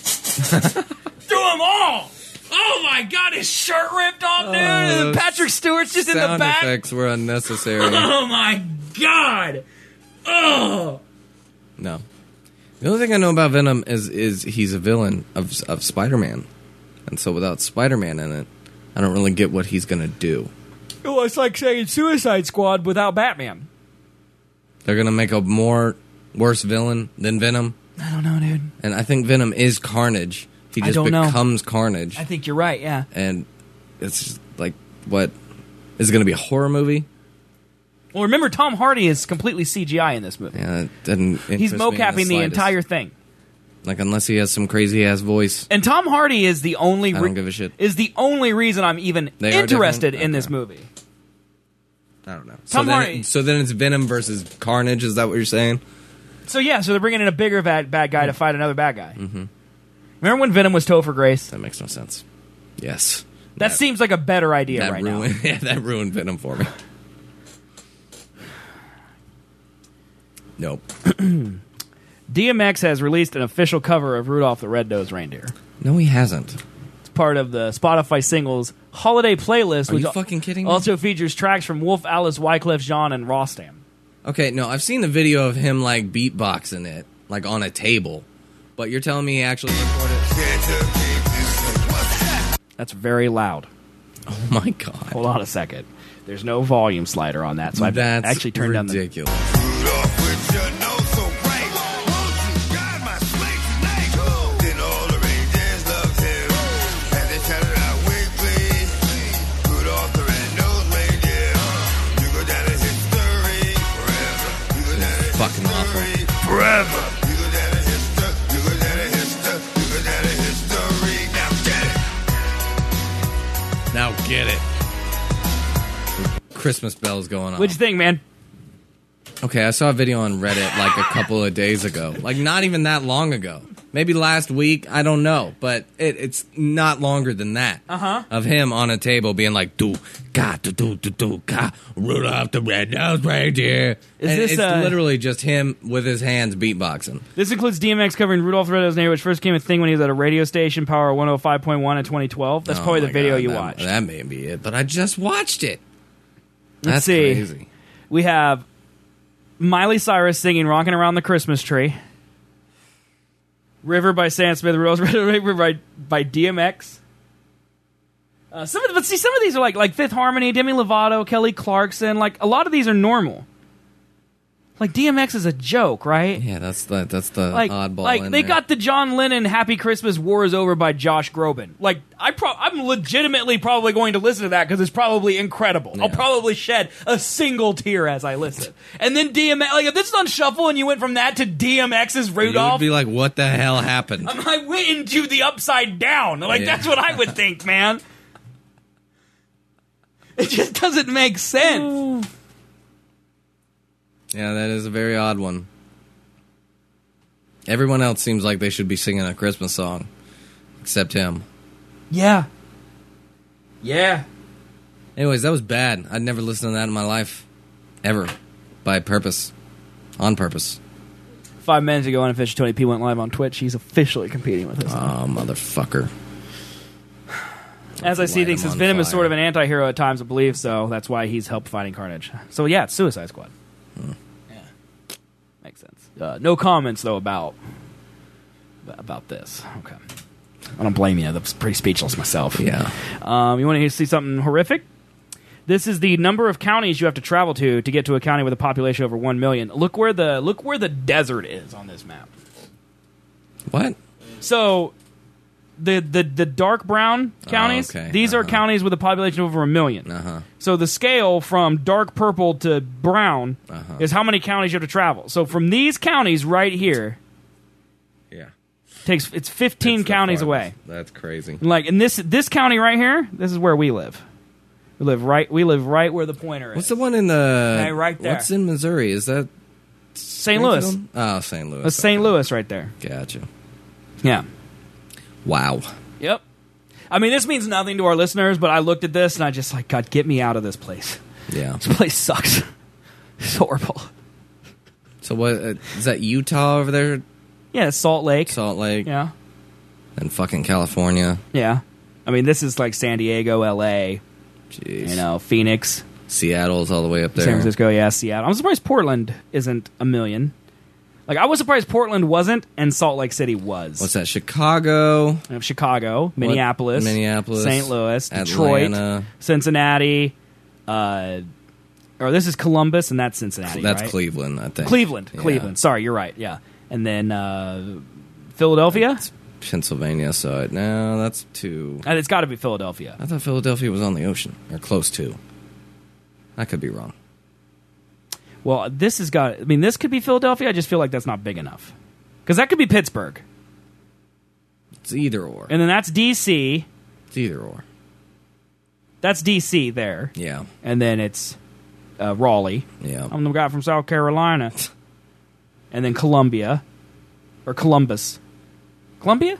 through them all. Oh my God, his shirt ripped off, dude. and Oh, Patrick Stewart's just in the Sound back. effects were unnecessary. Oh my God. Oh. No. The only thing I know about Venom is is he's a villain of of Spider-Man. And so without Spider-Man in it, I don't really get what he's going to do. Well, it's like saying Suicide Squad without Batman. They're going to make a more worse villain than Venom. I don't know, dude. And I think Venom is Carnage. He I just don't know. becomes Carnage. I think you're right, yeah. And it's just like, what? Is it going to be a horror movie? Well, remember, Tom Hardy is completely C G I in this movie. Yeah, it doesn't interest He's me in mocapping the slightest. entire thing. Like, unless he has some crazy-ass voice. And Tom Hardy is the only I re- don't give a shit. is the only reason I'm even They are interested different? in this Okay. movie. I don't know. Tom so, then Hardy- it, so then it's Venom versus Carnage, is that what you're saying? So yeah, so they're bringing in a bigger bad, bad guy to fight another bad guy. Mm-hmm. Remember when Venom was Topher Grace? That makes no sense. Yes. That, seems like a better idea that right ruined, now. Yeah, that ruined Venom for me. Nope. D M X has released an official cover of Rudolph the Red-Nosed Reindeer. No, he hasn't. It's part of the Spotify singles holiday playlist, Are which you fucking kidding me? also features tracks from Wolf, Alice, Wyclef Jean, and Rostam. Okay, no, I've seen the video of him, like, beatboxing it, like, on a table. But you're telling me he actually recorded it? That's very loud. Oh, my God. Hold on a second. There's no volume slider on that, so I've That's actually turned down the... ridiculous. Fucking awful. Forever. Now get it. Christmas bells going on. What'd you think, man? Okay, I saw a video on Reddit like a couple of days ago. Like, not even that long ago. Maybe last week, I don't know. But it, it's not longer than that. Uh-huh. Of him on a table being like, do, ga, do, do, do, do, ga, Rudolph the Red-Nosed Reindeer. Is And this, it's uh, literally just him with his hands beatboxing. This includes D M X covering Rudolph the Red-Nosed Reindeer, which first became a thing when he was at a radio station, Power one oh five point one in twenty twelve. That's Oh probably the my video God, you that, watched. That may be it, but I just watched it. Let's That's see. crazy. We have Miley Cyrus singing "Rockin' Around the Christmas Tree," "River" by Sam Smith, "Rose Red River" by by D M X. Uh, some of the, but see, some of these are like like Fifth Harmony, Demi Lovato, Kelly Clarkson. Like a lot of these are normal. Like D M X is a joke, right? Yeah, that's the that's the Like, oddball. like in they there. got the John Lennon "Happy Christmas, War Is Over" by Josh Groban. Like I, pro- I'm legitimately probably going to listen to that because it's probably incredible. I'll Yeah. probably shed a single tear as I listen. And then D M X, like if this is on shuffle and you went from that to D M X's You would Rudolph, be like, what the hell happened? I went into the upside down. Like Yeah. that's what I would think, man. It just doesn't make sense. Yeah, that is a very odd one. Everyone else seems like they should be singing a Christmas song, except him. Yeah. Yeah. Anyways, that was bad. I'd never listened to that in my life. Ever. By purpose. On purpose. Five minutes ago, Unofficial Tony P went live on Twitch. He's officially competing with us. Oh, motherfucker. As I see Light things, him since on Venom is fire. sort of an anti-hero at times, I believe, so that's why he's helped fighting Carnage. So yeah, it's Suicide Squad. Hmm. Yeah, makes sense. Uh, no comments though about about this. Okay, I don't blame you. I'm pretty speechless myself. Yeah. Um, you want to see something horrific? This is the number of counties you have to travel to to get to a county with a population over one million. Look where the look where the desert is on this map. What? So. The, the the dark brown counties, Oh, okay. these are Uh-huh. counties with a population of over a million. Uh-huh. So the scale from dark purple to brown Uh-huh. is how many counties you have to travel. So from these counties right here, Yeah. takes it's fifteen That's the counties farthest. away. That's crazy. Like in this this county right here, this is where we live. We live right we live right where the pointer is. What's the one in the... Hey, right there. What's in Missouri? Is that... Saint Louis. Springfield? Oh, Saint Louis. That's Saint Louis right there. Gotcha. Yeah. Wow. Yep. I mean, this means nothing to our listeners, but I looked at this and I just like, God, get me out of this place. Yeah. This place sucks. It's horrible. So what... Uh, is that Utah over there? Yeah, Salt Lake. Salt Lake? Yeah. And fucking California? Yeah. I mean, this is like San Diego, L A, Jeez. you know, Phoenix. Seattle's all the way up there. San Francisco, yeah, Seattle. I'm surprised Portland isn't a million. Like, I was surprised Portland wasn't and Salt Lake City was. What's that? Chicago? We have Chicago, Minneapolis, Minneapolis, Saint Louis, Detroit, Atlanta. Cincinnati, uh, or this is Columbus, and that's Cincinnati, That's right? Cleveland, I think. Cleveland, Yeah. Cleveland. Sorry, you're right, yeah. And then uh, Philadelphia? It's Pennsylvania, so it, no, that's two. And it's got to be Philadelphia. I thought Philadelphia was on the ocean, or close to. I could be wrong. Well, this has got, I mean, this could be Philadelphia. I just feel like that's not big enough. Because that could be Pittsburgh. It's either or. And then that's D C. It's either or. That's D C there. Yeah. And then it's uh, Raleigh. Yeah. I'm the guy from South Carolina. And then Columbia. Or Columbus. Columbia?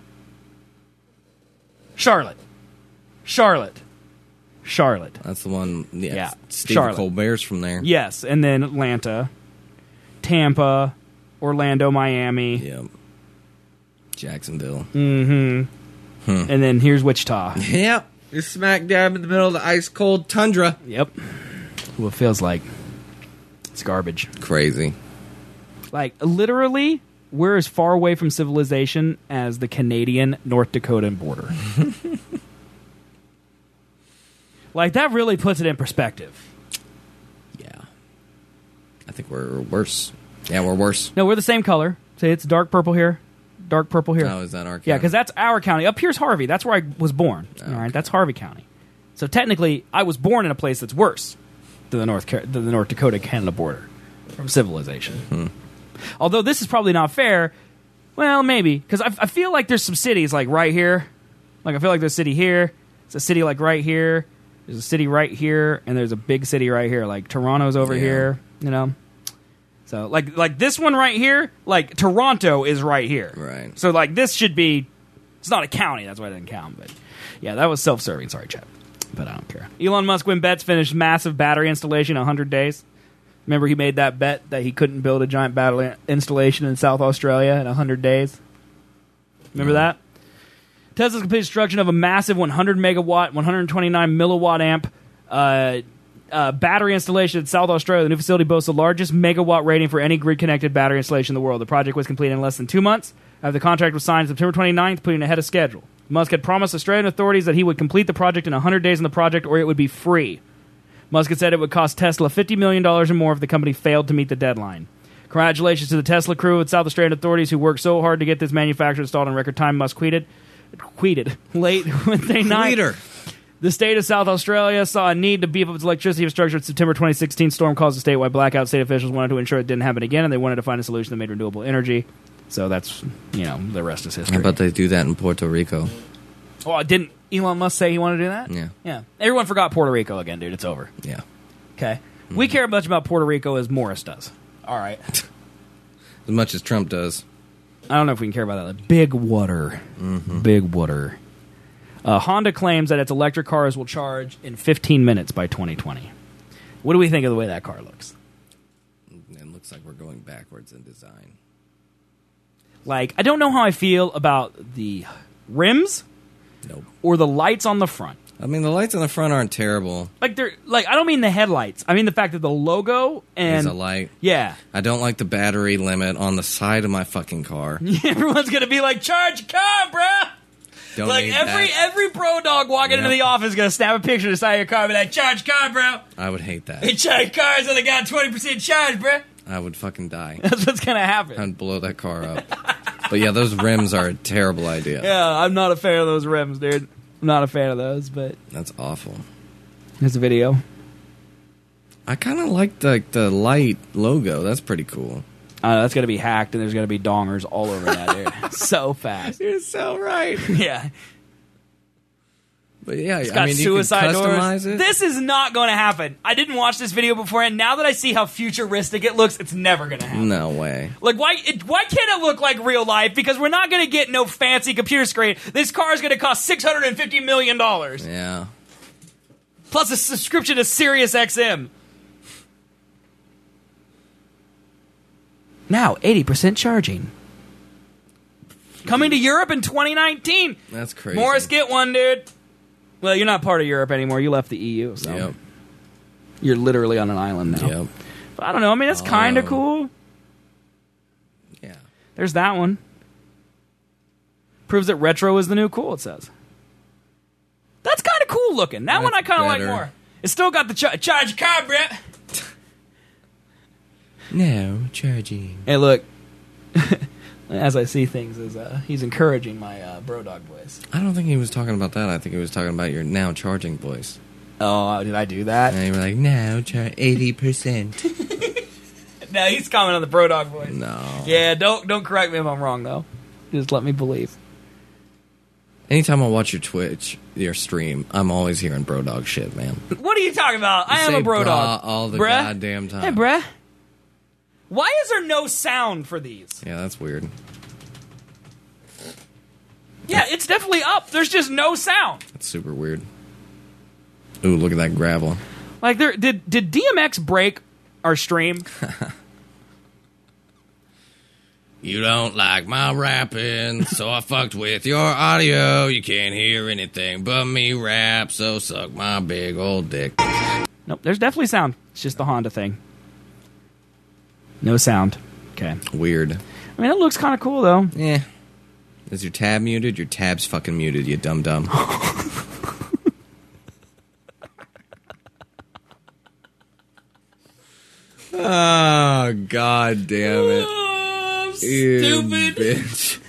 Charlotte. Charlotte. Charlotte. That's the one. Yeah. Yeah. Steve Charlotte. Colbert's from there. Yes. And then Atlanta. Tampa. Orlando, Miami. Yep. Jacksonville. Mm-hmm. Hmm. And then here's Wichita. Yep. You're smack dab in the middle of the ice cold tundra. Yep. Well, it feels like it's garbage. Crazy. Like, literally, we're as far away from civilization as the Canadian North Dakota border. Like, that really puts it in perspective. Yeah. I think we're worse. Yeah, we're worse. No, we're the same color. See, it's dark purple here. Dark purple here. Oh, is that our county? Yeah, because that's our county. Up here's Harvey. That's where I was born. Oh, All right, that's Harvey County. So technically, I was born in a place that's worse than the North Car- than the North Dakota Canada border from civilization. Hmm. Although this is probably not fair. Well, maybe because I, I feel like there's some cities like right here. Like I feel like there's a city here. It's a city like right here. There's a city right here, and there's a big city right here. Like Toronto's over Yeah. here. You know. So like like this one right here, like Toronto is right here. Right. So like this should be, it's not a county. That's why I didn't count. But yeah, that was self-serving. Sorry, Chad. But I don't care. Elon Musk win bets finished massive battery installation in one hundred days. Remember he made that bet that he couldn't build a giant battery installation in South Australia in one hundred days? Remember No. that? Tesla's completed construction of a massive one hundred megawatt, one hundred twenty-nine milliwatt amp uh, uh, battery installation in South Australia. The new facility boasts the largest megawatt rating for any grid-connected battery installation in the world. The project was completed in less than two months after the contract was signed September twenty-ninth, putting it ahead of schedule. Musk had promised Australian authorities that he would complete the project in one hundred days in the project or it would be free. Musk had said it would cost Tesla fifty million dollars or more if the company failed to meet the deadline. Congratulations to the Tesla crew and South Australian authorities who worked so hard to get this manufacturer installed in record time. Musk tweeted, tweeted late Wednesday night. Leader. The state of South Australia saw a need to beef up its electricity infrastructure. In September twenty sixteen, storm caused a statewide blackout. State officials wanted to ensure it didn't happen again, and they wanted to find a solution that made renewable energy. So that's, you know, the rest is history. How about they do that in Puerto Rico? Oh, didn't Elon Musk say he wanted to do that? Yeah. Yeah. Everyone forgot Puerto Rico again, dude. It's over. Yeah. Okay. We care as much about Puerto Rico as Morris does. All right. As much as Trump does. I don't know if we can care about that. Big water. Mm-hmm. Big water. Uh, Honda claims that its electric cars will charge in fifteen minutes by twenty twenty. What do we think of the way that car looks? It looks like we're going backwards in design. Like, I don't know how I feel about the rims Nope. or the lights on the front. I mean, the lights on the front aren't terrible. Like, they're like I don't mean the headlights. I mean the fact that the logo and There's a light. Yeah. I don't like the battery limit on the side of my fucking car. Everyone's gonna be like, charge your car, bruh. Don't Like need every that. every pro dog walking Yep. into the office is gonna snap a picture of the side of your car and be like, charge your car, bro. I would hate that. Hey, charge cars only got twenty percent charge, bruh. I would fucking die. That's what's gonna happen. I'd blow that car up. But yeah, those rims are a terrible idea. Yeah, I'm not a fan of those rims, dude. I'm not a fan of those, but That's awful. here's a video. I kind of like the the light logo. That's pretty cool. Uh, that's gonna be hacked, and there's gonna be dongers all over that, dude. So fast. You're so right. Yeah. But yeah, It's I got mean, suicide you can customize doors. it. This is not going to happen. I didn't watch this video before, and now that I see how futuristic it looks, it's never going to happen. No way. Like, why it, why can't it look like real life? Because we're not going to get no fancy computer screen. This car is going to cost six hundred fifty million dollars. Yeah. Plus a subscription to Sirius X M. Now, eighty percent charging. Coming to Europe in twenty nineteen. That's crazy. Morris, get one, dude. Well, you're not part of Europe anymore. You left the E U, so Yep. you're literally on an island now. Yep. But I don't know. I mean, it's kind of Oh. cool. Yeah. There's that one. Proves that retro is the new cool, it says. That's kind of cool looking. That one I That's kind of like better. more. It's still got the ch- charge your car, Brett. No charging. Hey, look. As I see things, is uh, he's encouraging my uh, bro dog voice. I don't think he was talking about that. I think he was talking about your now charging voice. Oh, did I do that? And you were like, now charge eighty percent. No, he's commenting on the bro dog voice. No. Yeah, don't don't correct me if I'm wrong though. Just let me believe. Anytime I watch your Twitch, your stream, I'm always hearing bro dog shit, man. What are you talking about? I You am say a bro brah dog. all the Bruh. goddamn time. Hey, bruh. Why is there no sound for these? Yeah, that's weird. Yeah, it's definitely up. There's just no sound. That's super weird. Ooh, look at that gravel. Like, there did did D M X break our stream? You don't like my rapping, so I fucked with your audio. You can't hear anything but me rap, so suck my big old dick. Nope, there's definitely sound. It's just the Honda thing. No sound. Okay. Weird. I mean, it looks kind of cool, though. Yeah. Is your tab muted? Your tab's fucking muted, you dumb dumb. Oh, god damn it. Oh, You stupid. bitch.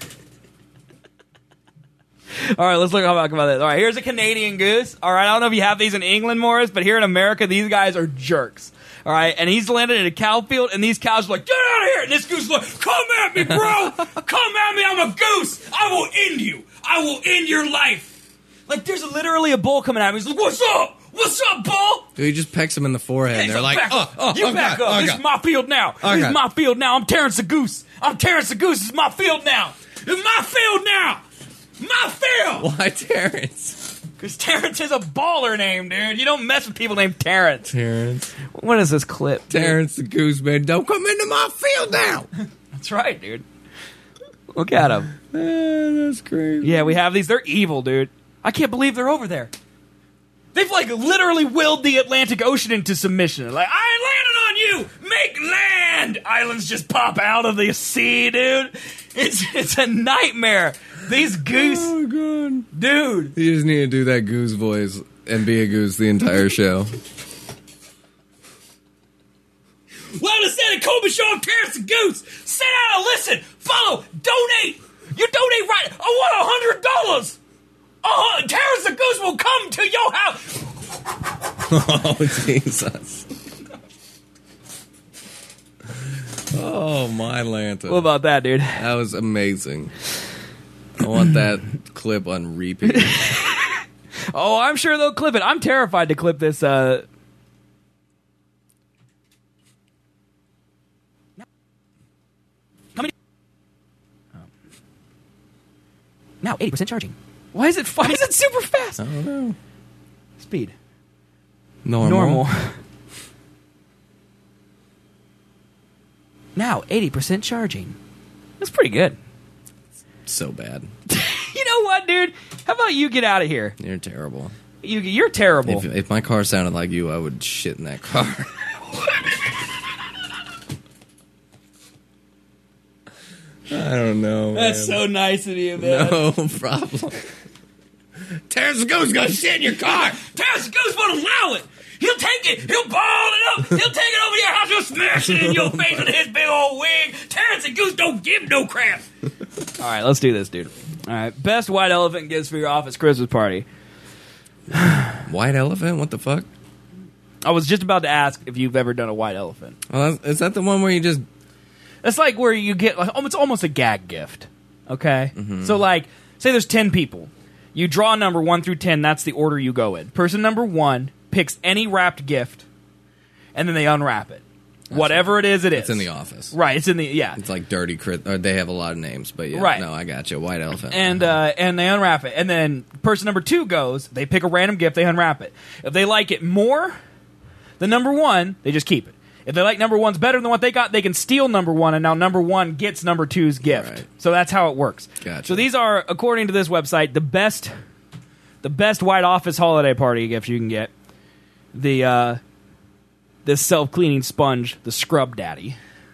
All right, let's look about this. All right, here's a Canadian goose. All right, I don't know if you have these in England, Morris, but here in America, these guys are jerks. All right, and he's landed in a cow field, and these cows are like, get out of here! And this goose is like, come at me, bro! Come at me, I'm a goose! I will end you! I will end your life! Like, there's literally a bull coming at me. He's like, what's up? What's up, bull? Dude, he just pecks him in the forehead, Hey, and they're so like, back oh, up. oh, you oh, back God, up. oh, This God. is my field now. Oh, this God. is my field now. I'm Terrence the Goose. I'm Terrence the Goose. This is my field now. It's my field now. My field. Why Terrence? Because Terrence is a baller name, dude. You don't mess with people named Terrence. Terrence. What is this clip? dude? Terrence the goose, man. Don't come into my field now. That's right, dude. Look at him. Man, that's crazy. Yeah, we have these. They're evil, dude. I can't believe they're over there. They've, like, literally willed the Atlantic Ocean into submission. Like, I landed on you! Make land! Islands just pop out of the sea, dude. It's it's a nightmare. These goose... Oh, God. Dude. You just need to do that goose voice and be a goose the entire show. Welcome to Santa Colby Show. I'm Terrence the Goose. Sit down and listen. Follow. Donate. You donate right. I want a hundred dollars. Uh, Terrence the Goose will come to your house. Oh, Jesus. Oh, my Lanta. What about that, dude? That was amazing. I want that clip on repeat. Oh, I'm sure they'll clip it. I'm terrified to clip this. Uh... Coming. Oh. Now eighty percent charging. Why is it? Why is it super fast? I don't know. Speed. Normal. Normal. Now eighty percent charging. That's pretty good. so bad. You know what, dude? How about you get out of here? You're terrible. You, you're terrible. If, if my car sounded like you, I would shit in that car. I don't know. That's man. so nice of you, man. No problem. Terrence the Goose gonna shit in your car. Terrence the Goose won't allow it. He'll take it. He'll ball it up. He'll take it over to your house. He'll smash it in your face with his big old wig. Terrence the Goose don't give no crap. All right, let's do this, dude. All right, best white elephant gifts for your office Christmas party. White elephant? What the fuck? I was just about to ask if you've ever done a white elephant. Well, is that the one where you just... It's like where you get, like, it's almost a gag gift, okay? Mm-hmm. So, like, say there's ten people. You draw a number one through ten, that's the order you go in. Person number one picks any wrapped gift, and then they unwrap it. That's Whatever right. it is, it is. It's in the office. Right, it's in the, yeah. It's like Dirty Crit, or they have a lot of names, but yeah, right. no, I got you. White elephant. And uh, and they unwrap it. And then person number two goes, they pick a random gift, they unwrap it. If they like it more than number one, they just keep it. If they like number one's better than what they got, they can steal number one, and now number one gets number two's gift. Right. So that's how it works. Gotcha. So these are, according to this website, the best the best white office holiday party gift you can get. The uh, this self-cleaning sponge, the Scrub Daddy.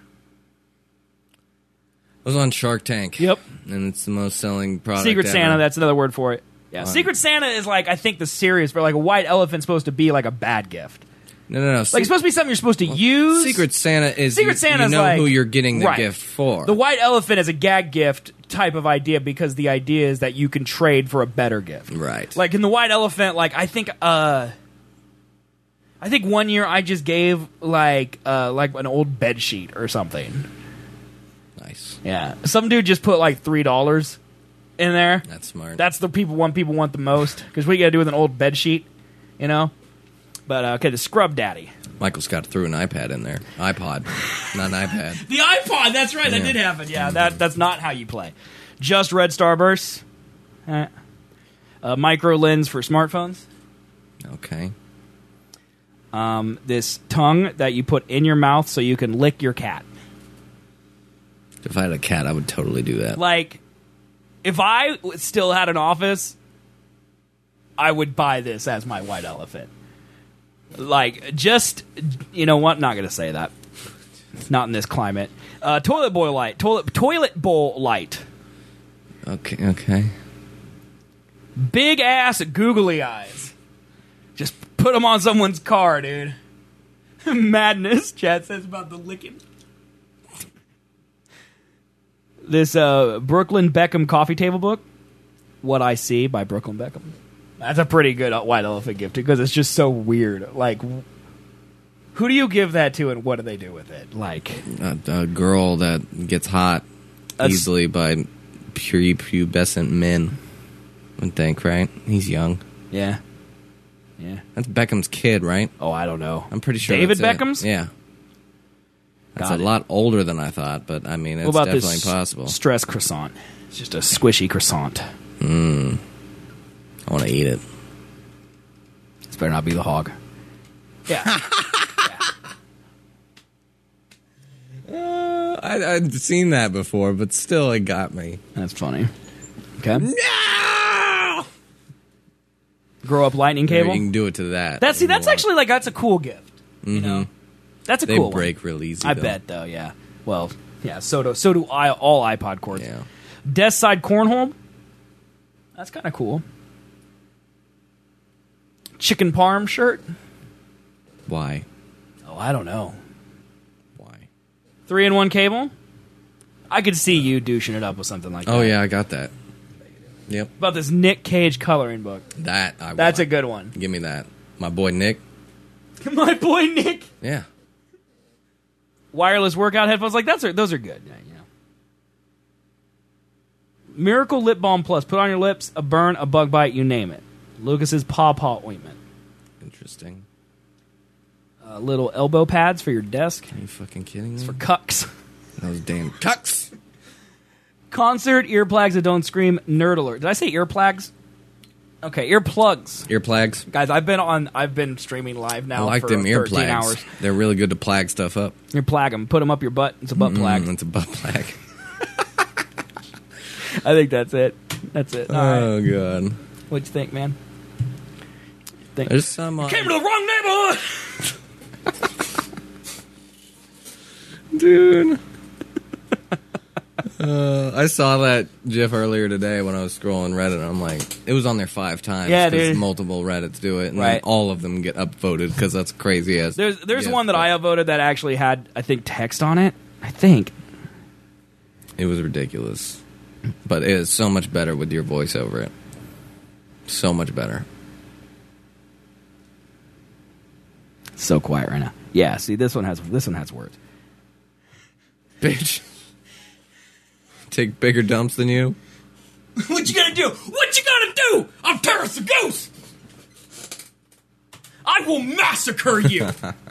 It was on Shark Tank. Yep. And it's the most selling product Secret ever. Santa, that's another word for it. Yeah. Um, Secret Santa is like, I think the serious, but like a white elephant's supposed to be like a bad gift. No, no, no. Like, it's supposed to be something you're supposed to well, use. Secret Santa is Secret you, Santa's you know like, who you're getting the right. gift for. The white elephant is a gag gift type of idea because the idea is that you can trade for a better gift. Right. Like in the white elephant, like I think uh I think one year I just gave like uh like an old bed sheet or something. Nice. Yeah. Some dude just put like three dollars in there. That's smart. That's the people one people want the most. Because what you gotta do with an old bed sheet, you know? But uh, okay, the Scrub Daddy. Michael Scott threw an iPad in there. iPod, not an iPad. The iPod, that's right, that yeah. did happen. Yeah, that that's not how you play. Just red starbursts. Eh. Uh, micro lens for smartphones. Okay. Um, this tongue that you put in your mouth so you can lick your cat. If I had a cat, I would totally do that. Like, if I still had an office, I would buy this as my white elephant. Like, just, you know what? Not going to say that. Not in this climate. Uh, toilet bowl light. Toilet toilet bowl light. Okay, okay. Big ass googly eyes. Just put them on someone's car, dude. Madness, Chad says about the licking. This uh, Brooklyn Beckham coffee table book, What I See by Brooklyn Beckham. That's a pretty good white elephant gift because it's just so weird. Like, who do you give that to and what do they do with it? Like a, a girl that gets hot easily by prepubescent men. I would think, right? He's young. Yeah. Yeah. That's Beckham's kid, right? Oh, I don't know. I'm pretty sure David that's Beckham's? It. Yeah. That's Got a it. lot older than I thought, but I mean, it's what about definitely this possible. Stress croissant. It's just a squishy croissant. Mmm. I want to eat it. This better not be the hog. Yeah. yeah. Uh, I, I'd seen that before, but still, it got me. That's funny. Okay. No! Grow up lightning cable. Or you can do it to that. That's see. That's actually like that's a cool gift. Mm-hmm. You know, that's a they cool. They break one. real easy. I though. bet though. Yeah. Well, yeah. So do so do I, all iPod cords. Yeah. Desk side cornhole. That's kind of cool. Chicken parm shirt. Why? Oh, I don't know. Why? Three in one cable. I could see you douching it up with something like that. Oh yeah, I got that. Yep. About this Nick Cage coloring book. That I That's want. a good one. Give me that. My boy Nick. My boy Nick. Yeah. Wireless workout headphones. Like that's those are good. Yeah, yeah. Miracle Lip Balm Plus. Put on your lips. A burn, a bug bite, you name it. Lucas's Paw Paw ointment. Interesting. Uh, little elbow pads for your desk. Are you fucking kidding me? It's for cucks. Those damn cucks. Concert earplugs that don't scream. Nerd alert. Did I say earplugs? Okay, earplugs. Earplugs. Guys, I've been on. I've been streaming live now. I like for them thirteen earplugs. hours. They're really good to plag stuff up. Earplug them. Put them up your butt. It's a butt Mm, plug. It's a butt plug. I think that's it. That's it. All right. Oh, God. What'd you think, man? Think. There's some... Uh, Came to the wrong neighborhood! Dude. uh, I saw that GIF earlier today when I was scrolling Reddit, and I'm like, it was on there five times. Yeah, because dude. multiple Reddits do it, and Right. then all of them get upvoted because that's crazy as. There's there's GIF, one that but I upvoted that actually had, I think, text on it. I think. It was ridiculous. But it is so much better with your voice over it. So much better. So quiet right now. Yeah, see, this one has this one has words. Bitch. Take bigger dumps than you? What you gonna do? What you gonna do? I'm Terrence the Goose! I will massacre you!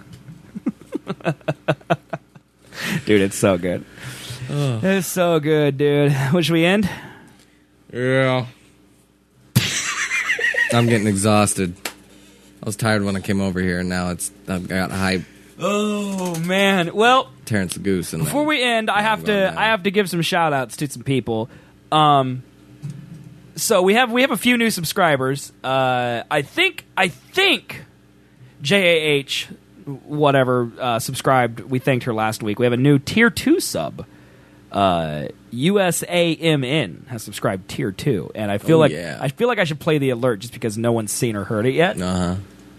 Dude, it's so good. Oh. It's so good, dude. What, should we end? Yeah. I'm getting exhausted. I was tired when I came over here, and now it's I've got hype. Oh, man. Well, Terrence the Goose. And before we end, I have to I have to give some shout outs to some people. Um, so we have we have a few new subscribers. Uh, I think I think J A H whatever uh, subscribed. We thanked her last week. We have a new tier two sub. Uh, U S A M N has subscribed tier two, and I feel Oh, like yeah. I feel like I should play the alert just because no one's seen or heard it yet. Uh huh.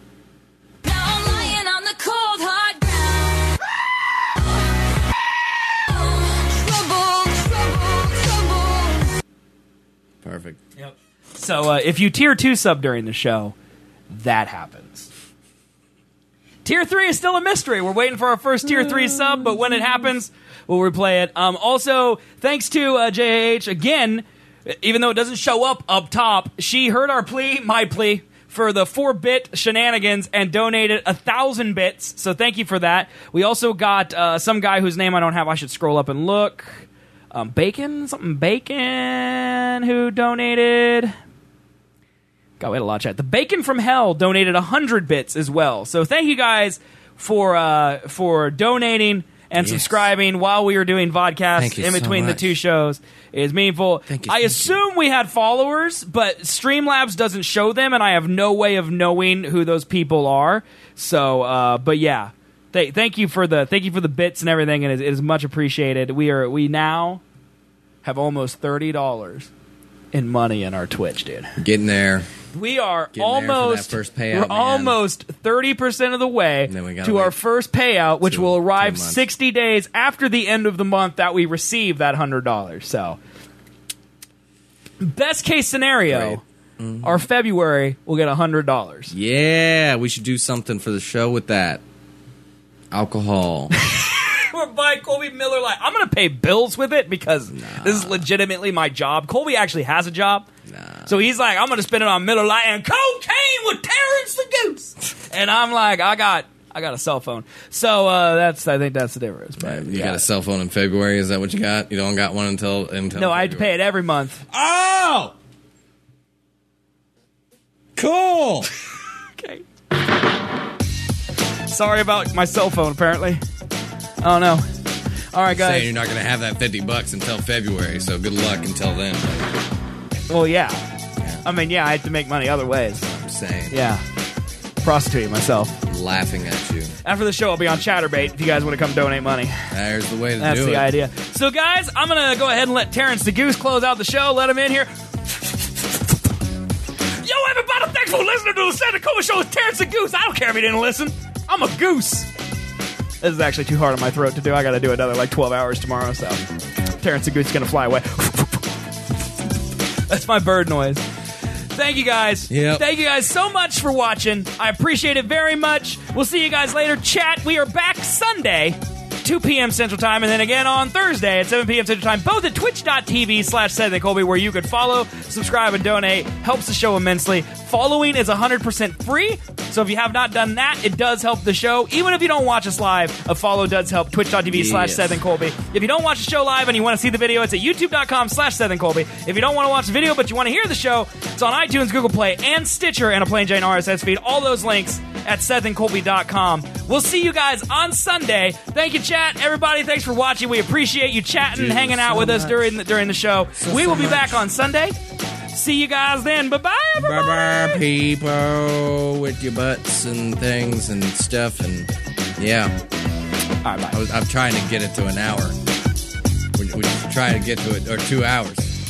Perfect. Yep. So uh, if you tier two sub during the show, that happens. Tier three is still a mystery. We're waiting for our first tier three sub, but when it happens, we'll replay it. Um, also, thanks to uh, J A H again. Even though it doesn't show up up top, she heard our plea, my plea, for the four-bit shenanigans and donated a thousand bits. So thank you for that. We also got uh, some guy whose name I don't have. I should scroll up and look. Um, Bacon, something Bacon, who donated. God, we had a lot of chat. The Bacon from Hell donated one hundred bits as well. So thank you guys for uh, for donating and Yes. subscribing while we were doing vodcasts Thank you in so between the much. two shows. It is meaningful. Thank you, I thank assume we had followers, but Streamlabs doesn't show them, and I have no way of knowing who those people are. So, uh, but yeah, Th- thank you for the thank you for the bits and everything, and it is, it is much appreciated. We are we now have almost thirty dollars in money in our Twitch, dude. Getting there. We are Getting there for almost that first payout, we're man. almost thirty percent of the way And then we gotta to our wait first payout, which two- will two arrive months. sixty days after the end of the month that we receive that one hundred dollars. So, best case scenario, Mm-hmm. our February will get one hundred dollars. Yeah, we should do something for the show with that. Alcohol. We're buying Colby Miller Lite. I'm going to pay bills with it because this is legitimately my job. Colby actually has a job. Nah. So he's like, I'm going to spend it on Miller Lite and cocaine with Terrence the Goose. And I'm like, I got I got a cell phone. So uh, that's I think that's the difference. But, You yeah. got a cell phone in February? Is that what you got? You don't got one until until No, I had to February. pay it every month. Oh! Cool! Okay. Sorry about my cell phone, apparently. Oh, no. All right, guys. Saying you're not going to have that fifty bucks until February, so good luck until then. Well, yeah. I mean, yeah, I had to make money other ways. I'm saying. Yeah. Prostituting myself. I'm laughing at you. After the show, I'll be on Chatterbait if you guys want to come donate money. There's the way to That's do the it. idea. So, guys, I'm going to go ahead and let Terrence the Goose close out the show. Let him in here. Yo, everybody, thanks for listening to the Santa Coma Show with Terrence the Goose. I don't care if you didn't listen. I'm a goose. This is actually too hard on my throat to do. I got to do another like twelve hours tomorrow, so Terrence the Goose is going to fly away. That's my bird noise. Thank you guys. Yep. Thank you guys so much for watching. I appreciate it very much. We'll see you guys later. Chat, we are back Sunday, two p.m. Central Time, and then again on Thursday at seven p.m. Central Time, both at twitch.tv slash Seth and Colby, where you could follow, subscribe, and donate. Helps the show immensely. Following is one hundred percent free, so if you have not done that, it does help the show. Even if you don't watch us live, a follow does help. Twitch.tv slash Yes. Seth and Colby. If you don't watch the show live and you want to see the video, it's at youtube.com slash Seth and Colby. If you don't want to watch the video but you want to hear the show, it's on iTunes, Google Play, and Stitcher, and a Plain Jane R S S feed. All those links at Seth and Colby dot com. We'll see you guys on Sunday. Thank you, chat. Everybody, thanks for watching. We appreciate you chatting and hanging out so with us much. during the, during the show. So, we will so be much. back on Sunday. See you guys then. Bye-bye, everybody. Bye-bye, people, with your butts and things and stuff. And, yeah. All right, bye. I was, I'm trying to get it to an hour. We're, we're trying to get to it, or two hours.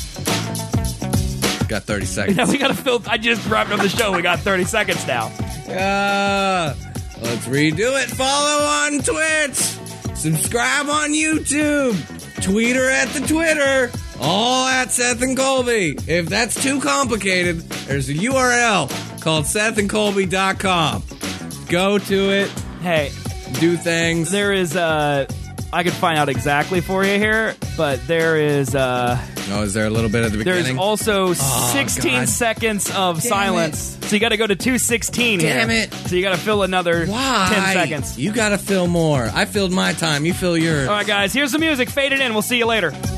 Got thirty seconds. Yeah, we got to fill. I just wrapped up the show. We got thirty seconds now. Uh, let's redo it. Follow on Twitch. Subscribe on YouTube. Tweeter at the Twitter. All at Seth and Colby. If that's too complicated, there's a U R L called Seth and Colby dot com. Go to it. Hey, do things. There is, uh, I could find out exactly for you here, but there is, uh... Oh, is there a little bit at the beginning? There's also oh, sixteen God. seconds of Damn silence. It. So you got to go to two sixteen here. Damn it. So you got to fill another Why? ten seconds. You got to fill more. I filled my time. You fill yours. All right, guys, here's the music. Fade it in. We'll see you later.